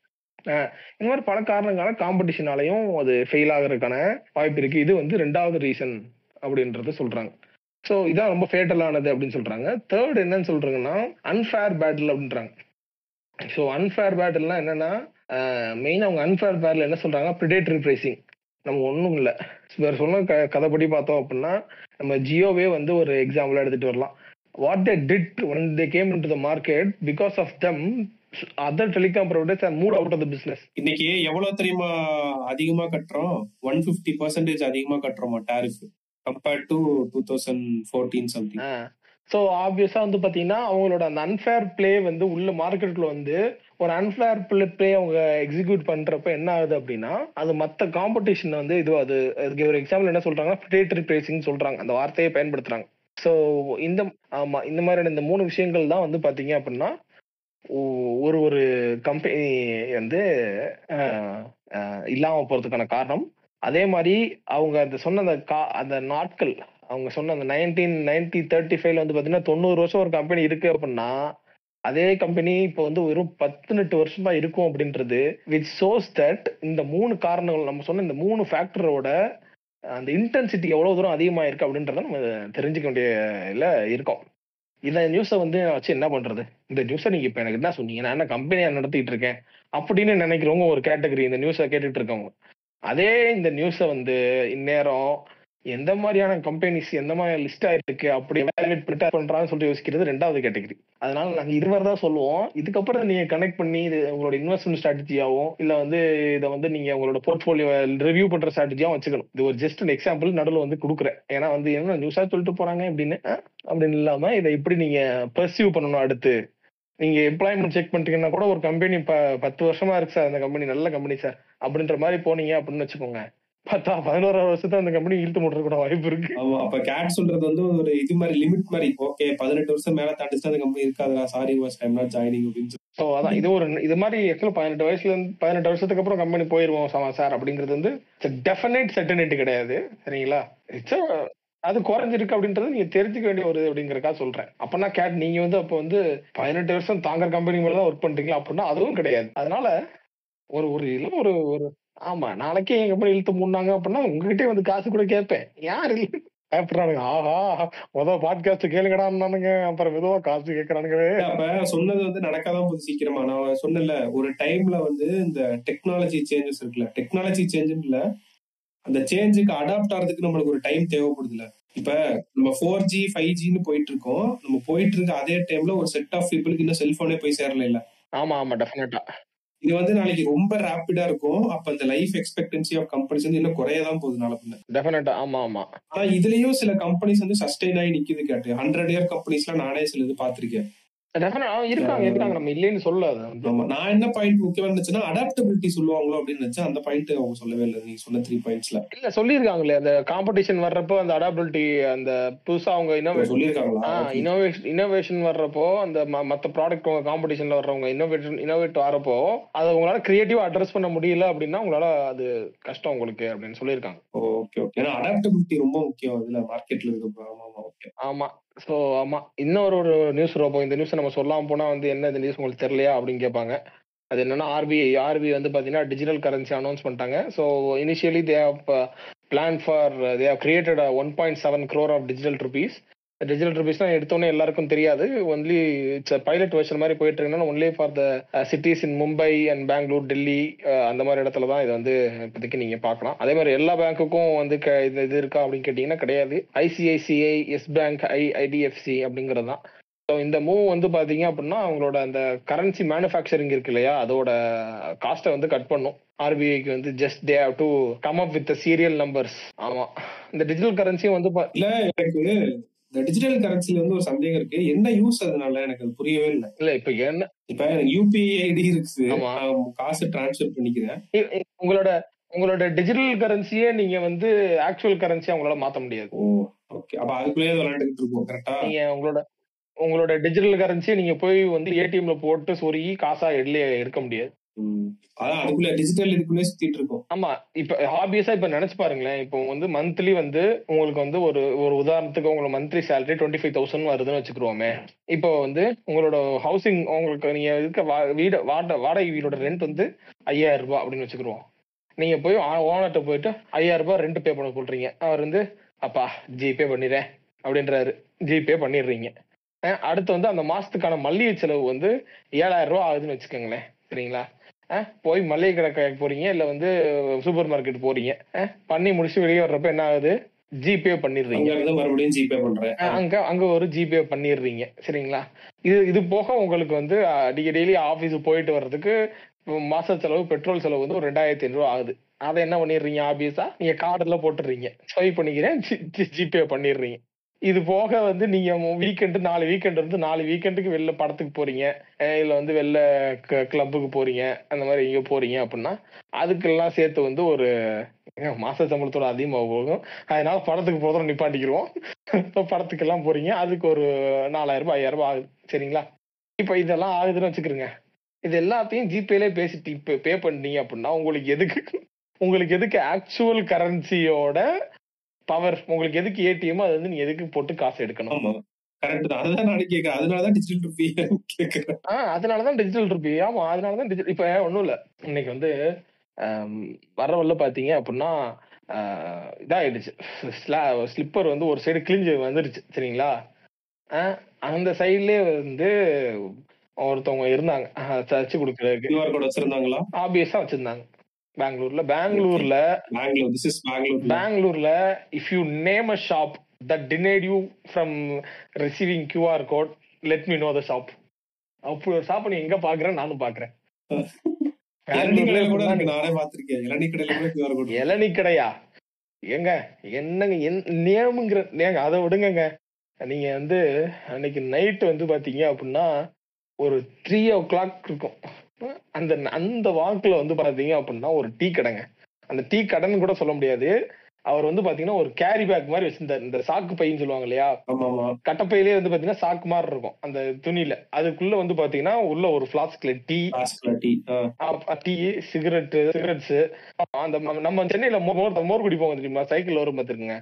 மாதிரி பல காரணங்களால காம்படிஷனாலையும் அது ஃபெயில் ஆகுறதுக்கான வாய்ப்பு இருக்கு. இது வந்து 2வது ரீசன் அப்படின்றது சொல்றாங்க. ஸோ இதான் ரொம்ப ஃபேட்டலானது அப்படின்னு சொல்றாங்க. தேர்ட் என்னன்னு சொல்றாங்கன்னா அன்ஃபேர் பேட்டில் அப்படின்றாங்க. ஸோ அன்ஃபேர் பேட்டில்னா என்னன்னா, மெயினாக அவங்க அன்ஃபேர் பேட்டில் என்ன சொல்றாங்க, ப்ரிடேட்டரி பிரைசிங். நம்ம ஒன்றும் இல்லை, வேறு சொன்ன கதைப்படி பார்த்தோம் அப்படின்னா நம்ம ஜியோவே வந்து ஒரு எக்ஸாம்பிள் எடுத்துட்டு வரலாம். What they did when they came into the market, because of them other telecom providers have moved out of the business. இன்னைக்கு எவ்வளவு தெரியுமா அதிகமா கட்டுறோம்? 150% அதிகமா கட்டுறோமா tariff compared to 2014 something. So obviously வந்து பாத்தீங்கன்னா அவங்களோட அந்த அன்ஃபேர் பிளே வந்து உள்ள மார்க்கெட்டுக்குள்ள வந்து ஒரு அன்ஃபேர் பிளே அவங்க எக்ஸிக்யூட் பண்றப்ப என்ன ஆகுது அப்படின்னா, அது மற்ற காம்படிஷன் வந்து அதுக்கு ஒரு எக்ஸாம்பிள் என்ன சொல்றாங்கன்னா ப்ரிடேட்டரி பிரைசிங் சொல்றாங்க, அந்த வார்த்தையை பயன்படுத்துறாங்க. ஸோ இந்த மாதிரியான இந்த 3 விஷயங்கள் தான் வந்து பாத்தீங்க அப்படின்னா ஒரு கம்பெனி வந்து இல்லாம போறதுக்கான காரணம். அதே மாதிரி அவங்க அந்த சொன்ன அந்த நாட்கள் அவங்க சொன்ன அந்த 1935 வந்து பாத்தீங்கன்னா 90 வருஷம் ஒரு கம்பெனி இருக்கு அப்படின்னா, அதே கம்பெனி இப்போ வந்து வெறும் 18 வருஷமா இருக்கும் அப்படின்றது விச் ஷோஸ் தட் இந்த 3 காரணங்கள் நம்ம சொன்ன இந்த 3 ஃபேக்டரோட அந்த இன்டென்சிட்டி எவ்வளவு தூரம் அதிகமா இருக்கு அப்படின்றத நம்ம தெரிஞ்சுக்க வேண்டிய இருக்கோம். இந்த நியூஸை வந்து வச்சு என்ன பண்றது, இந்த நியூஸை நீங்க இப்ப எனக்கு என்ன சொன்னீங்க, நான் என்ன கம்பெனியா நடத்திட்டு இருக்கேன் அப்படின்னு நினைக்கிறவங்க ஒரு கேட்டகரி இந்த நியூஸை கேட்டுட்டு இருக்கவங்க. அதே இந்த நியூஸை வந்து இந்நேரம் எந்த மாதிரியான கம்பெனிஸ் எந்த மாதிரி லிஸ்ட் ஆயிருக்கு அப்படி எவாலுவேட் பண்றான்னு சொல்லிட்டு யோசிக்கிறது 2வது கேட்டகரி. அதனால நாங்க இதுவரை தான் சொல்லுவோம். இதுக்கப்புறம் நீங்க கனெக்ட் பண்ணி இது உங்களோட இன்வெஸ்ட்மெண்ட் ஸ்ட்ராட்டஜியாவும் இல்ல வந்து இதை வந்து நீங்க உங்களோட போர்ட்போலியோ ரிவ்யூ பண்ற ஸ்ட்ராட்டஜியாவும் வச்சுக்கணும். இது ஒரு ஜஸ்ட் அன் எக்ஸாம்பிள் நடுவில் வந்து கொடுக்குறேன். ஏன்னா வந்து என்ன நியூஸா சொல்லிட்டு போறாங்க அப்படின்னு இல்லாம இதை எப்படி நீங்க பர்சியூ பண்ணணும். அடுத்து நீங்க எம்ப்ளாய்மெண்ட் செக் பண்ணிட்டீங்கன்னா கூட ஒரு கம்பெனி 10 வருஷமா இருக்கு சார், அந்த கம்பெனி நல்ல கம்பெனி சார் அப்படின்ற மாதிரி போனீங்க அப்படின்னு வச்சுக்கோங்க, 11 வருஷத்துல அந்த கம்பெனி இழுத்து மூடுற கூட வாய்ப்பு இருக்கு. ஆமா, அப்ப கேட் சொல்றது வந்து ஒரு இது மாதிரி லிமிட் மாதிரி. ஓகே 18 வருஷம் மேல தாண்டிச்சு அந்த கம்பெனி இருக்காதுடா, sorry was I am not joining அப்படின்னு. ஸோ அதான் இது மாதிரி ஆக்சுவலா 18 வருஷத்துக்கு அப்புறம் கம்பெனி போயிருவோம் சார் அப்படிங்கிறது வந்து டெஃபினட் சர்டனிட்டி கிடையாது, சரிங்களா. அது குறைஞ்சிருக்கு அப்படின்றது நீங்க தெரிஞ்சுக்க வேண்டிய ஒரு அப்படிங்கறக்கா சொல்றேன். அப்பனா கேட் நீங்க வந்து அப்போ வந்து 18 வருஷம் தாங்குற கம்பெனி மேல தான் ஒர்க் பண்றீங்களா அப்படின்னா அதுவும் கிடையாது. அதனால ஒரு ஆமா, நாளைக்கே என் கம்பெனி இழுத்து மூடினாங்க அப்படின்னா உங்ககிட்டே வந்து காசு கூட கேட்பேன். யாரு பயப்படுறானுங்க, ஆஹா முதல் பாட்காஸ்ட் கேளுங்கடான்னானுங்க, அப்புறம் மெதுவா காசு கேட்கறானுங்க. அப்ப சொன்னது வந்து நடக்காதான் போது சீக்கிரமா. நான் சொன்னல ஒரு டைம்ல வந்து இந்த டெக்னாலஜி சேஞ்சஸ் இருக்குல்ல, டெக்னாலஜி சேஞ்சுல அந்த சேஞ்சுக்கு அடாப்ட் ஆகிறதுக்கு நம்மளுக்கு ஒரு டைம் தேவைப்படுதுல. இப்ப நம்ம 4G 5Gன்னு போயிட்டு இருக்கோம். நம்ம போயிட்டு இருக்க அதே டைம்ல ஒரு செட் ஆஃப் பீப்புளுக்கு இன்னும் செல்போனே போய் சேரல இல்ல. ஆமா ஆமா டெஃபினட்டா. இது வந்து நாளைக்கு ரொம்ப ரேப்பிடா இருக்கும். அப்ப அந்த லைஃப் எக்ஸ்பெக்டன்சி ஆஃப் கம்பெனிஸ் வந்து இன்னும் குறையதான் போகுது நாளை பின்ன. டெஃபினட்டா. ஆமா ஆமா. ஆனா இதுலயும் சில கம்பெனிஸ் வந்து சஸ்டெயின் ஆகி நிக்குது கேட்டு 100 இயர் கம்பெனிஸ்லாம் நானே சில இது பாத்திருக்கேன். இருக்காங்க நம்ம இல்லைன்னு சொல்லல. நான் என்ன பாயிண்ட் முக்கியமா இருந்துச்சுன்னா அடாப்டபிலிட்டி சொல்லுவாங்களோ அப்படின்னு நினைச்சேன். அந்த பாயிண்ட் அவங்க சொல்லவே இல்லை நீங்க சொன்ன 3 பாயிண்ட்ஸ்ல. இல்ல சொல்லிருக்காங்களே, அந்த காம்படிஷன் வர்றப்போ அந்த அடாப்டபிலிட்டி, அந்த புதுசா அவங்க இனோவேஷன் வர்றப்போ அந்த மத்த ப்ராடக்ட் உங்க காம்படிஷன்ல வர்றவங்க இனோவேட் வரப்போ அதை உங்களால கிரியேட்டிவா அட்ரஸ் பண்ண முடியல அப்படின்னா உங்களால அது கஷ்டம் உங்களுக்கு அப்படின்னு சொல்லியிருக்காங்க. Okay okay. ஏன்னா அடாப்டபிலிட்டி ரொம்ப முக்கியம் இதுல மார்க்கெட்ல இருக்கு. ஆமா. சோ ஆமா, இன்னொரு நியூஸ் ரோபோ. இந்த நியூஸ் நம்ம சொல்லாம போனா வந்து என்ன இந்த நியூஸ் உங்களுக்கு தெரியலையா அப்படின்னு கேட்பாங்க. அது என்னன்னா ஆர்பிஐ வந்து பாத்தீங்கன்னா டிஜிட்டல் கரன்சி அனௌன்ஸ் பண்ணிட்டாங்க. So initially they have plan for they have created 1.7 crore of digital rupees. டிஜிட்டல் ருபீஸ்னா எடுத்தோன்னே எல்லாருக்கும் தெரியாது. ஒன்லி இட்ஸ் பைலட் வெர்ஷன் மாதிரி போயிட்டு இருக்குன்னா only for the cities in Mumbai and Bangalore, Delhi அந்த மாதிரி இடத்துல தான் இது வந்து இப்போதைக்கு நீங்க பார்க்கலாம். அதே மாதிரி எல்லா பேங்க்குக்கும் வந்து இது இருக்கா அப்படின்னு கேட்டீங்கன்னா கிடையாது. ஐசிஐசிஐ, எஸ் பேங்க், ஐடிஎஃப்சி அப்படிங்கிறது தான். ஸோ இந்த மூவ் வந்து பாத்தீங்க அப்படின்னா அவங்களோட அந்த கரன்சி மேனுஃபேக்சரிங் இருக்கு இல்லையா, அதோட காஸ்ட்டை வந்து கட் பண்ணும். ஆர்பிஐக்கு வந்து just they have to come up with serial numbers. ஆமா, இந்த டிஜிட்டல் கரன்சியும் வந்து இல்ல எனக்கு இந்த டிஜிட்டல் கரன்சில வந்து ஒரு சந்தேகம் இருக்கு. என்ன யூஸ் அதனால எனக்கு அது புரியவே இல்லை. இல்ல இப்ப எனக்கு யூபிஐ ஐடி இருக்கு, காசு டிரான்ஸ்ஃபர் பண்ணிக்கிறேன். உங்களோட டிஜிட்டல் கரன்சியே நீங்க வந்து ஆக்சுவல் கரன்சியா உங்களால மாத்த முடியாது. ஓகே, அப்ப அதுக்குள்ளேயே விளையாண்டுட்டு இருக்கோம். கரெக்டா? நீங்க உங்களோட டிஜிட்டல் கரன்சியை நீங்க போய் வந்து ஏடிஎம்ல போட்டு சொருகி காசா எடுக்க முடியாது. அதுக்குள்ள டிஜிட்டல் இதுக்குள்ளே சுத்திட்டு இருக்கோம். ஆமா, இப்ப ஆப்வியஸா இப்ப நினைச்சு பாருங்களேன். இப்போ வந்து மந்த்லி வந்து உங்களுக்கு வந்து ஒரு உதாரணத்துக்கு உங்களுக்கு மந்த்லி சேலரி 25,000 வருதுன்னு வச்சுக்கிறோமே. இப்போ வந்து உங்களோட ஹவுசிங், உங்களுக்கு நீங்க இருக்க வாடகை வீடோட ரெண்ட் வந்து 5,000 ரூபாய் அப்படின்னு வச்சுக்கிறோம். நீங்க போய் ஓனர்கிட்ட போயிட்டு 5,000 ரூபாய் ரெண்ட் பே பண்ண சொல்றீங்க. அவர் வந்து அப்பா ஜிபே பண்ணிடுறேன் அப்படின்றாரு. ஜிபே பண்ணிடுறீங்க. அடுத்து வந்து அந்த மாசத்துக்கான மல்லிகை செலவு வந்து 7,000 ரூபாய் ஆகுதுன்னு வச்சுக்கோங்களேன். சரிங்களா? போய் மளிகை கடை போறீங்க, இல்ல வந்து சூப்பர் மார்க்கெட் போறீங்க. பண்ணி முடிச்சு வெளியே வர்றப்ப என்ன ஆகுது, ஜிபே பண்ணிடுறீங்க. மறுபடியும் ஜிபே பண்றேன், அங்க ஒரு ஜிபே பண்ணிடுறீங்க. சரிங்களா? இது போக உங்களுக்கு வந்து டெய்லி ஆபீஸ் போயிட்டு வர்றதுக்கு மாச செலவு, பெட்ரோல் செலவு வந்து ஒரு 2,500 ரூபாய் ஆகுது. அதை என்ன பண்ணிடுறீங்க, ஆபீஸா நீங்க கார்டுல போட்டுடுறீங்க, ஸ்வைப் பண்ணிக்கிறேன், ஜிபே பண்ணிடுறீங்க. இது போக வந்து நீங்க வீக்கெண்டு 4 வீக்கெண்ட் வந்து 4 வீக்கெண்டுக்கு வெளில படத்துக்கு போறீங்க, இல்ல வந்து வெளில கிளப்புக்கு போறீங்க, அந்த மாதிரி எங்க போறீங்க அப்படின்னா அதுக்கெல்லாம் சேர்த்து வந்து ஒரு மாச சம்பளத்தோட அதிகமா போகும். அதனால படத்துக்கு போறதும் நிப்பாட்டிக்கிறோம். படத்துக்கு எல்லாம் போறீங்க, அதுக்கு ஒரு 4,000 ரூபாய் 5,000 ரூபாய் ஆகுது. சரிங்களா? இப்ப இதெல்லாம் ஆகுதுன்னு வச்சுக்கிறோங்க. இது எல்லாத்தையும் ஜிபேல பேசிட்டு பே பண்ணீங்க அப்படின்னா உங்களுக்கு எதுக்கு ஆக்சுவல் கரன்சியோட பவர், உங்களுக்கு எதுக்கு ஏடிஎம், அது வந்து நீங்க எதுக்கு போட்டு காசு எடுக்கணும்? அதனாலதான் டிஜிட்டல் ருபி. ஆமா, அதனாலதான் டிஜிட்டல். இப்ப ஒண்ணும் இல்ல, இன்னைக்கு வந்து வரவல்ல பாத்தீங்க அப்படின்னா இதாயிடுச்சு, ஸ்லிப்பர் வந்து ஒரு சைடு கிழிஞ்சு வந்துருச்சு. சரிங்களா? அந்த சைட்லயே வந்து ஒருத்தவங்க இருந்தாங்க தச்சு கொடுக்கறதுக்கு. ஆப்வியஸா வச்சிருந்தாங்க பெங்களூர்ல. If you name a shop that denied you from receiving QR code, let me know the shop. அப்படி ஒரு ஷாப் நீ எங்க பாக்குறேன்? நானும் பாக்குறேன். இளநீ கடையா? ஏங்க என்னங்க நேமுங்கிற, ஏங்க அதை விடுங்க. நீங்க வந்து அன்னைக்கு நைட் வந்து பாத்தீங்க அப்படின்னா ஒரு 3 o'clock இருக்கும். அந்த வாக்குல வந்து பாத்தீங்க அப்படின்னா ஒரு டீ கடைங்க. அந்த டீ கடைன்னு கூட சொல்ல முடியாது. அவர் வந்து பாத்தீங்கன்னா ஒரு கேரி பேக் மாதிரி வச்சிருந்தாரு. இந்த சாக்கு பைன்னு சொல்லுவாங்க இல்லையா, கட்டப்பையிலே வந்து பாத்தீங்கன்னா சாக்கு மாதிரி இருக்கும் அந்த துணியில. அதுக்குள்ள வந்து பாத்தீங்கன்னா உள்ள ஒரு பிளாஸ்க்ல டீ, சிகரெட்ஸ். அந்த நம்ம சென்னையில மோர் குடிப்போம் தெரியுமா, சைக்கிள் வரும் பாத்துருங்க.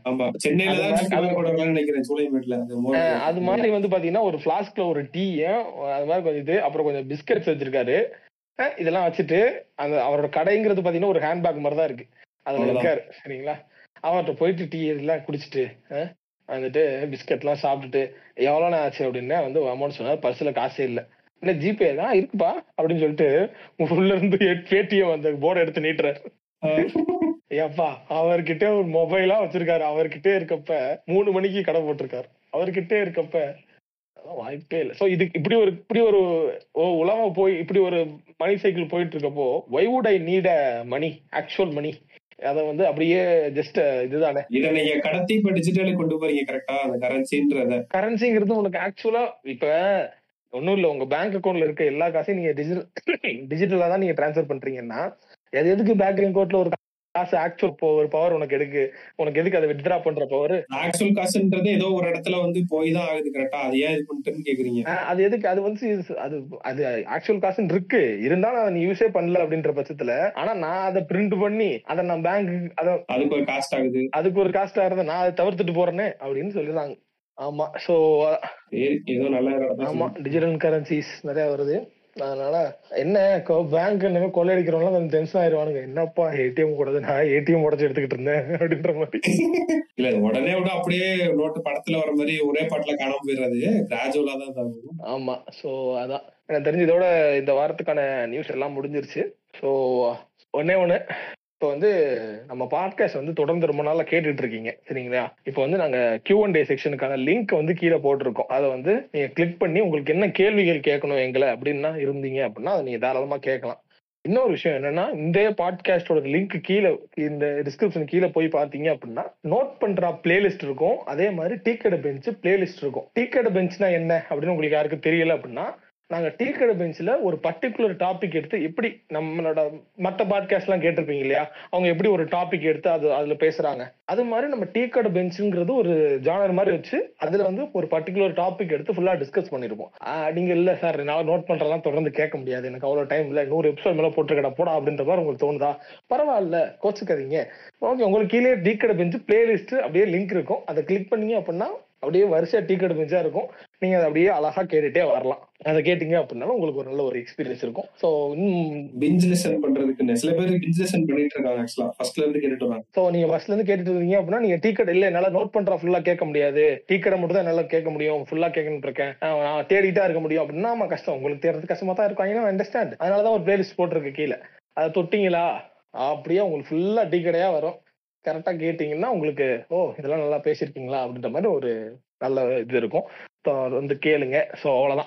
அது மாதிரி வந்து பாத்தீங்கன்னா ஒரு பிளாஸ்க்ல ஒரு டீ, அது மாதிரி கொஞ்சம் இது, அப்புறம் கொஞ்சம் பிஸ்கட்ஸ் வச்சிருக்காரு. இதெல்லாம் வச்சுட்டு அந்த அவரோட கடைங்கிறது பாத்தீங்கன்னா ஒரு ஹேண்ட்பேக் மாதிரி தான் இருக்கு, அதுல இருக்காரு. சரிங்களா? அவர்கிட்ட போயிட்டு டீ எல்லாம் குடிச்சிட்டு வந்துட்டு பிஸ்கட் எல்லாம் சாப்பிட்டுட்டு எவ்வளோண்ணே ஆச்சு அப்படின்னு வந்து அமௌண்ட் சொன்னார். பர்ஸ்ல காசே இல்லை. இல்ல ஜிபே தான் இருக்குப்பா அப்படின்னு சொல்லிட்டு உள்ள இருந்து பேடிஎம் அந்த போர்டை எடுத்து நீட்டுறாரு. ஏப்பா, அவர்கிட்ட ஒரு மொபைலா வச்சிருக்காரு. அவர்கிட்ட இருக்கப்ப 3 மணிக்கு கடை போட்டிருக்காரு. அவர்கிட்ட இருக்கப்ப வாய்ப்பே இல்லை. ஸோ இது இப்படி ஒரு உலகம் போய் இப்படி ஒரு மணி சைக்கிள் போயிட்டு இருக்கப்போ why would I need a money, actual money? அத வந்து அப்படியே ஜஸ்ட் இதுதானே. இதை நீங்க கடத்தி இப்ப டிஜிட்டலுக்கு கொண்டு போறீங்க கரெக்டா, அந்த கரன்சின்றத. கரன்சிங்கிறது உனக்கு ஆக்சுவலா இப்ப ஒன்றும் இல்லை, உங்க பேங்க் அக்கௌண்ட்ல இருக்க எல்லா காசையும் நீங்க டிஜிட்டலா தான் நீங்க டிரான்ஸ்ஃபர் பண்றீங்கன்னா எதுக்கு பேங்க் அக்கௌண்ட்ல ஒரு காசு ஆக்சுவல் ஒரு பவர் உனக்கு எதுக்கு அதை வித்ட்ரா பண்ற பவர்? ஆக்சுவல் காசுன்றது ஏதோ ஒரு இடத்துல வந்து போய் தான் ஆகுது கரெக்டா, அது ஏன் இது பண்ணிட்டுன்னு கேக்குறீங்க. அது எதுக்கு? அது வந்து அது ஆக்சுவல் காசுன்னு இருக்கு, இருந்தாலும் அதை நீ யூஸே பண்ணல அப்படின்ற பட்சத்துல, ஆனா நான் அதை பிரிண்ட் பண்ணி அதை நான் பேங்க் அதுக்கு ஒரு காஸ்ட் ஆகுது, அதுக்கு ஒரு காஸ்ட் ஆகுது, நான் அதை தவிர்த்துட்டு போறேன்னு அப்படின்னு சொல்லிடுறாங்க. ஆமா. சோ ஏதோ நல்ல ஆமா, டிஜிட்டல் கரன்சிஸ் நிறைய வருது. அதனால என்ன பேங்க் என்ன கொள்ளையடிக்கிறவங்க கொஞ்சம் டென்ஷன் ஆயிருவானுங்க, என்னப்பா ஏடிஎம் கூடாது, நான் ஏடிஎம் உடச்சு எடுத்துக்கிட்டு இருந்தேன் அப்படின்ற மாதிரி. இல்ல உடனே விட அப்படியே நோட்டு படத்துல வர மாதிரி ஒரே பாட்டுல காணாம போயிடுறது, கிராஜுவலா தான் ஆகும். ஆமா. சோ அதான் எனக்கு தெரிஞ்சு இதோட இந்த வாரத்துக்கான நியூஸ் எல்லாம் முடிஞ்சிருச்சு. ஸோ ஒண்ணு இப்போ வந்து நம்ம பாட்காஸ்ட் வந்து தொடர்ந்து ரொம்ப நாளா கேட்டுட்டு இருக்கீங்க சரிங்களா. இப்போ வந்து நாங்க Q&A செக்ஷனுக்கான லிங்க் வந்து கீழே போட்டிருக்கோம். அதை வந்து நீங்க கிளிக் பண்ணி உங்களுக்கு என்ன கேள்விகள் கேட்கணும் எங்களை அப்படின்னா இருந்தீங்க அப்படின்னா அதை நீங்க தாராளமா கேட்கலாம். இன்னொரு விஷயம் என்னன்னா, இந்த பாட்காஸ்டோட லிங்க் கீழே இந்த டிஸ்கிரிப்ஷன் கீழே போய் பாத்தீங்க அப்படின்னா நோட் பண்ற பிளேலிஸ்ட் இருக்கும், அதே மாதிரி டீ கடை பெஞ்ச் பிளேலிஸ்ட் இருக்கும். டீ கடை பெஞ்ச்னா என்ன அப்படின்னு உங்களுக்கு யாருக்கு தெரியல அப்படின்னா, நாங்க டீ கடை பெஞ்ச்ல ஒரு பர்டிகுலர் டாபிக் எடுத்து, எப்படி நம்மளோட மற்ற பாட்காஸ்ட் எல்லாம் கேட்டிருப்பீங்க இல்லையா, அவங்க எப்படி ஒரு டாபிக் எடுத்து அதுல பேசுறாங்க, அது மாதிரி நம்ம டீ கடை பெஞ்சுங்கிறது ஒரு ஜானர் மாதிரி வச்சு அதுல வந்து ஒரு பர்டிகுலர் டாபிக் எடுத்து ஃபுல்லா டிஸ்கஸ் பண்ணிருப்போம். நீங்க இல்ல சார் நான் நோட் பண்றதெல்லாம் தொடர்ந்து கேட்க முடியாது, எனக்கு அவ்வளவு டைம் இல்ல, 100 எபிசோட் மேல போட்டுருக்கடா போடா அப்படின்ற மாதிரி உங்களுக்கு தோணுதா? பரவாயில்ல, கோச்சுக்காதீங்க. ஓகே, உங்களுக்கு கீழே டீ கடை பெஞ்சு பிளேலிஸ்ட் அப்படியே லிங்க் இருக்கும், அதை கிளிக் பண்ணீங்க அப்படின்னா அப்படியே வரிசையா டீ கடை பெஞ்சா இருக்கும். நீங்க அதை அப்படியே அழகா கேட்டுட்டே வரலாம். அதை கேட்டீங்க அப்படின்னாலும் உங்களுக்கு ஒரு நல்ல ஒரு எக்ஸ்பீரியன்ஸ் இருக்கும். ஸோ பிஞ்ச் லிசன் பண்றதுக்கு சில பேர் பிஞ்ச் லிசன் பண்ணிட்டு இருக்காங்க ஆக்சுவலா, ஃபர்ஸ்ட்ல இருந்து கேட்டுட்டு வராங்க. ஸோ நீங்க ஃபர்ஸ்ட்ல இருந்து கேட்டுட்டு இருக்கீங்க அப்படின்னா நீங்க டீ கடை இல்ல என்னால நோட் பண்றா ஃபுல்லா கேட்க முடியாது, டீ கடை மட்டும் தான் என்னால கேட்க முடியும், ஃபுல்லா கேட்கணும் இருக்கேன், நான் தேடிட்டா இருக்க முடியும் அப்படின்னா ஆமா கஷ்டம், உங்களுக்கு தேடுறது கஷ்டமா தான் இருக்கும். I understand. அதனாலதான் ஒரு பிளேலிஸ்ட் போட்டிருக்கு கீழே, அதை தொட்டிங்களா அப்படியே உங்களுக்கு ஃபுல்லா டீ கடையா வரும். கரெக்டா கேட்டீங்கன்னா உங்களுக்கு இதெல்லாம் நல்லா பேசியிருக்கீங்களா அப்படின்ற மாதிரி ஒரு நல்ல இது இருக்கும். வந்து கேளுங்க. ஸோ அவ்வளோதான்.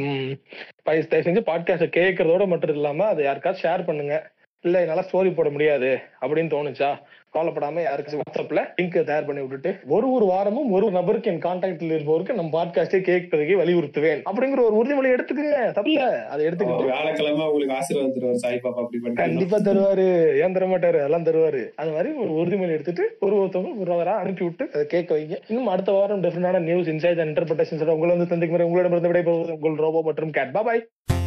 தயவு செஞ்சு பாட்காஸ்ட்டை கேட்கறதோட மட்டும் இல்லாம அதை யாருக்காவது ஷேர் பண்ணுங்க. இல்ல என்னால ஸ்டோரி போட முடியாது அப்படின்னு தோணுச்சா கவலைப்படாம யாருக்காச்சும் வாட்ஸ்அப்ல லிங்க் தயார் பண்ணி விட்டுட்டு ஒரு வாரமும் ஒரு நபருக்கு என் கான்டாக்ட்ல இருப்பவருக்கு நம்ம பாட்காஸ்டே கேட்கறதுக்கு வலியுறுத்துவேன் அப்படிங்கிற ஒரு உறுதிமொழி எடுத்துக்கங்க. தப்பில்ல, அதை எடுத்துக்கிட்டு வியாழக்கிழமை உங்களுக்கு ஆசீர்வாதம் தருவார் சாய் பாப்பா. அப்படி கண்டிப்பா தருவாரு, ஏன் தர மாட்டாரு, அதெல்லாம் தருவாரு. அது மாதிரி ஒரு உறுதிமொழி எடுத்துட்டு ஒருத்தவங்க ஒருவரா அனுப்பி விட்டு அதை கேட்க வைங்க. இன்னும் அடுத்த வாரம் டிஃபரெண்டான நியூஸ், இன்சைட்ஸ் அண்ட் இன்டர்பிரேஷன்ஸ் உங்களை வந்து சந்திக்கும் வரை உங்களிடமிருந்து விடைபெறுவது உங்கள் ரோபோ மற்றும் கேட். பாய்.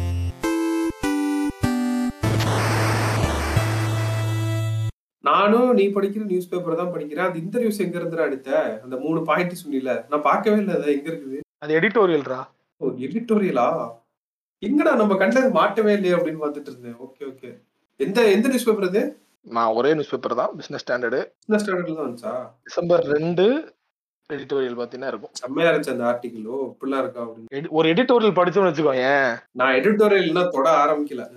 நானும் நீ படிக்கிற நியூஸ் பேப்பர் தான் படிக்கிறேன். அது இந்த நியூஸ் எங்க இருந்து எடுத்த? அந்த 3 பாயிண்ட் சொன்னீல, நான் பார்க்கவே இல்லை. அது எங்க இருக்குது? அது எடிட்டோரியல்ரா. ஓ எடிட்டோரியலா? எங்கடா நம்ம கண்டது மாட்டவே இல்லையே அப்படின்னு பார்த்துட்டு இருந்தேன். Okay okay. எந்த நியூஸ் பேப்பர் அது? நான் ஒரே நியூஸ் பேப்பர் தான், பிசினஸ் ஸ்டாண்டர்டு. பிசினஸ் ஸ்டாண்டர்ட்ல தான் வந்துச்சா? டிசம்பர் 2 எடிட்டோரியல் பாத்தீங்கன்னா இருக்கும். செம்மையா இருந்துச்சு அந்த ஆர்டிகிள். இப்படிலாம் இருக்கா அப்படின்னு ஒரு எடிட்டோரியல் படிச்சோம்னு வச்சுக்கோங்க. நான் எடிட்டோரியல்னா தொட ஆரம்பிக்கல.